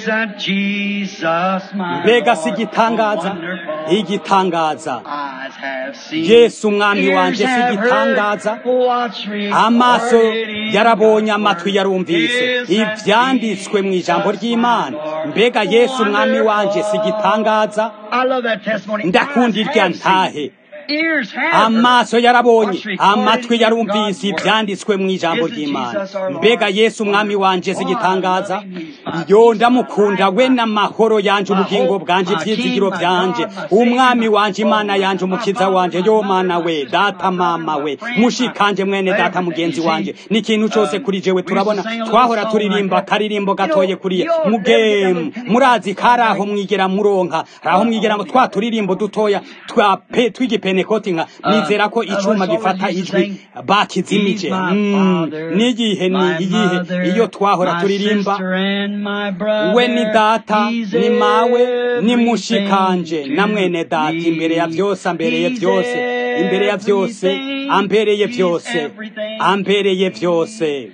mbega si gitangaza igitangaza Yesu umwami wanje si gitangaza amaso yarabonye amatwi yarumvise ivyanditswe mu ijambo ry'Imana mbega Yesu umwami wanje si gitangaza ndakunda irya ntahe amaso yarabonye amatwi yarumvise ibyanditswe mu ijambo ry'Imana mbega Yesu umwami wanje sigitangaza yo ndamukunda we n'amahoro yanje ubugingo bwanje vyizigiro vyanje umwami wanje Imana yanje umukiza wanje yo mana we data mama we mushikanje mwene data mugenzi wanje n'ikintu cyose kuri jewe turabona twahora turirimba karirimbo gatoye kuriye mugemu murazi karaho mwigera muronka aho mwigera twa turirimbo dutoya twa pe twigipe nekotinga nizera ko icuma gifata ijwi bakizimije nigihe nigihe iyo twahora turirimba we ni data ni mawe ni mushikanje na mwene data imbere ya byose ambereye byose imbere ya byose ambereye byose ambereye byose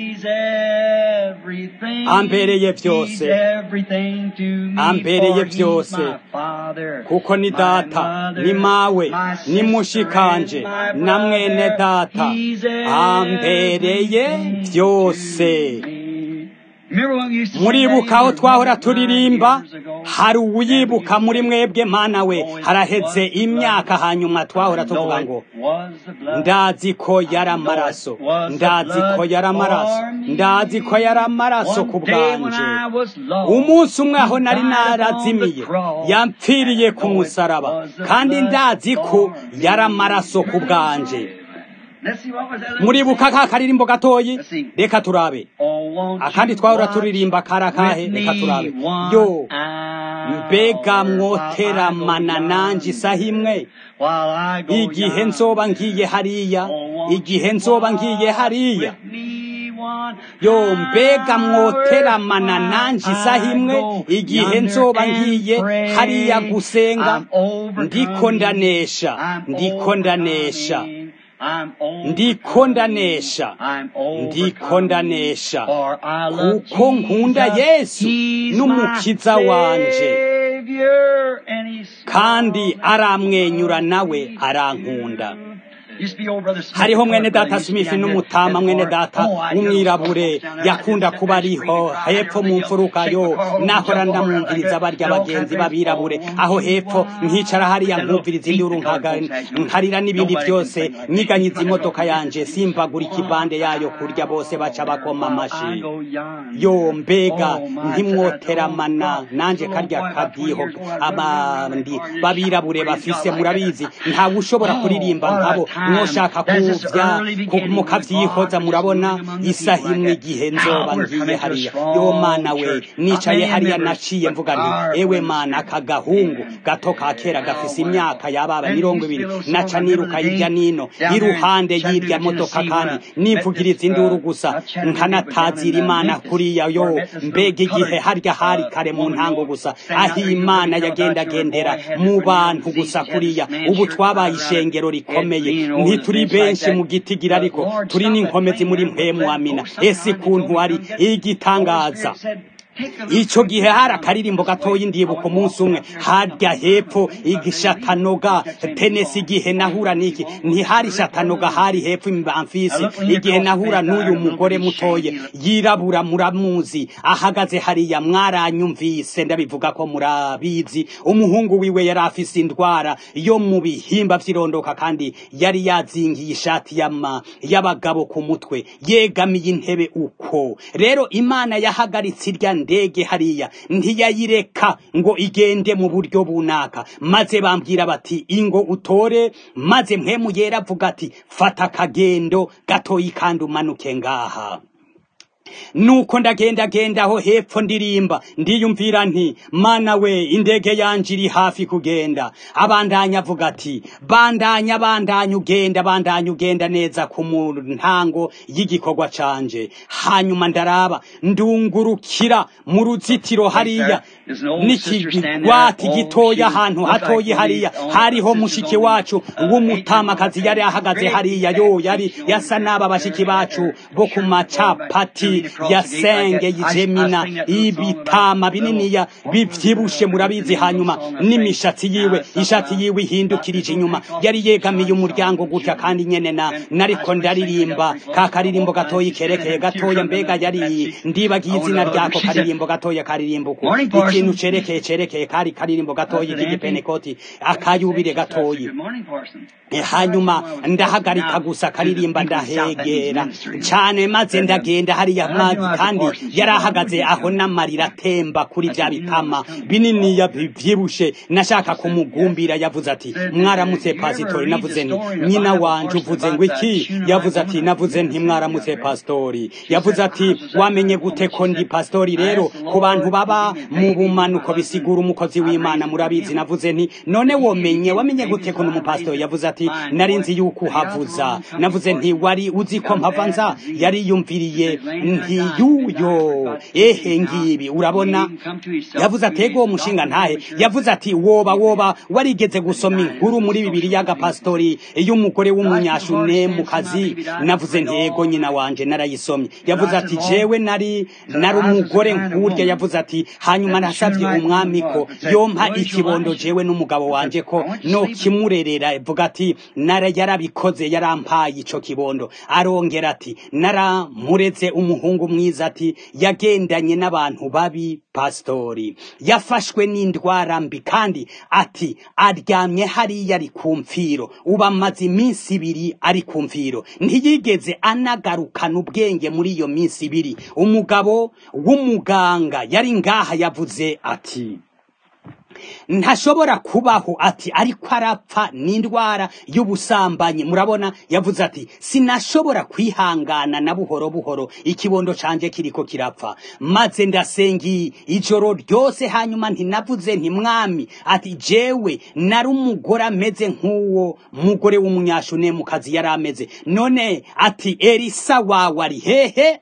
ambereye byose ambereye byose kuko ni data ni mawe ni mushikanje na mwene data ambereye byose muribuka aho twahora turirimba hari uwibuka muri mwebwe mana we haraheze imyaka hanyuma twahora tuvuga ngo ndazi ko yari amaraso ndazi ko yari amaraso ndazi ko yari amaraso ku bwanje umunsi umwe aho nari narazimiye yampfiriye ku musaraba kandi ndazi ko yari amaraso ku bwanje muribuka ka karirimbo gatoyi reka turabe akandi twahora turirimba karakahe reka turabe yo mbega mwoteramana nanje isaha imwe igihe nzoba ngiye hariya igihe nzoba ngiye hariya yo mbega mwoteramana nanje isaha imwe igihe nzoba ngiye hariya gusenga ndiko ndanesha ndiko ndanesha ndiko ndanesha ndiko ndanesha kuko nkunda Yesu n'umukiza wanje kandi aramwenyura nawe arankunda hariho mwene data Smith n'umutama mwene data w'umwirabure yakunda kuba ariho hepfo mu mfuruka yo nahora ndamwumviriza barya bagenzi babirabure aho hepfo nkicara hariya nkumviriza induru nkarira n'ibindi byose nyiganyiza imodoka yanje simbagura ikibande yayo kurya bose baca bakoma amashi yo mbega ntimwoteramana nanje karya kadiho abandi babirabure bafise murabizi ntawe ushobora kuririmba nkabo mwoshaka kuvya mukavyihoza murabona isaha imwe igihe nzoba ngiye hariya yo mana we nicaye hariya naciye mvuga nti ewe mana akagahungu gato ka kera gafise imyaka yababa mirongo ibiri naca niruka hirya nino iruhande y'irya modoka kandi nivugiriza induru gusa nkanatazira imana kuriya yo mbega igihe harya hari kare mu ntango gusa aho imana yagendagendera mu bantu gusa kuriya ubu twabaye ishengero rikomeye ntituri benshi mu gitigira ariko turi n'inkomezi muri mpemu amina ese kuntu ari igitangaza ico gihe hari akaririmbo gatoyi ndibuka umunsi umwe harya hepfo igishatanoga tenesi igihe nahura niki ntihari shatanoga hari hepfo imbanfisi igihe nahura n'uyu mugore mutoye yirabura muramuzi ahagaze hariya mwaranyumvise ndabivuga ko murabizi umuhungu wiwe yari afise indwara yo mu bihimba vyirondoka kandi yari yazingiye ishati yama y'abagabo ku mutwe yegamiye intebe uko rero Imana yahagaritse irya ndege hariya ntiyayireka ngo igende mu buryo bunaka maze bambwira bati ingo utore maze mpemu yera avuga ati fata kagendo gatoyi kandi umanuke ngaha nuko ndagenda genda aho hepfo ndirimba ndiyumvira nti mana we indege yanje iri hafi kugenda abandanya avuga ati bandanya bandanya ugenda bandanya ugenda neza ku ntango y'igikorwa canje hanyuma ndaraba ndungurukira mu ruzitiro hariya n'ikigwati gitoya ahantu hatoyi hariya hariho mushiki wacu w'umutamakazi yari ahagaze hariya yo yari yasa n'aba bashiki bacu bo ku macapati yasenge yijemina ibitama bininiya bivyibushe murabizi hanyuma n'imishatsi yiwe ishati yiwe ihindukirije inyuma yari yegamiye umuryango gutya kandi nyene na nariko ndaririmba ka karirimbo gatoyi kerekeye gatoya mbega yari ndibagiye izina ryako karirimbo gatoya karirimbo ko ikintu cerekeye cerekeye kari karirimbo gatoyi k'igipenekoti akayubire gatoyi hanyuma ndahagarika gusa karirimba ndahegera cyane maze ndagenda hariya mazi kandi yarahagaze aho n'amarira atemba kuri bya bitama binini yavyibushe nashaka kumugumbira yavuze ati mwaramutse pasitori navuze nti nyina wanje uvuze ngo iki yavuze ati navuze nti mwaramutse pastori yavuze ati wamenye gute ko ndi pastori rero ku bantu baba mu bumanuko bisigura umukozi w'Imana murabizi navuze nti none womenye wamenye gute ko n'umupastori yavuze ati narinzi yuko uhavuza navuze nti wari uzi ko mpavanza yari yumviriye nti yuyo ehe ngibi urabona yavuze atego umushinga ntahe yavuze ati woba woba warigeze gusoma inkuru muri Bibiliya ga pastori y'umugore w'umunyashune mu kazi navuze nti yego nyina wanje narayisomye yavuze ati jewe nari nari umugore nkurya yavuze ati hanyuma nasavye umwami ko yompa ikibondo jewe n'umugabo wanje ko no kimurerera ivuga ati nara yarabikoze yarampaye ico kibondo arongera ati nara mureze umuhungu umuhungu mwiza ati yagendanye n'abantu babi pastori yafashwe n'indwara mbi kandi ati aryamye hariya ari ku mfiro uba amaze iminsi ibiri ari ku mfiro ntiyigeze anagarukana ubwenge muri iyo minsi ibiri umugabo w'umuganga yari ngaha yavuze ati ntashobora kubaho ati ariko arapfa n'indwara y'ubusambanyi murabona yavuze ati sinashobora kwihangana na buhoro buhoro ikibondo canje kiriko kirapfa maze ndasengi ijoro ryose hanyuma ntinavuze nti mwami ati jewe nari umugore ameze nk'uwo mugore w'umunyashune mu kazi yari ameze none ati Elisa wawe ari hehe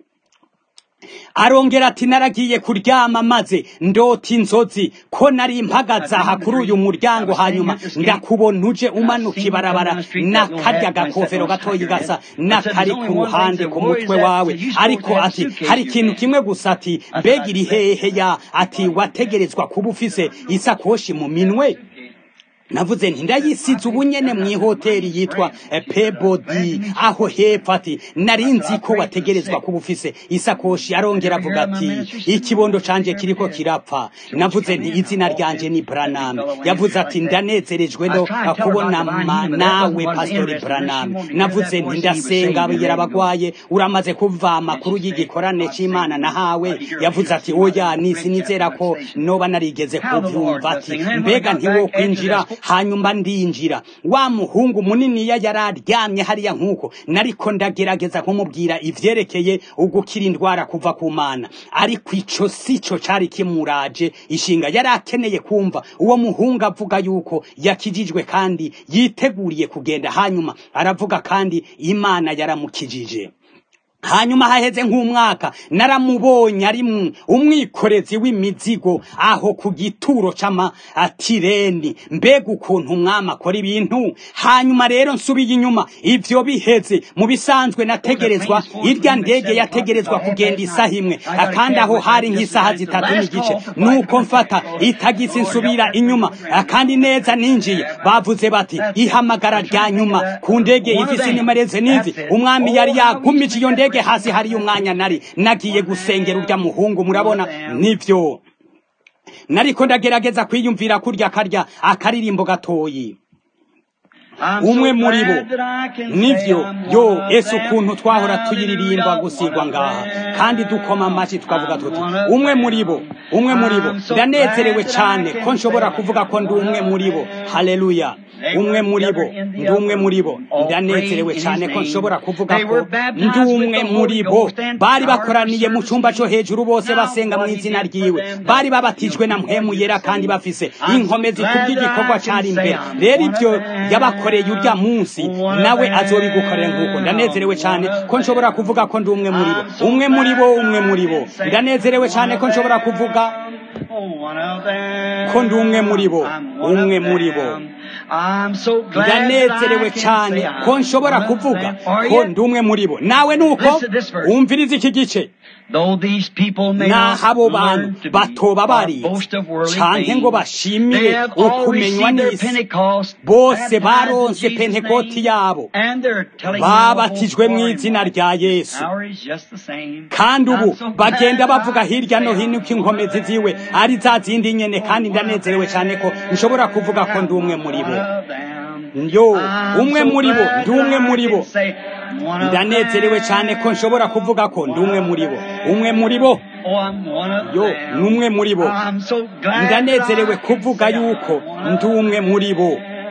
arongera ati naragiye kuryama maze ndota inzozi ko nari mpagaze aha kuri uyu muryango hanyuma ndakubona uje umanuka ibarabara n'akarya gakofero gatoyi gasa n'akari ku ruhande ku mutwe wawe ariko ati hari ikintu kimwe gusa ati mbega iri hehe ya ati wategerezwa kuba ufise isakoshi mu minwe navuze nti ndayisize ubunyene mu hoteli yitwa Pebodi aho hepfo ati narinzi ko wategerezwa kuba ufise isakoshi arongera avuga ati ikibondo canje kiriko kirapfa navuze nti izina ryanje ni Branham yavuze ati ndanezerejwe no kubona nawe pastori Branham navuze nti ndasenga bigera abagwaye uramaze kuva amakuru y'igikorane c'Imana nahawe yavuze ati oya nisi nizera ko noba narigeze kuvyumva ati mbega ntiwo kwinjira hanyuma ndinjira wa muhungu munini ya yararyamye hariya nkuko nariko ndagerageza kumubwira ivyerekeye ugukira indwara kuva ku Mana ariko ico sico cari kimuraje ishinga yarakeneye kumva uwo muhungu avuga yuko yakijijwe kandi yiteguriye kugenda hanyuma aravuga kandi Imana yaramukijije hanyuma haheze nk'umwaka naramubonye ari umwikorezi w'imizigo aho ku gituro c'ama atireni mbega ukuntu umwami akora ibintu hanyuma rero nsubiye inyuma ivyo biheze mu bisanzwe nategerezwa irya ndege yategerezwa kugenda isaha imwe kandi aho hari nk'isaha zitatu n'igice nuko mfata itagisi nsubira inyuma kandi neza ninjiye bavuze bati ihamagara rya nyuma ku ndege ifise nimereze nizi umwami yari yagumije iyo ndege hasi hari umwanya nari nagiye gusengera urya muhungu murabona nivyo nariko ndagerageza kwiyumvira kurya karya akaririmbo gatoyi umwe muri bo nivyo yo ese ukuntu twahora tuyiririmba gusigwa ngaha kandi dukoma amashi tukavuga tuti umwe muri bo umwe muri bo ndanezerewe cyane ko nshobora kuvuga ko ndi umwe muri bo haleluya umwe muri bo ndi umwe muri bo ndanezerewe cyane ko nshobora kuvuga ko ndi umwe muri bo bari bakoraniye mu cyumba cyo hejuru bose basenga mu izina ryiwe bari babatijwe na mpwemu yera kandi bafise inkomezi kubw'igikorwa cyari imbere rero ibyo yabakoreye urya munsi nawe azobigukorera nguko ndanezerewe cyane ko nshobora kuvuga ko ndi umwe muri bo umwe muri bo umwe muri bo ndanezerewe cyane ko nshobora kuvuga ko ndi umwe muri bo umwe muri bo ndanezerewe cyane ko nshobora kuvuga ko ndi umwe muri bo nawe nuko umviriza iki gice n'abo bantu batoba bari canke ngo bashimire ukumenywa n'isi bose baronse pentekoti yabo babatijwe mu izina rya Yesu kandi ubu bagenda bavuga hirya no hino ko inkomezi ziwe ari za zindi nyene kandi ndanezerewe cyane ko nshobora kuvuga ko ndi umwe muri bo yo umwe muri bo ndi umwe muri bo ndanezerewe cyane ko nshobora kuvuga ko ndi umwe muri bo umwe muri bo yo numwe muri bo ndanezerewe kuvuga yuko ndi umwe muri bo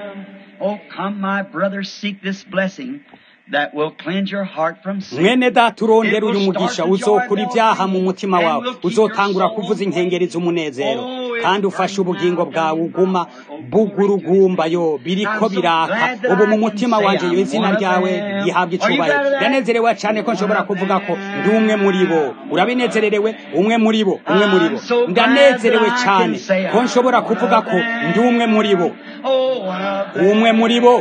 mwene data urondera uyu mugisha uzokura ibyaha mu mutima wawe uzotangura kuvuza inkengeri z'umunezero kandi ufashe ubugingo bwawe uguma bugurugumba yo biriko biraka ubu mu mutima wanje yo izina ryawe rihabwa icubahiro ndanezerewe cyane ko nshobora kuvuga ko ndi umwe muri bo urabinezererewe umwe muri bo umwe muri bo ndanezerewe cyane ko nshobora kuvuga ko ndi umwe muri bo umwe muri bo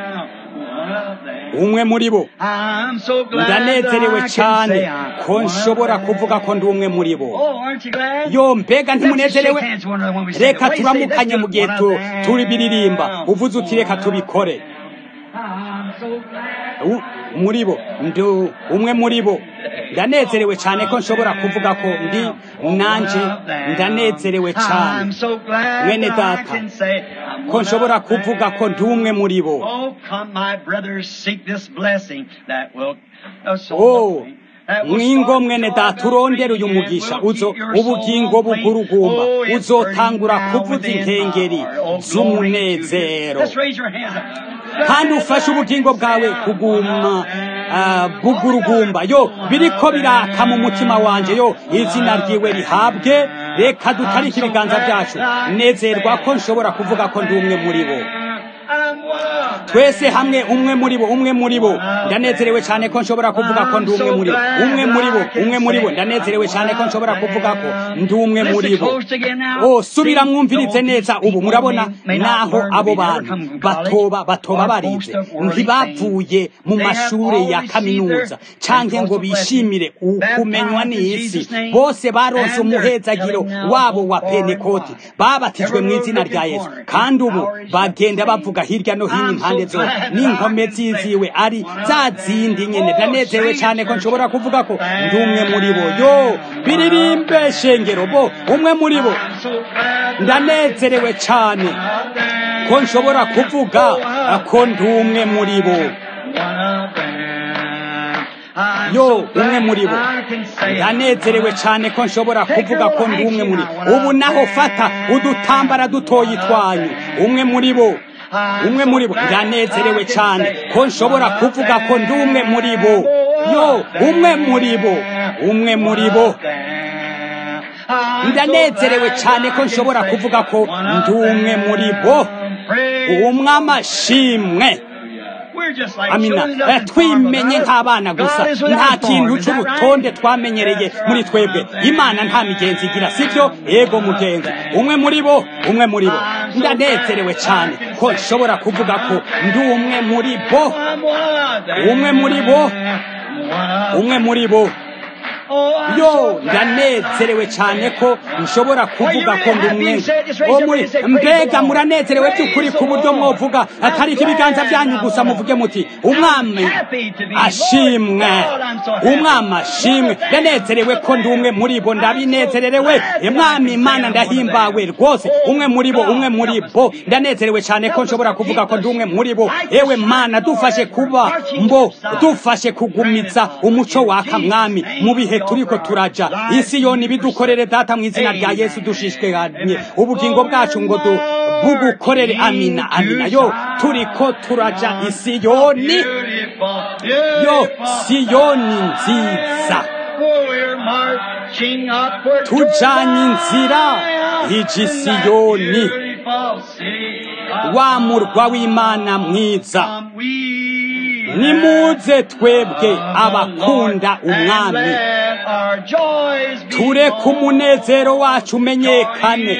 umwe muri bo ndanezerewe cyane ko nshobora kuvuga ko ndi umwe muri bo yo mbega ntimunezerewe reka turamukanye mu gihe turi biririmba uvuze uti reka tubikore muri bo ndi umwe muri bo ndanezerewe cyane ko nshobora kuvuga ko ndi nanje ndanezerewe cyane mwene data ko nshobora kuvuga ko ndi umwe muri bo. Oh, mwingo mwene data urondera uyu mugisha uzo ubugingo bugurugumba uzotangura kuvuza inkengeri z'umunezero kandi ufashe ubugingo bwawe kuguma uh, bugurugumba yo biriko biraka mu mutima wanje yo izina ryiwe rihabwe. Reka dutarike ibiganza byacu nezerwa ko nshobora kuvuga ko ndi umwe muri bo. Twese hamwe umwe muri bo umwe muri bo ndanezerewe cyane ko nshobora kuvuga ko ndi umwe muri bo umwe muri bo umwe muri bo ndanezerewe cyane ko nshobora kuvuga ko ndi umwe muri bo. Oh, subira mwumvirize neza ubu murabona naho abo bantu batoba batoba barize ntibavuye mu mashure ya kaminuza canke ngo bishimire ukumenywa n'isi, bose baronse umuhezagiro wabo wa Pentekoti, babatijwe mu izina rya Yesu kandi ubu bagenda bavuga hirya no hino impande zose n'inkome ziziwe ari za zindi nyene. Ndanezerewe cyane ko nshobora kuvuga ko ndi umwe muri bo. Yo biririmbe shengero bo umwe muri bo. Ndanezerewe cyane ko nshobora kuvuga ko ndi umwe muri bo. Yo umwe muri bo. Ndanezerewe cyane ko nshobora kuvuga ko ndi umwe muri bo. Ubu naho fata udutambara dutoyi twanyu umwe muri bo umwe muri bo. Ndanezerewe cyane ko nshobora kuvuga ko ndi umwe muri bo. Yo umwe muri bo umwe muri bo. Ndanezerewe cyane ko nshobora kuvuga ko ndi umwe muri bo. Umwami ashimwe. Amina. Twimenye nk'abana gusa, nta kintu cy'urutonde twamenyereye muri twebwe. Imana nta migenzi igira, sivyo? Ego mugenzi umwe muri bo umwe muri bo. Ndanezerewe cyane ko nshobora kuvuga ko ndi umwe muri bo umwe muri bo umwe muri bo. Yo ndanezerewe cyane ko nshobora kuvuga ko ndi umwe. Mbega muranezerewe by'ukuri ku buryo mwovuga atari ibiganza byanyu gusa muvuge muti umwami ashimwe umwami ashimwe. Ndanezerewe ko ndi umwe muri bo. Ndabinezererewe mwami Imana ndahimbawe rwose umwe muri bo umwe muri bo. Ndanezerewe cyane ko nshobora kuvuga ko ndi umwe muri bo. Ewe Mana dufashe kuba mbo dufashe kugumiza umuco waka mwami mu bihe turiko turaja. Isiyoni bidukorere data mu izina rya Yesu dushishikanye ubugingo bwacu ngo du bugukorere. Amina amina. Yo turiko turaja Isiyoni. Yo Siyoni nziza tujanye inzira iji Siyoni wa murwa w'Imana mwiza. Nimuze twebwe abakunda umwami tureke umunezero wacu umenyekane,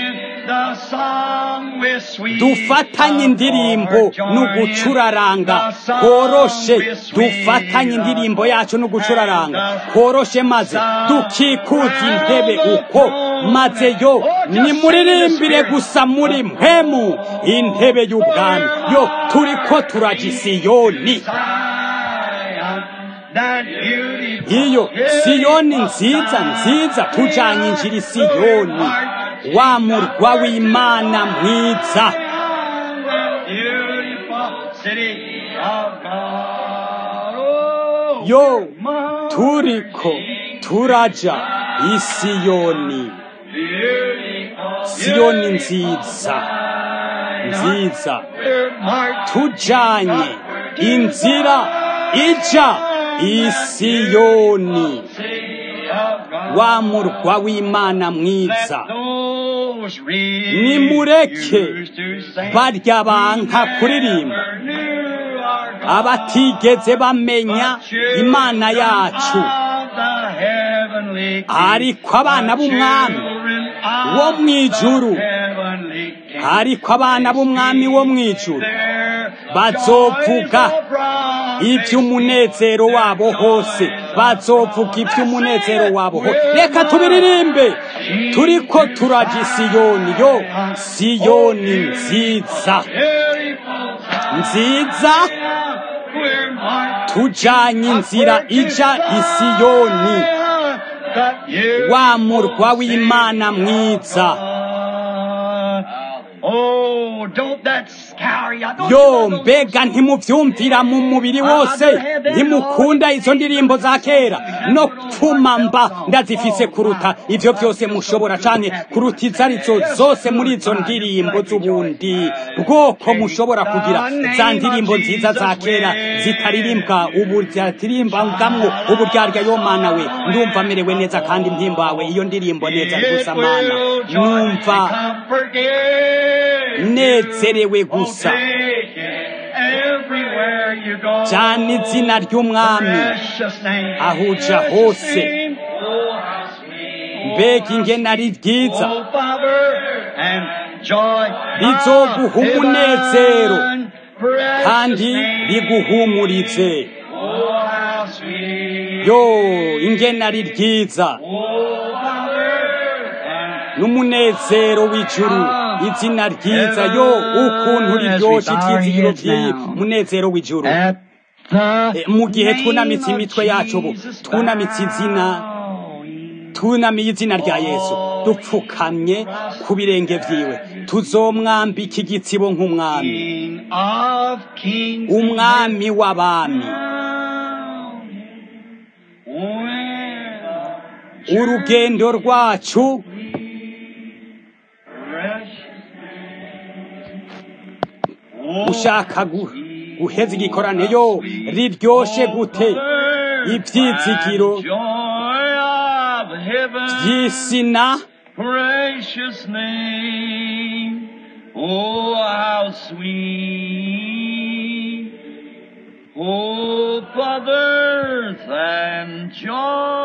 dufatanye indirimbo n'ugucuraranga koroshe. Dufatanye indirimbo yacu n'ugucuraranga koroshe maze dukikuza intebe uko maze yo nimuririmbire gusa muri mpemu intebe y'ubwami. Yo turiko turaja Siyoni. Iyo Siyoni nziza nziza tujanye injira Siyoni wa murwa w'Imana mwiza. Yo turiko turaja Isiyoni. Siyoni nziza nziza tujanye inzira ija Isiyoni wa murwa w'Imana mwiza. Nimureke barya banka kuririmba abatigeze bamenya Imana yacu, ariko abana b'umwami wo mwijuru ariko abana b'umwami wo mwijuru bazovuga iby'umunezero wabo hose. Bazovuga iby'umunezero wabo hose. Reka tubiririmbe turiko turaja Siyoni. Yo Siyoni nziza nziza tujanye inzira ija i Siyoni, wa murwa w'Imana mwiza. Yo, mbega ntimuvyumvira mu mubiri wose? Ntimukunda izo ndirimbo za kera? No pfuma mba ndazifise kuruta ivyo vyose mushobora, canke kuruta izarizo zose muri izo ndirimbo z'ubundi bwoko mushobora kugira. Za ndirimbo nziza za kera zitaririmbwa ubu, zitaririmbangamwo uburyarya. Yo mana we, ndumva merewe neza kandi mpimbawe iyo ndirimbo neza gusa mana, numva nezerewe gusa cyane izina ry'umwami aho uja hose. Mbega ingene ari ryiza, rizoguha umunezero kandi riguhumurize. Yo, ingene ari ryiza n'umunezero w'ijuru, izina ryiza. Yo, ukuntu riryoshe ivyizigiro vy'iyi munezero w'ijuru. E, mu gihe twunamitse imitwe yacu ubu, twunamitse izina, twunamiye izina rya Yesu, dupfukamye ku birenge vyiwe, tuzomwambika igitsibo nk'umwami, umwami w'abami. Urugendo rwacu ushaka guheza igikorane, yo riryoshe gute ivyizigiro vy'isina. Precious name, oh how sweet, oh fathers and joy.